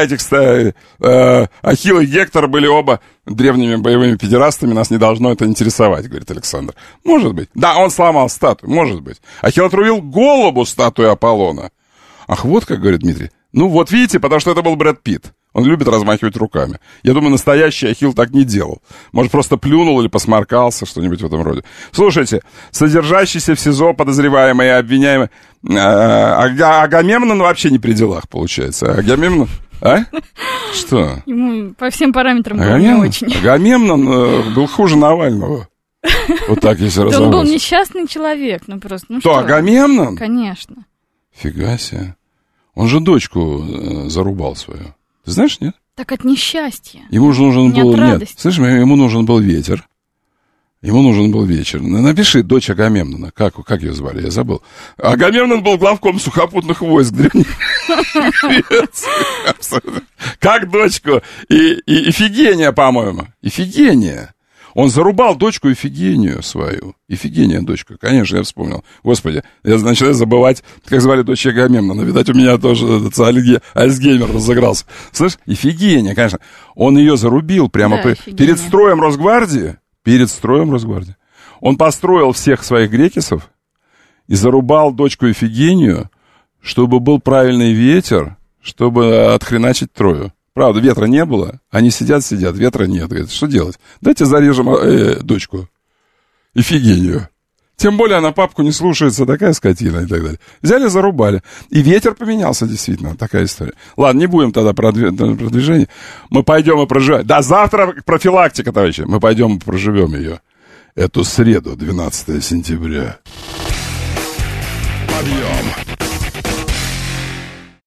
Ахилл и Гектор были оба древними боевыми педерастами, нас не должно это интересовать, говорит Александр. Может быть. Да, он сломал статую, может быть. Ахилл отрубил голову статуи Аполлона. Ах, вот как, говорит Дмитрий. Ну, вот видите, потому что это был Брэд Питт. Он любит размахивать руками. Я думаю, настоящий Ахилл так не делал. Может, просто плюнул или посморкался, что-нибудь в этом роде. Слушайте, содержащийся в СИЗО подозреваемый и обвиняемый... Агамемнон вообще не при делах, получается. Агамемнон... А? Что? Ему по всем параметрам было не очень. Агамемнон был хуже Навального. Вот так, если разобраться. Он был несчастный человек, ну просто... Ну что, Агамемнон? Конечно. Фига себе. Он же дочку зарубал свою. Ты знаешь, нет? Так от несчастья. Ему же нужен был... Нет, слышишь, ему нужен был ветер. Ему нужен был вечер. Напиши дочь Агамемнона. Как ее звали? Я забыл. Агамемнон был главком сухопутных войск древней Греции. Абсолютно. Как дочку? И Ифигения, по-моему. Ифигения. Он зарубал дочку Ифигению свою. Ифигения дочка, конечно, я вспомнил. Господи, я начинаю забывать, как звали дочь Агамемнона. Видать, у меня тоже Альцгеймер разыгрался. Слышь, Ифигения, конечно. Он ее зарубил прямо перед строем Росгвардии. Перед строем Росгвардии. Он построил всех своих грекисов и зарубал дочку Ифигению, чтобы был правильный ветер, чтобы отхреначить Трою. Правда, ветра не было. Они сидят, ветра нет. Говорят, что делать? Давайте зарежем дочку Ифигению. Тем более она папку не слушается, такая скотина и так далее. Взяли, зарубали. И ветер поменялся, действительно. Такая история. Ладно, не будем тогда про движение. Мы пойдем и проживем. Да, завтра профилактика, товарищи. Мы пойдем и проживем ее. Эту среду, 12 сентября. Подъем.